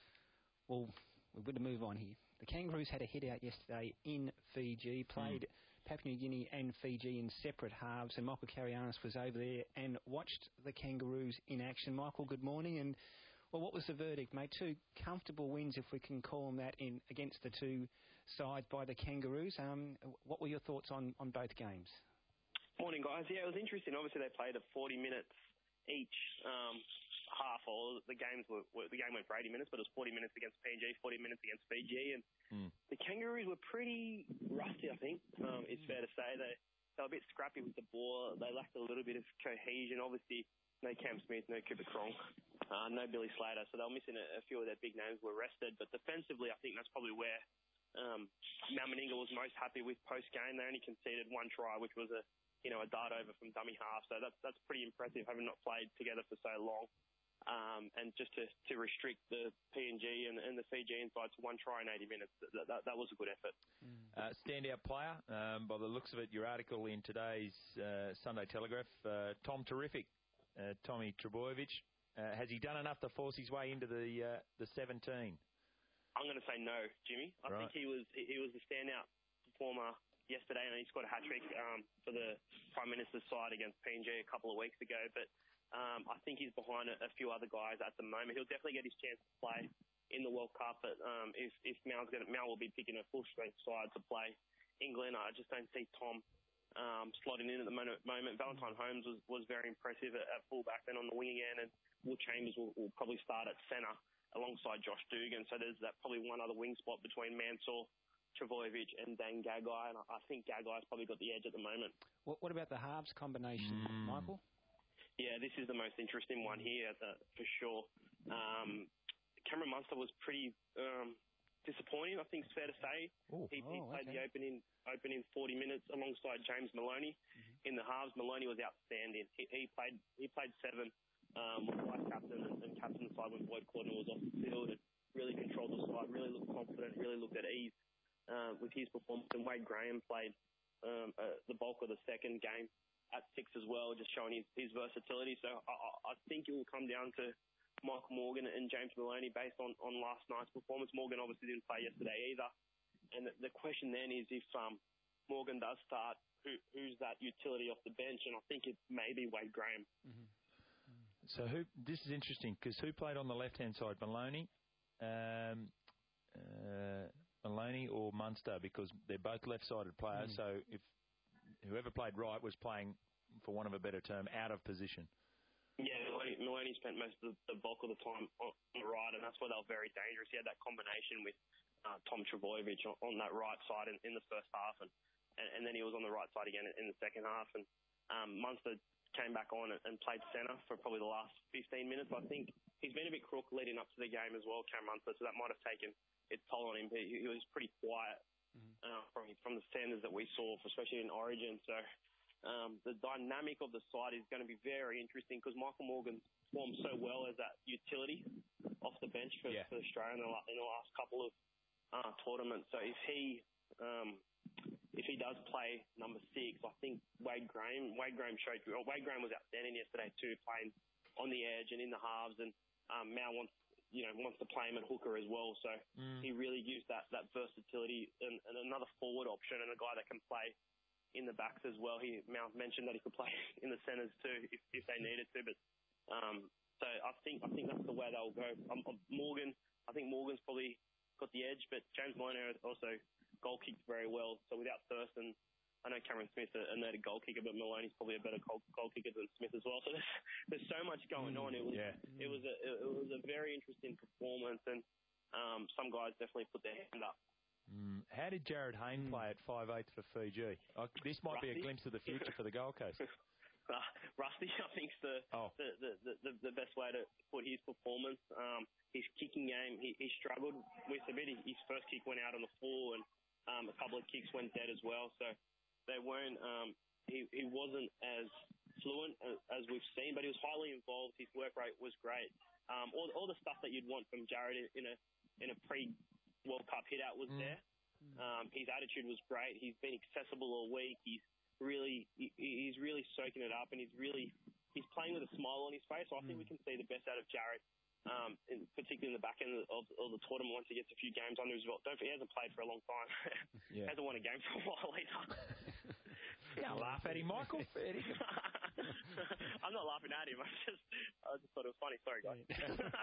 Well, we're going to move on here. The Kangaroos had a hit out yesterday in Fiji, played mm. Papua New Guinea and Fiji in separate halves, and Michael Carianis was over there and watched the Kangaroos in action. Michael, good morning. And, well, what was the verdict, mate? Two comfortable wins, if we can call them that, in against the two sides by the Kangaroos. Um, what were your thoughts on, on both games? Morning, guys. Yeah, it was interesting. Obviously, they played at forty minutes each um, half. Or the games were, were the game went for eighty minutes, but it was forty minutes against P N G, forty minutes against Fiji, and mm. the Kangaroos were pretty rusty. I think um, it's fair to say they they were a bit scrappy with the ball. They lacked a little bit of cohesion. Obviously, no Cam Smith, no Cooper Cronk, uh, no Billy Slater, so they were missing a, a few of their big names were rested. But defensively, I think that's probably where um, Mount Meninga was most happy with post game. They only conceded one try, which was a you know a dart over from dummy half. So that's that's pretty impressive, having not played together for so long. Um, and just to, to restrict the P N G and, and the Fijian side to one try in eighty minutes, that, that, that was a good effort. Uh, standout player, um, by the looks of it, your article in today's uh, Sunday Telegraph, uh, Tom Terrific, uh, Tommy Trebojevic. Uh, has he done enough to force his way into the uh, the seventeen? I'm going to say no, Jimmy. I right. think he was he was the standout performer yesterday, and he scored a hat-trick um, for the Prime Minister's side against P N G a couple of weeks ago, but Um, I think he's behind a, a few other guys at the moment. He'll definitely get his chance to play in the World Cup, but um, if, if Mal's gonna, Mal will be picking a full-strength side to play England, I just don't see Tom um, slotting in at the moment. Valentine Holmes was, was very impressive at, at fullback, then on the wing again, and Will Chambers will, will probably start at centre. alongside Josh Dugan. So there's that probably one other wing spot between Mansour, Trbojevic and Dan Gagai, and I, I think Gagai's probably got the edge at the moment. What, what about the halves combination, mm. Michael? Yeah, this is the most interesting one here, uh, for sure. Um, Cameron Munster was pretty um, disappointing, I think it's fair to say. Ooh, he, he oh, played okay. the opening opening forty minutes alongside James Maloney. Mm-hmm. In the halves, Maloney was outstanding. He, he played he played seven, um, was vice captain and, and captain the side when Boyd Cordner was off the field, and really controlled the side, really looked confident, really looked at ease uh, with his performance. And Wade Graham played um, uh, the bulk of the second game at six as well, just showing his, his versatility. So I, I think it will come down to Michael Morgan and James Maloney based on, on last night's performance. Morgan obviously didn't play yesterday either. And the, the question then is if um, Morgan does start, who, who's that utility off the bench? And I think it may be Wade Graham. Mm-hmm. So who? This is interesting because who played on the left-hand side? Maloney, um, uh, Maloney or Munster, because they're both left-sided players. Mm. So if whoever played right was playing, for want of a better term, out of position. Yeah, Maloney, Maloney spent most of the, the bulk of the time on the right, and that's why they were very dangerous. He had that combination with uh, Tom Trbojevic on, on that right side in, in the first half, and, and, and then he was on the right side again in, in the second half. And um, Munster came back on and, and played centre for probably the last fifteen minutes. I think he's been a bit crook leading up to the game as well, Cam Munster, so that might have taken its toll on him. He, he was pretty quiet mm-hmm. uh, from from the standards that we saw, especially in Origin. So um, the dynamic of the side is going to be very interesting because Michael Morgan performed so well as that utility off the bench for, yeah. for Australia in the, in the last couple of uh, tournaments. So if he um, if he does play number six, I think Wade Graham Wade Graham showed well, Wade Graham was outstanding yesterday too, playing on the edge and in the halves, and um, Mal wants you know wants to play him at hooker as well. So mm. he really used that that versatility and, and another forward option and a guy that can play in the backs as well. He Mal mentioned that he could play in the centres too if, if they needed to, but um, so I think I think that's the way they'll go. Um, Morgan, I think Morgan's probably got the edge, but James Maloney also goal kicked very well. So without Thurston, I know Cameron Smith's a, a noted goal kicker, but Maloney's probably a better goal, goal kicker than Smith as well. So there's, there's so much going mm, on. It was yeah. it was a it was a very interesting performance, and um, some guys definitely put their hand up. Mm. How did Jared Hayne mm. play at five eight for Fiji? Uh, this might Rusty. be a glimpse of the future for the Gold Coast. Uh, Rusty, I think, is the, oh. the, the, the, the best way to put his performance. Um, his kicking game, he, he struggled with a bit. His first kick went out on the floor, and um, a couple of kicks went dead as well. So they weren't. Um, he, he wasn't as fluent as, as we've seen, but he was highly involved. His work rate was great. Um, all, all the stuff that you'd want from Jared in, in a in a pre-World Cup hit out was mm. there. Um, his attitude was great. He's been accessible all week. He's really he, he's really soaking it up, and he's really he's playing with a smile on his face. So I think we can see the best out of Jared, um, in, particularly in the back end of, of the tournament once he gets a few games under his belt. Don't forget, he hasn't played for a long time. yeah. Hasn't won a game for a while either. Don't laugh at him, Michael. I'm not laughing at him. I just I just thought it was funny. Sorry, guys.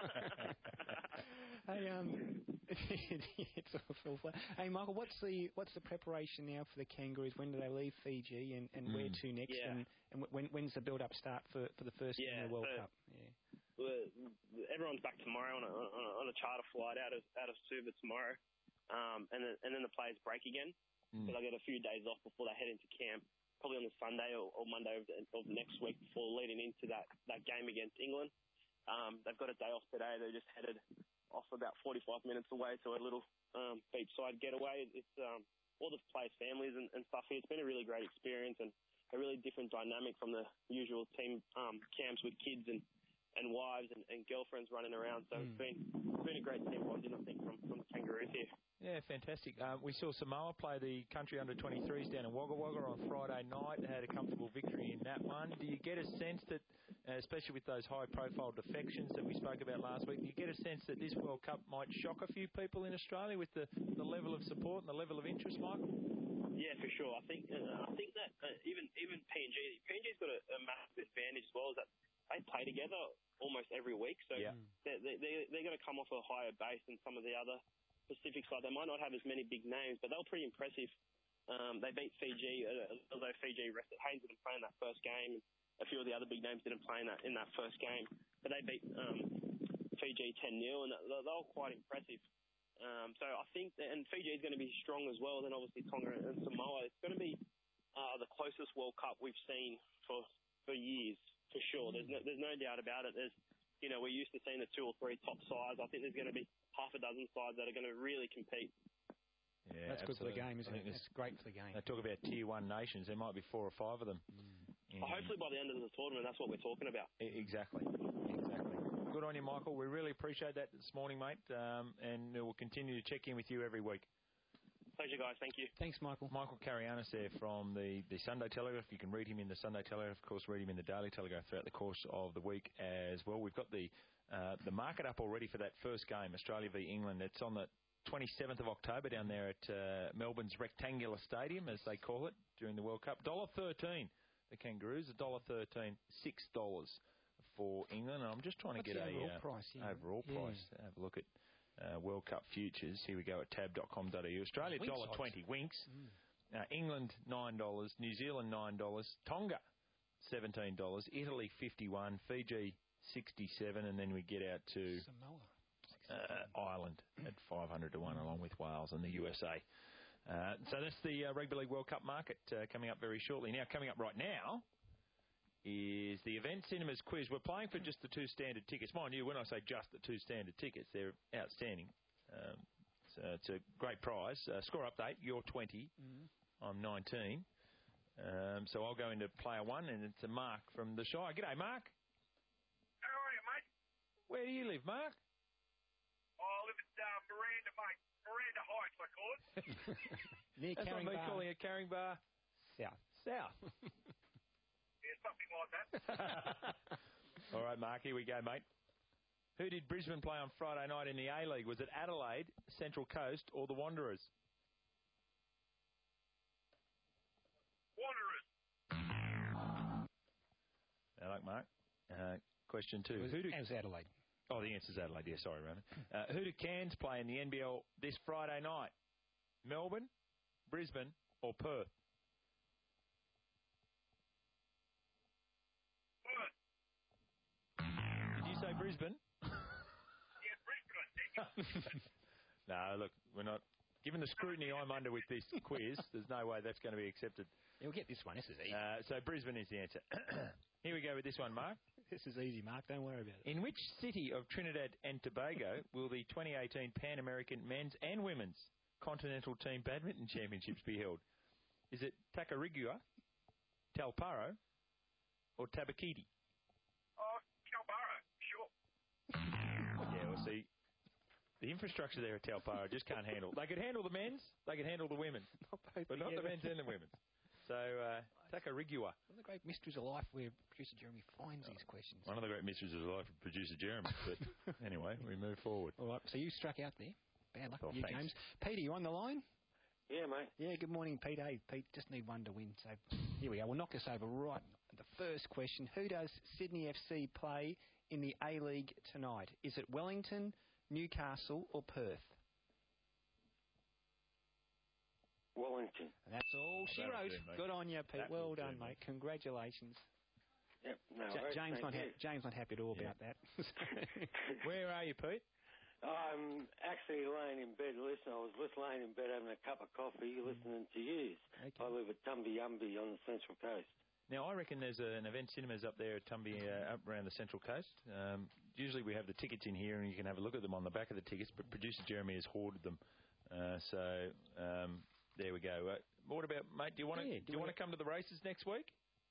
Hey, um, it's awful. Hey, Michael, what's the what's the preparation now for the Kangaroos? When do they leave Fiji, and, and mm. where to next? Yeah. And, and when when's the build-up start for, for the first yeah, game of the World so Cup? Yeah. Well, everyone's back tomorrow on a, on a, on a charter flight out of out of Suva tomorrow, um, and then, and then the players break again. Mm. So they get a few days off before they head into camp, probably on the Sunday or, or Monday of, the, of next week before leading into that, that game against England. Um, they've got a day off today. They just headed off about forty-five minutes away to a little um, beachside getaway. It's um, all the players' families and, and stuff here. It's been a really great experience and a really different dynamic from the usual team um, camps with kids and, and wives and, and girlfriends running around. So mm. it's been it's been a great team bonding, I think, from, from the Kangaroos here. Yeah, fantastic. Uh, we saw Samoa play the country under twenty-threes down in Wagga Wagga on Friday night. They had a comfortable victory in that one. Do you get a sense that, uh, especially with those high-profile defections that we spoke about last week, do you get a sense that this World Cup might shock a few people in Australia with the, the level of support and the level of interest, Michael? Yeah, for sure. I think uh, I think that uh, even even P N G P N G's got a, a massive advantage as well, is that they play together almost every week. So yeah. they're, they're, they're going to come off a higher base than some of the other Pacific side. They might not have as many big names, but they were pretty impressive. Um, they beat Fiji, uh, although Fiji rested Haynes didn't play in that first game. A few of the other big names didn't play in that in that first game, but they beat um, Fiji ten nil, and they they were quite impressive. Um, so I think, that, and Fiji is going to be strong as well. Then obviously Tonga and Samoa. It's going to be uh, the closest World Cup we've seen for for years, for sure. There's no, there's no doubt about it. There's, you know, we're used to seeing the two or three top sides. I think there's going to be half a dozen sides that are going to really compete. Yeah, that's good for the absolutely. game, isn't it? That's great for the game. They talk about tier one nations. There might be four or five of them. Mm. Well, hopefully by the end of the tournament, that's what we're talking about. Exactly. Exactly. Good on you, Michael. We really appreciate that this morning, mate, um, and we'll continue to check in with you every week. Pleasure, guys. Thank you. Thanks, Michael. Michael Carianis there from the, the Sunday Telegraph. You can read him in the Sunday Telegraph. Of course, read him in the Daily Telegraph throughout the course of the week as well. We've got the uh, the market up already for that first game, Australia v England. It's on the twenty-seventh of October down there at uh, Melbourne's Rectangular Stadium, as they call it, during the World Cup. one dollar thirteen, the Kangaroos. one dollar thirteen, six dollars for England. And I'm just trying What's to get the a overall uh, price, yeah. overall Yeah. price. Have a look at uh, World Cup futures. Here we go at tab dot com dot a u. Australia, one dollar twenty. Winks. Mm. Uh, England, nine dollars. New Zealand, nine dollars. Tonga, seventeen dollars. Italy, fifty-one. Fiji, sixty-seven. And then we get out to Samoa. Uh, Ireland at five hundred to one, along with Wales and the U S A. Uh, so that's the uh, Rugby League World Cup market uh, coming up very shortly. Now, coming up right now is the Event Cinemas quiz. We're playing for just the two standard tickets. Mind you, when I say just the two standard tickets, they're outstanding. Um, so it's a great prize. Uh, score update, you're twenty, mm. I'm nineteen. Um, so I'll go into player one, and it's a Mark from the Shire. G'day, Mark. How are you, mate? Where do you live, Mark? Oh, I live at uh, Miranda, mate. Miranda Heights, I call it. Near That's Carring what me Bar. calling it, Carring Bar. South. South. Yeah, something like that. All right, Mark, here we go, mate. Who did Brisbane play on Friday night in the A-League? Was it Adelaide, Central Coast, or the Wanderers? Wanderers. Now, like Mark. Uh, question two. It was, who do, it was Adelaide. Oh, the answer's Adelaide. Yeah, sorry, Ronan. Uh, who do Cairns play in the N B L this Friday night? Melbourne, Brisbane, or Perth? Perth. Did you say Brisbane? Yeah, Brisbane, I think. No, look, we're not. Given the scrutiny I'm under with this quiz, there's no way that's going to be accepted. You'll get this one. This is easy. Uh, so Brisbane is the answer. Here we go with this one, Mark. This is easy, Mark. Don't worry about it. In which city of Trinidad and Tobago will the twenty eighteen Pan American Men's and Women's Continental Team Badminton Championships be held? Is it Tacarigua, Talparo, or Tabakiti? Oh, Calbara, sure. Yeah, well, see, the infrastructure there at Talparo just can't handle. They could handle the men's, they could handle the women's, Not both but not the together. men's and the women's. So, uh, Tacarigua. One of the great mysteries of life where producer Jeremy finds these questions. One of the great mysteries of life of producer Jeremy. But anyway, we move forward. All right, so you struck out there. Bad luck Oh, with you, thanks. James. Peter, you on the line? Yeah, mate. Yeah, good morning, Pete. Hey, Pete, just need one to win. So here we go. We'll knock us over right at the first question. Who does Sydney F C play in the A-League tonight? Is it Wellington, Newcastle, or Perth? Wellington. And that's all she That'll wrote. do, mate. Good on you, Pete. That well will do, done, mate. mate. Congratulations. Yep. No, Ja- worries, James thank not you. ha- James not happy at all Yeah. about that. Where are you, Pete? I'm actually laying in bed listening. I was just laying in bed having a cup of coffee listening to you. Okay. I live at Tumby-Umby on the Central Coast. Now, I reckon there's a, an Event Cinemas up there at Tumby, uh, up around the Central Coast. Um, usually we have the tickets in here and you can have a look at them on the back of the tickets, but producer Jeremy has hoarded them. Uh, so, um, there we go. Uh, what about, mate, do you want to Yeah, do you want to come to the races next week?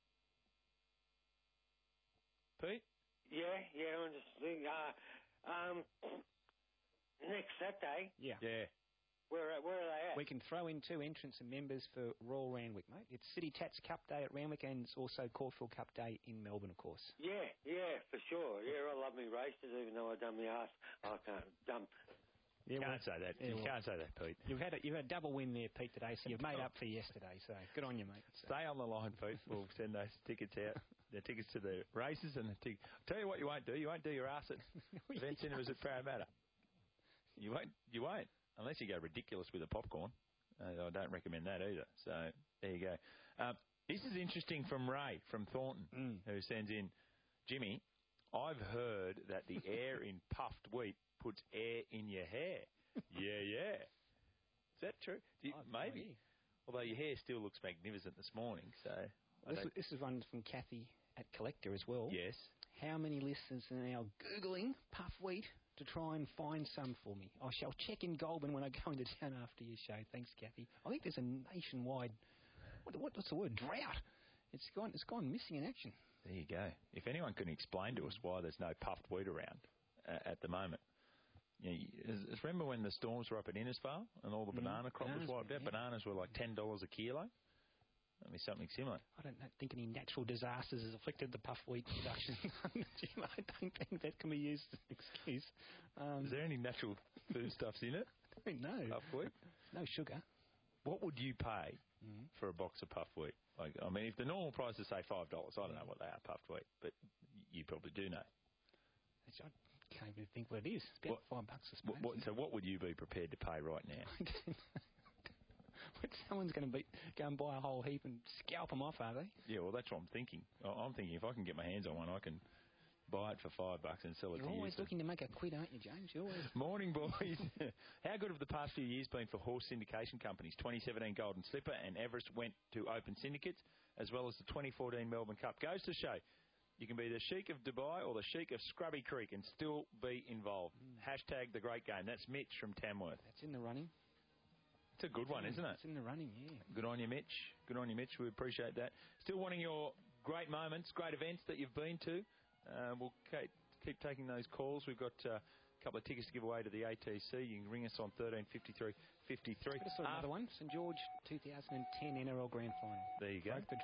Pete? Yeah, yeah, I'm just thinking, uh, um, next Saturday, yeah. Yeah. where, where are they at? We can throw in two entrants and members for Royal Randwick, mate. It's City Tats Cup Day at Randwick and it's also Caulfield Cup Day in Melbourne, of course. Yeah, yeah, for sure. Yeah, I love me races, even though I done my ass. I can't dump. Yeah, Can't say that. yeah, you well- can't say that, Pete. You've had a, you've had a double win there, Pete, today, so you've made up for yesterday. So good on you, mate. So. Stay on the line, Pete. We'll send those tickets out. The tickets to the races and the tickets. Tell you what you won't do. You won't do your ass at Event Cinemas at Parramatta. You won't. You won't. Unless you go ridiculous with the popcorn. Uh, I don't recommend that either. So there you go. Uh, this is interesting from Ray from Thornton, Mm. who sends in, Jimmy, I've heard that the air in puffed wheat puts air in your hair. Yeah, yeah. Is that true? Do you, Oh, maybe. yeah. Although your hair still looks magnificent this morning, so... I This, don't- is- this is one from Kathy at Collector as well. Yes. How many listeners are now Googling puff wheat to try and find some for me? I shall check in Goulburn when I go into town after your show. Thanks, Kathy. I think there's a nationwide, what, what, what's the word, drought. It's gone, it's gone missing in action. There you go. If anyone can explain to us why there's no puffed wheat around uh, at the moment. You know, you- is- remember when the storms were up at Innisfail and all the Mm, banana crop bananas, was wiped out? yeah. Bananas were like ten dollars a kilo. I mean, something similar. I don't know- think any natural disasters has afflicted the puff wheat production. Jim, I don't think that can be used as an excuse. Um, Is there any natural foodstuffs in it? I don't know. Puff wheat? No sugar. What would you pay Mm. for a box of puff wheat? Like, I mean, if the normal price is, say, five dollars, I don't know what they are, puffed wheat, but you probably do know. I can't even think what it is. It's about What- five bucks a What, what, so what would you be prepared to pay right now? Someone's going to be go and buy a whole heap and scalp them off, are they? Yeah, well, that's what I'm thinking. I- I'm thinking if I can get my hands on one, I can buy it for five bucks and sell it You're to you. always looking to make a quid, aren't you, James? You're always... Morning, boys. How good have the past few years been for horse syndication companies? twenty seventeen Golden Slipper and Everest went to open syndicates, as well as the twenty fourteen Melbourne Cup. Goes to show you can be the Sheik of Dubai or the Sheik of Scrubby Creek and still be involved. Mm. Hashtag the great game. That's Mitch from Tamworth. That's in the running. It's a good one, isn't it? It's in the running, yeah. Good on you, Mitch. Good on you, Mitch. We appreciate that. Still wanting your great moments, great events that you've been to. Uh, we'll keep, keep taking those calls. We've got uh, a couple of tickets to give away to the A T C. You can ring us on thirteen fifty-three fifty-three. I just saw another one. St George two thousand ten N R L Grand Final. There you go. Broke the